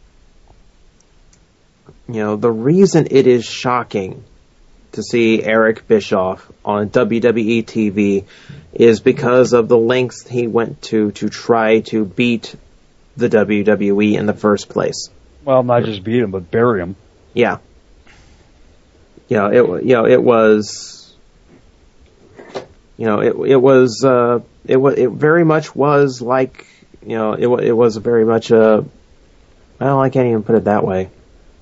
the reason it is shocking to see Eric Bischoff on WWE TV is because of the lengths he went to try to beat the WWE in the first place. Well, not just beat him, but bury him. Yeah. It very much was like, it was very much I can't even put it that way.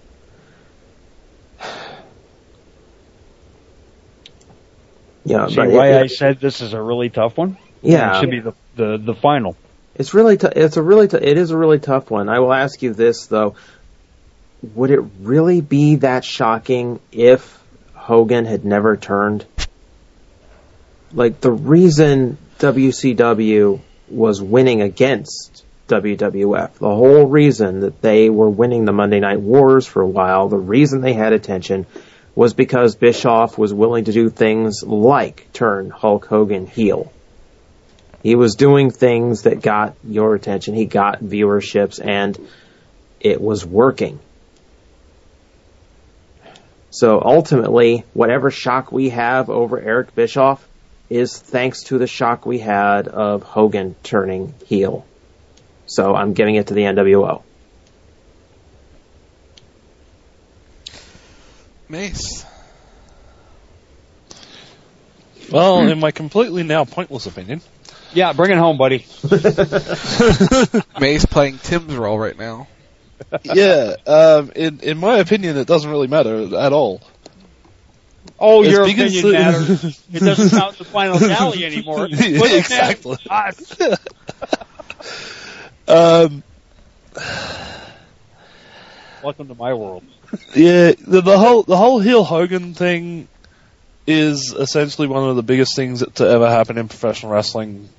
See why I said this is a really tough one? Yeah. It should be the final. It's really it is a really tough one. I will ask you this, though. Would it really be that shocking if Hogan had never turned? Like, the reason WCW was winning against WWF, the whole reason that they were winning the Monday Night Wars for a while, the reason they had attention was because Bischoff was willing to do things like turn Hulk Hogan heel. He was doing things that got your attention, he got viewerships, and it was working. So ultimately, whatever shock we have over Eric Bischoff is thanks to the shock we had of Hogan turning heel. So I'm giving it to the NWO. Mace. Well, in my completely now pointless opinion. Yeah, bring it home, buddy. Mace playing Tim's role right now. Yeah, in my opinion, it doesn't really matter at all. Oh, your opinion matters. It doesn't count the final tally anymore. Yeah, exactly. Welcome to my world. Yeah, the whole heel Hogan thing is essentially one of the biggest things to ever happen in professional wrestling.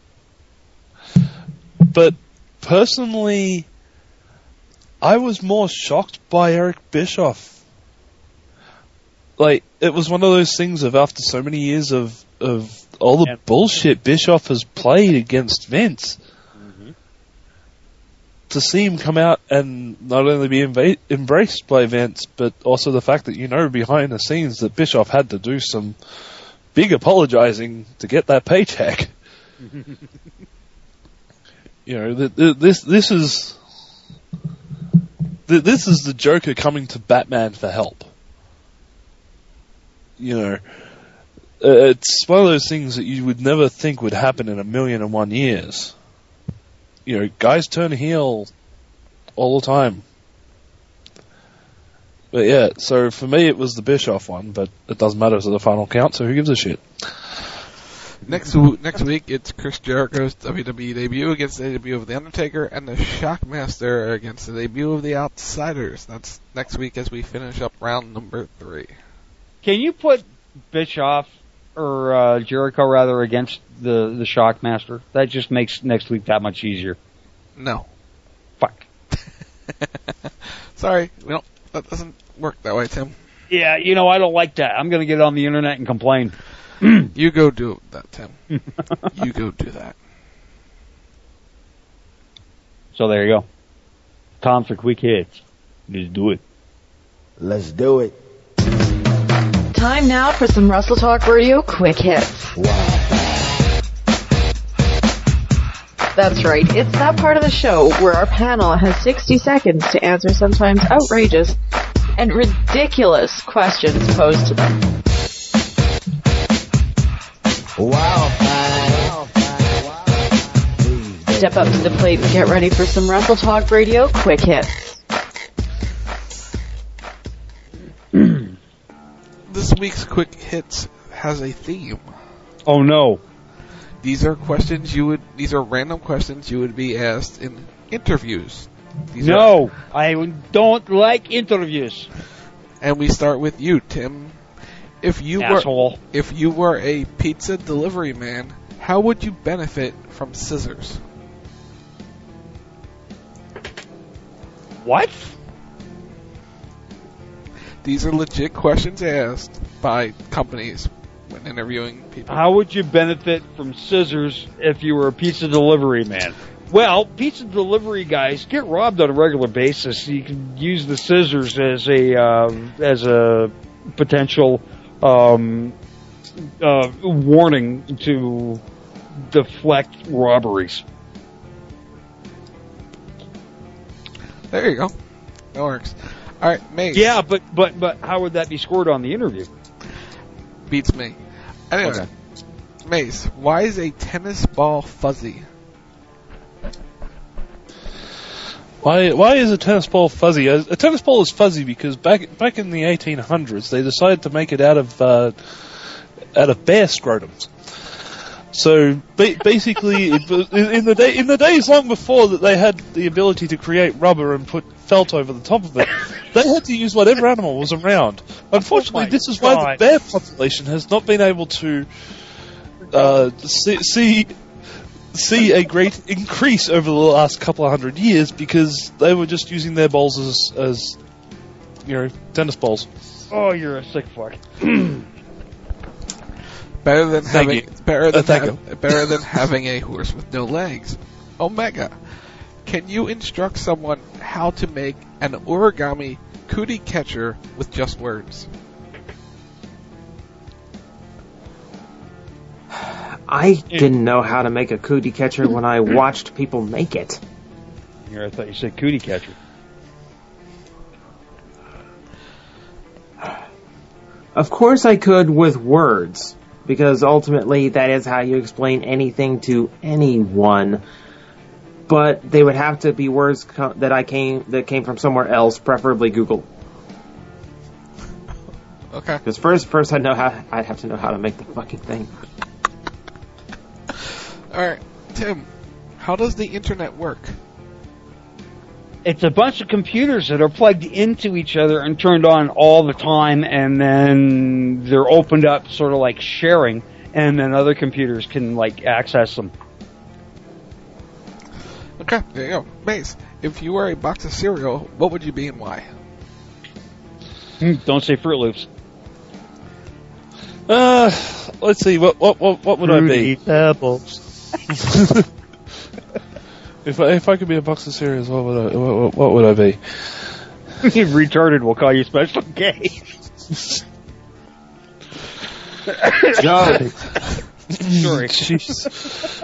But personally, I was more shocked by Eric Bischoff. Like, it was one of those things of after so many years of all the bullshit Bischoff has played against Vince, to see him come out and not only be embraced by Vince, but also the fact that behind the scenes that Bischoff had to do some big apologizing to get that paycheck. This is the Joker coming to Batman for help. It's one of those things that you would never think would happen in 1,000,001 years. Guys turn heel all the time. But yeah, so for me it was the Bischoff one, but it doesn't matter to the final count, so who gives a shit? Next week, it's Chris Jericho's WWE debut against the debut of The Undertaker, and the Shockmaster against the debut of The Outsiders. That's next week as we finish up round number 3. Can you put Bischoff, or Jericho rather, against the Shockmaster? That just makes next week that much easier. No. Fuck. Sorry, that doesn't work that way, Tim. Yeah, I don't like that. I'm going to get on the internet and complain. You go do that, Tim. You go do that. So there you go. Time for quick hits. Let's do it. Let's do it. Time now for some Wrestle Talk Radio quick hits. Wow. That's right. It's that part of the show where our panel has 60 seconds to answer sometimes outrageous and ridiculous questions posed to them. Wow. Step up to the plate and get ready for some Wrestle Talk Radio quick hits. This week's Quick Hits has a theme. Oh no. These are random questions you would be asked in interviews. I don't like interviews. And we start with you, Tim. If you were a pizza delivery man, how would you benefit from scissors? What? These are legit questions asked by companies when interviewing people. How would you benefit from scissors if you were a pizza delivery man? Well, pizza delivery guys get robbed on a regular basis. You can use the scissors as a potential warning to deflect robberies. There you go. That works. All right, Mace. Yeah, but how would that be scored on the interview? Beats me. Anyway, okay. Mace, why is a tennis ball fuzzy? Why is a tennis ball fuzzy? A tennis ball is fuzzy because back in the 1800s they decided to make it out of bear scrotums. So basically, in the days long before that they had the ability to create rubber and put felt over the top of it, they had to use whatever animal was around. Unfortunately, this is why the bear population has not been able to see a great increase over the last couple of 100 years because they were just using their balls as tennis balls. Oh, you're a sick fuck. Better than having a horse with no legs. Omega, can you instruct someone how to make an origami cootie catcher with just words? I didn't know how to make a cootie catcher when I watched people make it. I thought you said cootie catcher. Of course I could with words, because ultimately that is how you explain anything to anyone. But they would have to be words that came from somewhere else, preferably Google. Okay. Because first I'd have to know how to make the fucking thing. Alright, Tim, how does the internet work? It's a bunch of computers that are plugged into each other and turned on all the time, and then they're opened up sort of like sharing, and then other computers can like access them. Okay, there you go. Mace, if you were a box of cereal, what would you be and why? Don't say Fruit Loops. Let's see, what would I be? Pebbles. If I could be a box of cereals, what would I be? Retarded will call you Special K. Joe. Sorry. Jeez.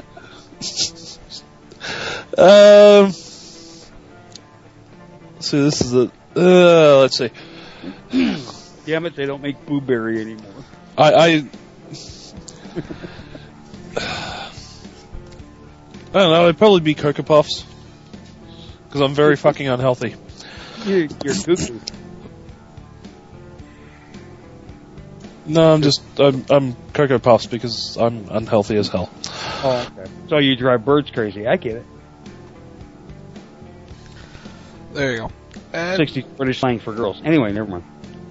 So this is let's see. Damn it, they don't make Blueberry anymore. I don't know, I'd probably be Cocoa Puffs. Because I'm very fucking unhealthy. You're cuckoo. No, I'm Cocoa Puffs because I'm unhealthy as hell. Oh, okay. So you drive birds crazy. I get it. There you go. And 60s British slang for girls. Anyway, never mind.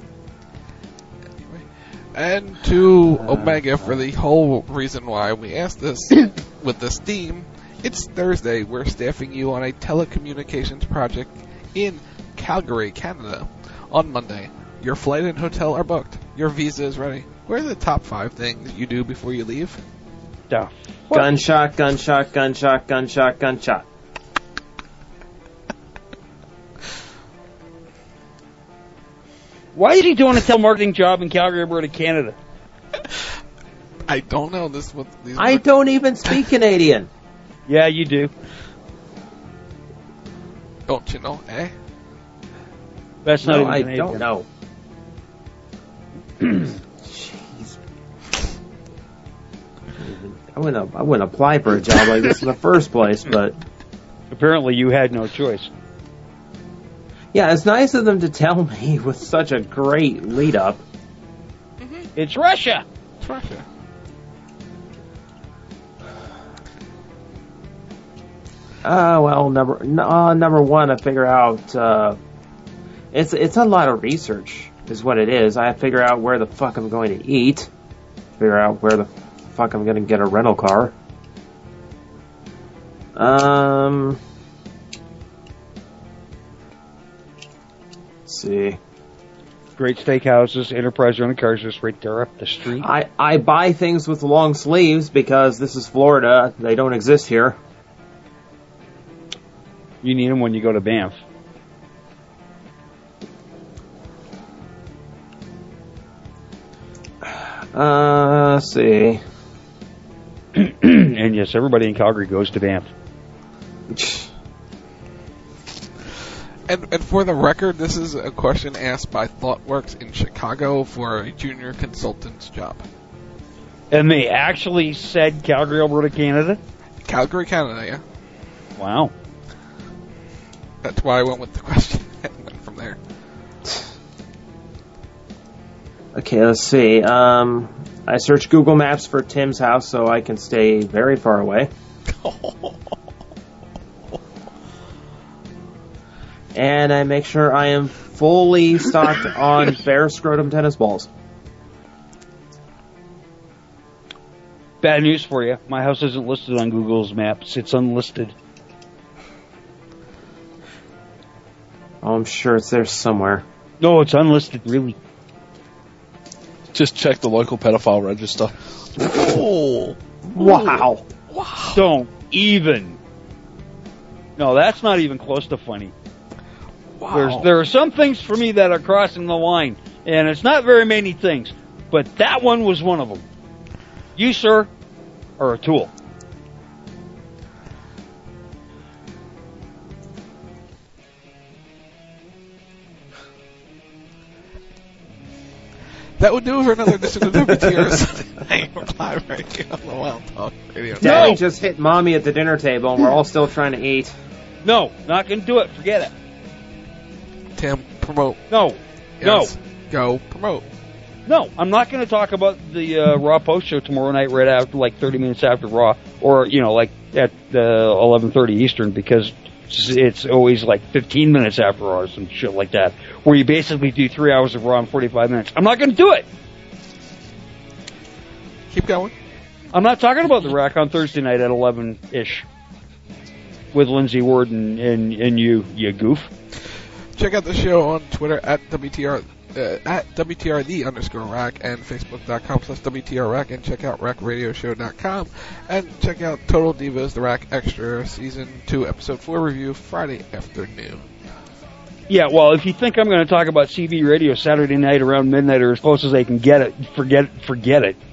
And to Omega for the whole reason why we asked this with this theme. It's Thursday. We're staffing you on a telecommunications project in Calgary, Canada. On Monday, your flight and hotel are booked. Your visa is ready. What are the top 5 things you do before you leave? Gunshot, gunshot, gunshot, gunshot, gunshot. Why is he doing a telemarketing job in Calgary, Alberta, Canada? I don't know. I don't even speak Canadian. Yeah, you do. Don't you know, eh? That's not no, even I Canadian. don't know. Jeez. I wouldn't apply for a job like this in the first place, but apparently you had no choice. Yeah, it's nice of them to tell me with such a great lead-up. Mm-hmm. It's Russia! It's Russia. Well, number one, I figure out, it's a lot of research, is what it is. I figure out where the fuck I'm going to eat, figure out where the fuck I'm going to get a rental car. Let's see. Great steakhouses, Enterprise rental cars just right there up the street. I buy things with long sleeves because this is Florida. They don't exist here. You need them when you go to Banff. Let's see. And yes, everybody in Calgary goes to Banff. And for the record, this is a question asked by ThoughtWorks in Chicago for a junior consultant's job. And they actually said Calgary, Alberta, Canada? Calgary, Canada, yeah. Wow. That's why I went with the question and went from there. Okay, let's see. I search Google Maps for Tim's house so I can stay very far away. And I make sure I am fully stocked on bare scrotum tennis balls. Bad news for you. My house isn't listed on Google's maps. It's unlisted. Oh, I'm sure it's there somewhere. No, it's unlisted, really. Just check the local pedophile register. Oh. Wow. Wow. Don't even. No, that's not even close to funny. Wow. There are some things for me that are crossing the line, and it's not very many things, but that one was one of them. You, sir, are a tool. That would do it for another edition of WTR's Live right here on the Wild Talk Radio. Daddy just hit Mommy at the dinner table, and we're all still trying to eat. No, not going to do it. Forget it. Tim, promote. No. Yes. No. Go, promote. No, I'm not going to talk about the Raw post show tomorrow night right after, like 30 minutes after Raw, or, like at 11:30 Eastern, because it's always like 15 minutes after Raw or some shit like that, where you basically do 3 hours of Raw in 45 minutes. I'm not going to do it. Keep going. I'm not talking about the Rack on Thursday night at 11-ish with Lindsay Ward and you goof. Check out the show on Twitter at WTR. At WTRD_rack and Facebook.com/WTRrack, and check out RackRadioshow.com, and check out Total Divas The Rack Extra Season 2 Episode 4 review Friday afternoon. Yeah, well, if you think I'm going to talk about CB Radio Saturday night around midnight or as close as they can get it, forget it.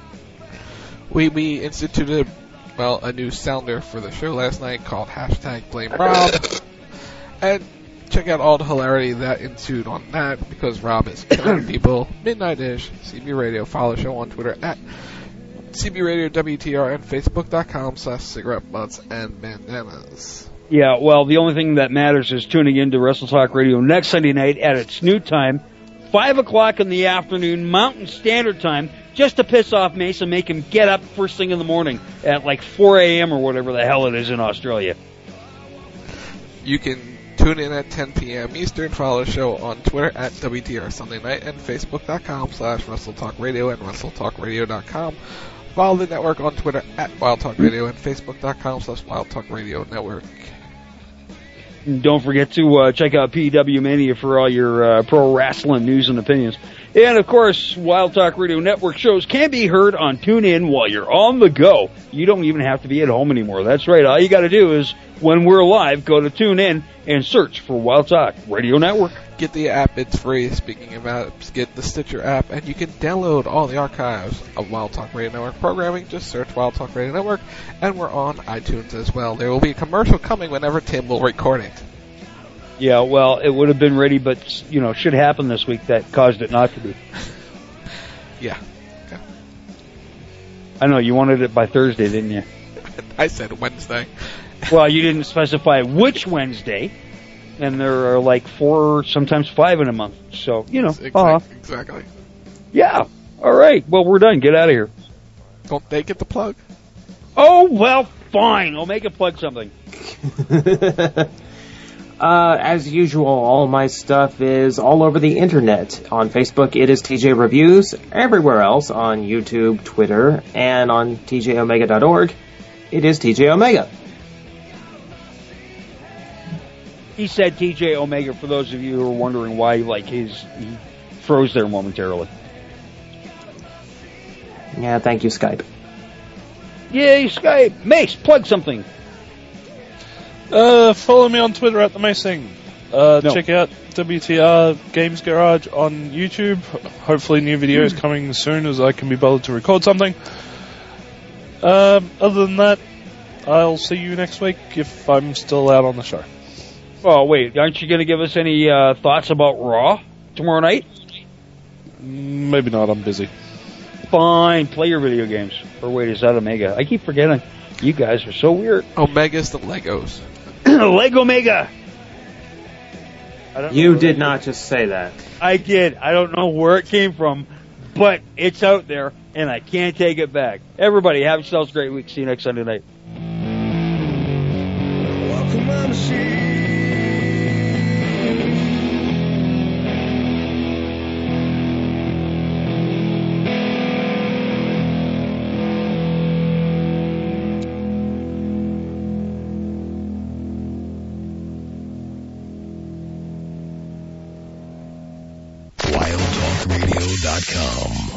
We instituted, a new sounder for the show last night called #BlameRob, and check out all the hilarity that ensued on that, because Rob is killing people. Midnight-ish, CB Radio. Follow the show on Twitter at CB Radio WTR and Facebook.com/cigarette butts and bandanas. Yeah, well, the only thing that matters is tuning in to Wrestle Talk Radio next Sunday night at its new time, 5 o'clock in the afternoon, Mountain Standard Time, just to piss off Mace and make him get up first thing in the morning at like 4 a.m. or whatever the hell it is in Australia. You can tune in at 10 p.m. Eastern. Follow the show on Twitter at WTR Sunday Night and Facebook.com/WrestleTalkRadio and WrestleTalkRadio.com. Follow the network on Twitter at Wild Talk Radio and Facebook.com/Wild Talk Radio Network. And don't forget to check out PW Mania for all your pro wrestling news and opinions. And, of course, Wild Talk Radio Network shows can be heard on TuneIn while you're on the go. You don't even have to be at home anymore. That's right. All you got to do is, when we're live, go to TuneIn and search for Wild Talk Radio Network. Get the app. It's free. Speaking of apps, get the Stitcher app, and you can download all the archives of Wild Talk Radio Network programming. Just search Wild Talk Radio Network, and we're on iTunes as well. There will be a commercial coming whenever Tim will record it. Yeah, well, it would have been ready, but, should happen this week that caused it not to be. Yeah. Okay. I know, you wanted it by Thursday, didn't you? I said Wednesday. Well, you didn't specify which Wednesday. And there are like 4, sometimes 5 in a month. So, Exactly. Yeah. All right. Well, we're done. Get out of here. Don't they get the plug? Oh, well, fine. I'll make it plug something. As usual, all my stuff is all over the internet. On Facebook, it is TJ Reviews. Everywhere else, on YouTube, Twitter, and on tjomega.org, it is TJ Omega. He said TJ Omega for those of you who are wondering why, he froze there momentarily. Yeah, thank you, Skype. Yay, Skype! Mace, plug something! Follow me on Twitter at the Macing. No. Check out WTR Games Garage on YouTube. Hopefully new videos coming soon as I can be bothered to record something. Other than that, I'll see you next week if I'm still out on the show. Oh, wait, aren't you going to give us any thoughts about Raw tomorrow night? Maybe not, I'm busy. Fine, play your video games. Or wait, is that Omega? I keep forgetting. You guys are so weird. Omega's the Legos. Lego Mega! You did not just say that. I did. I don't know where it came from, but it's out there, and I can't take it back. Everybody, have yourselves a great week. See you next Sunday night. WildTalkRadio.com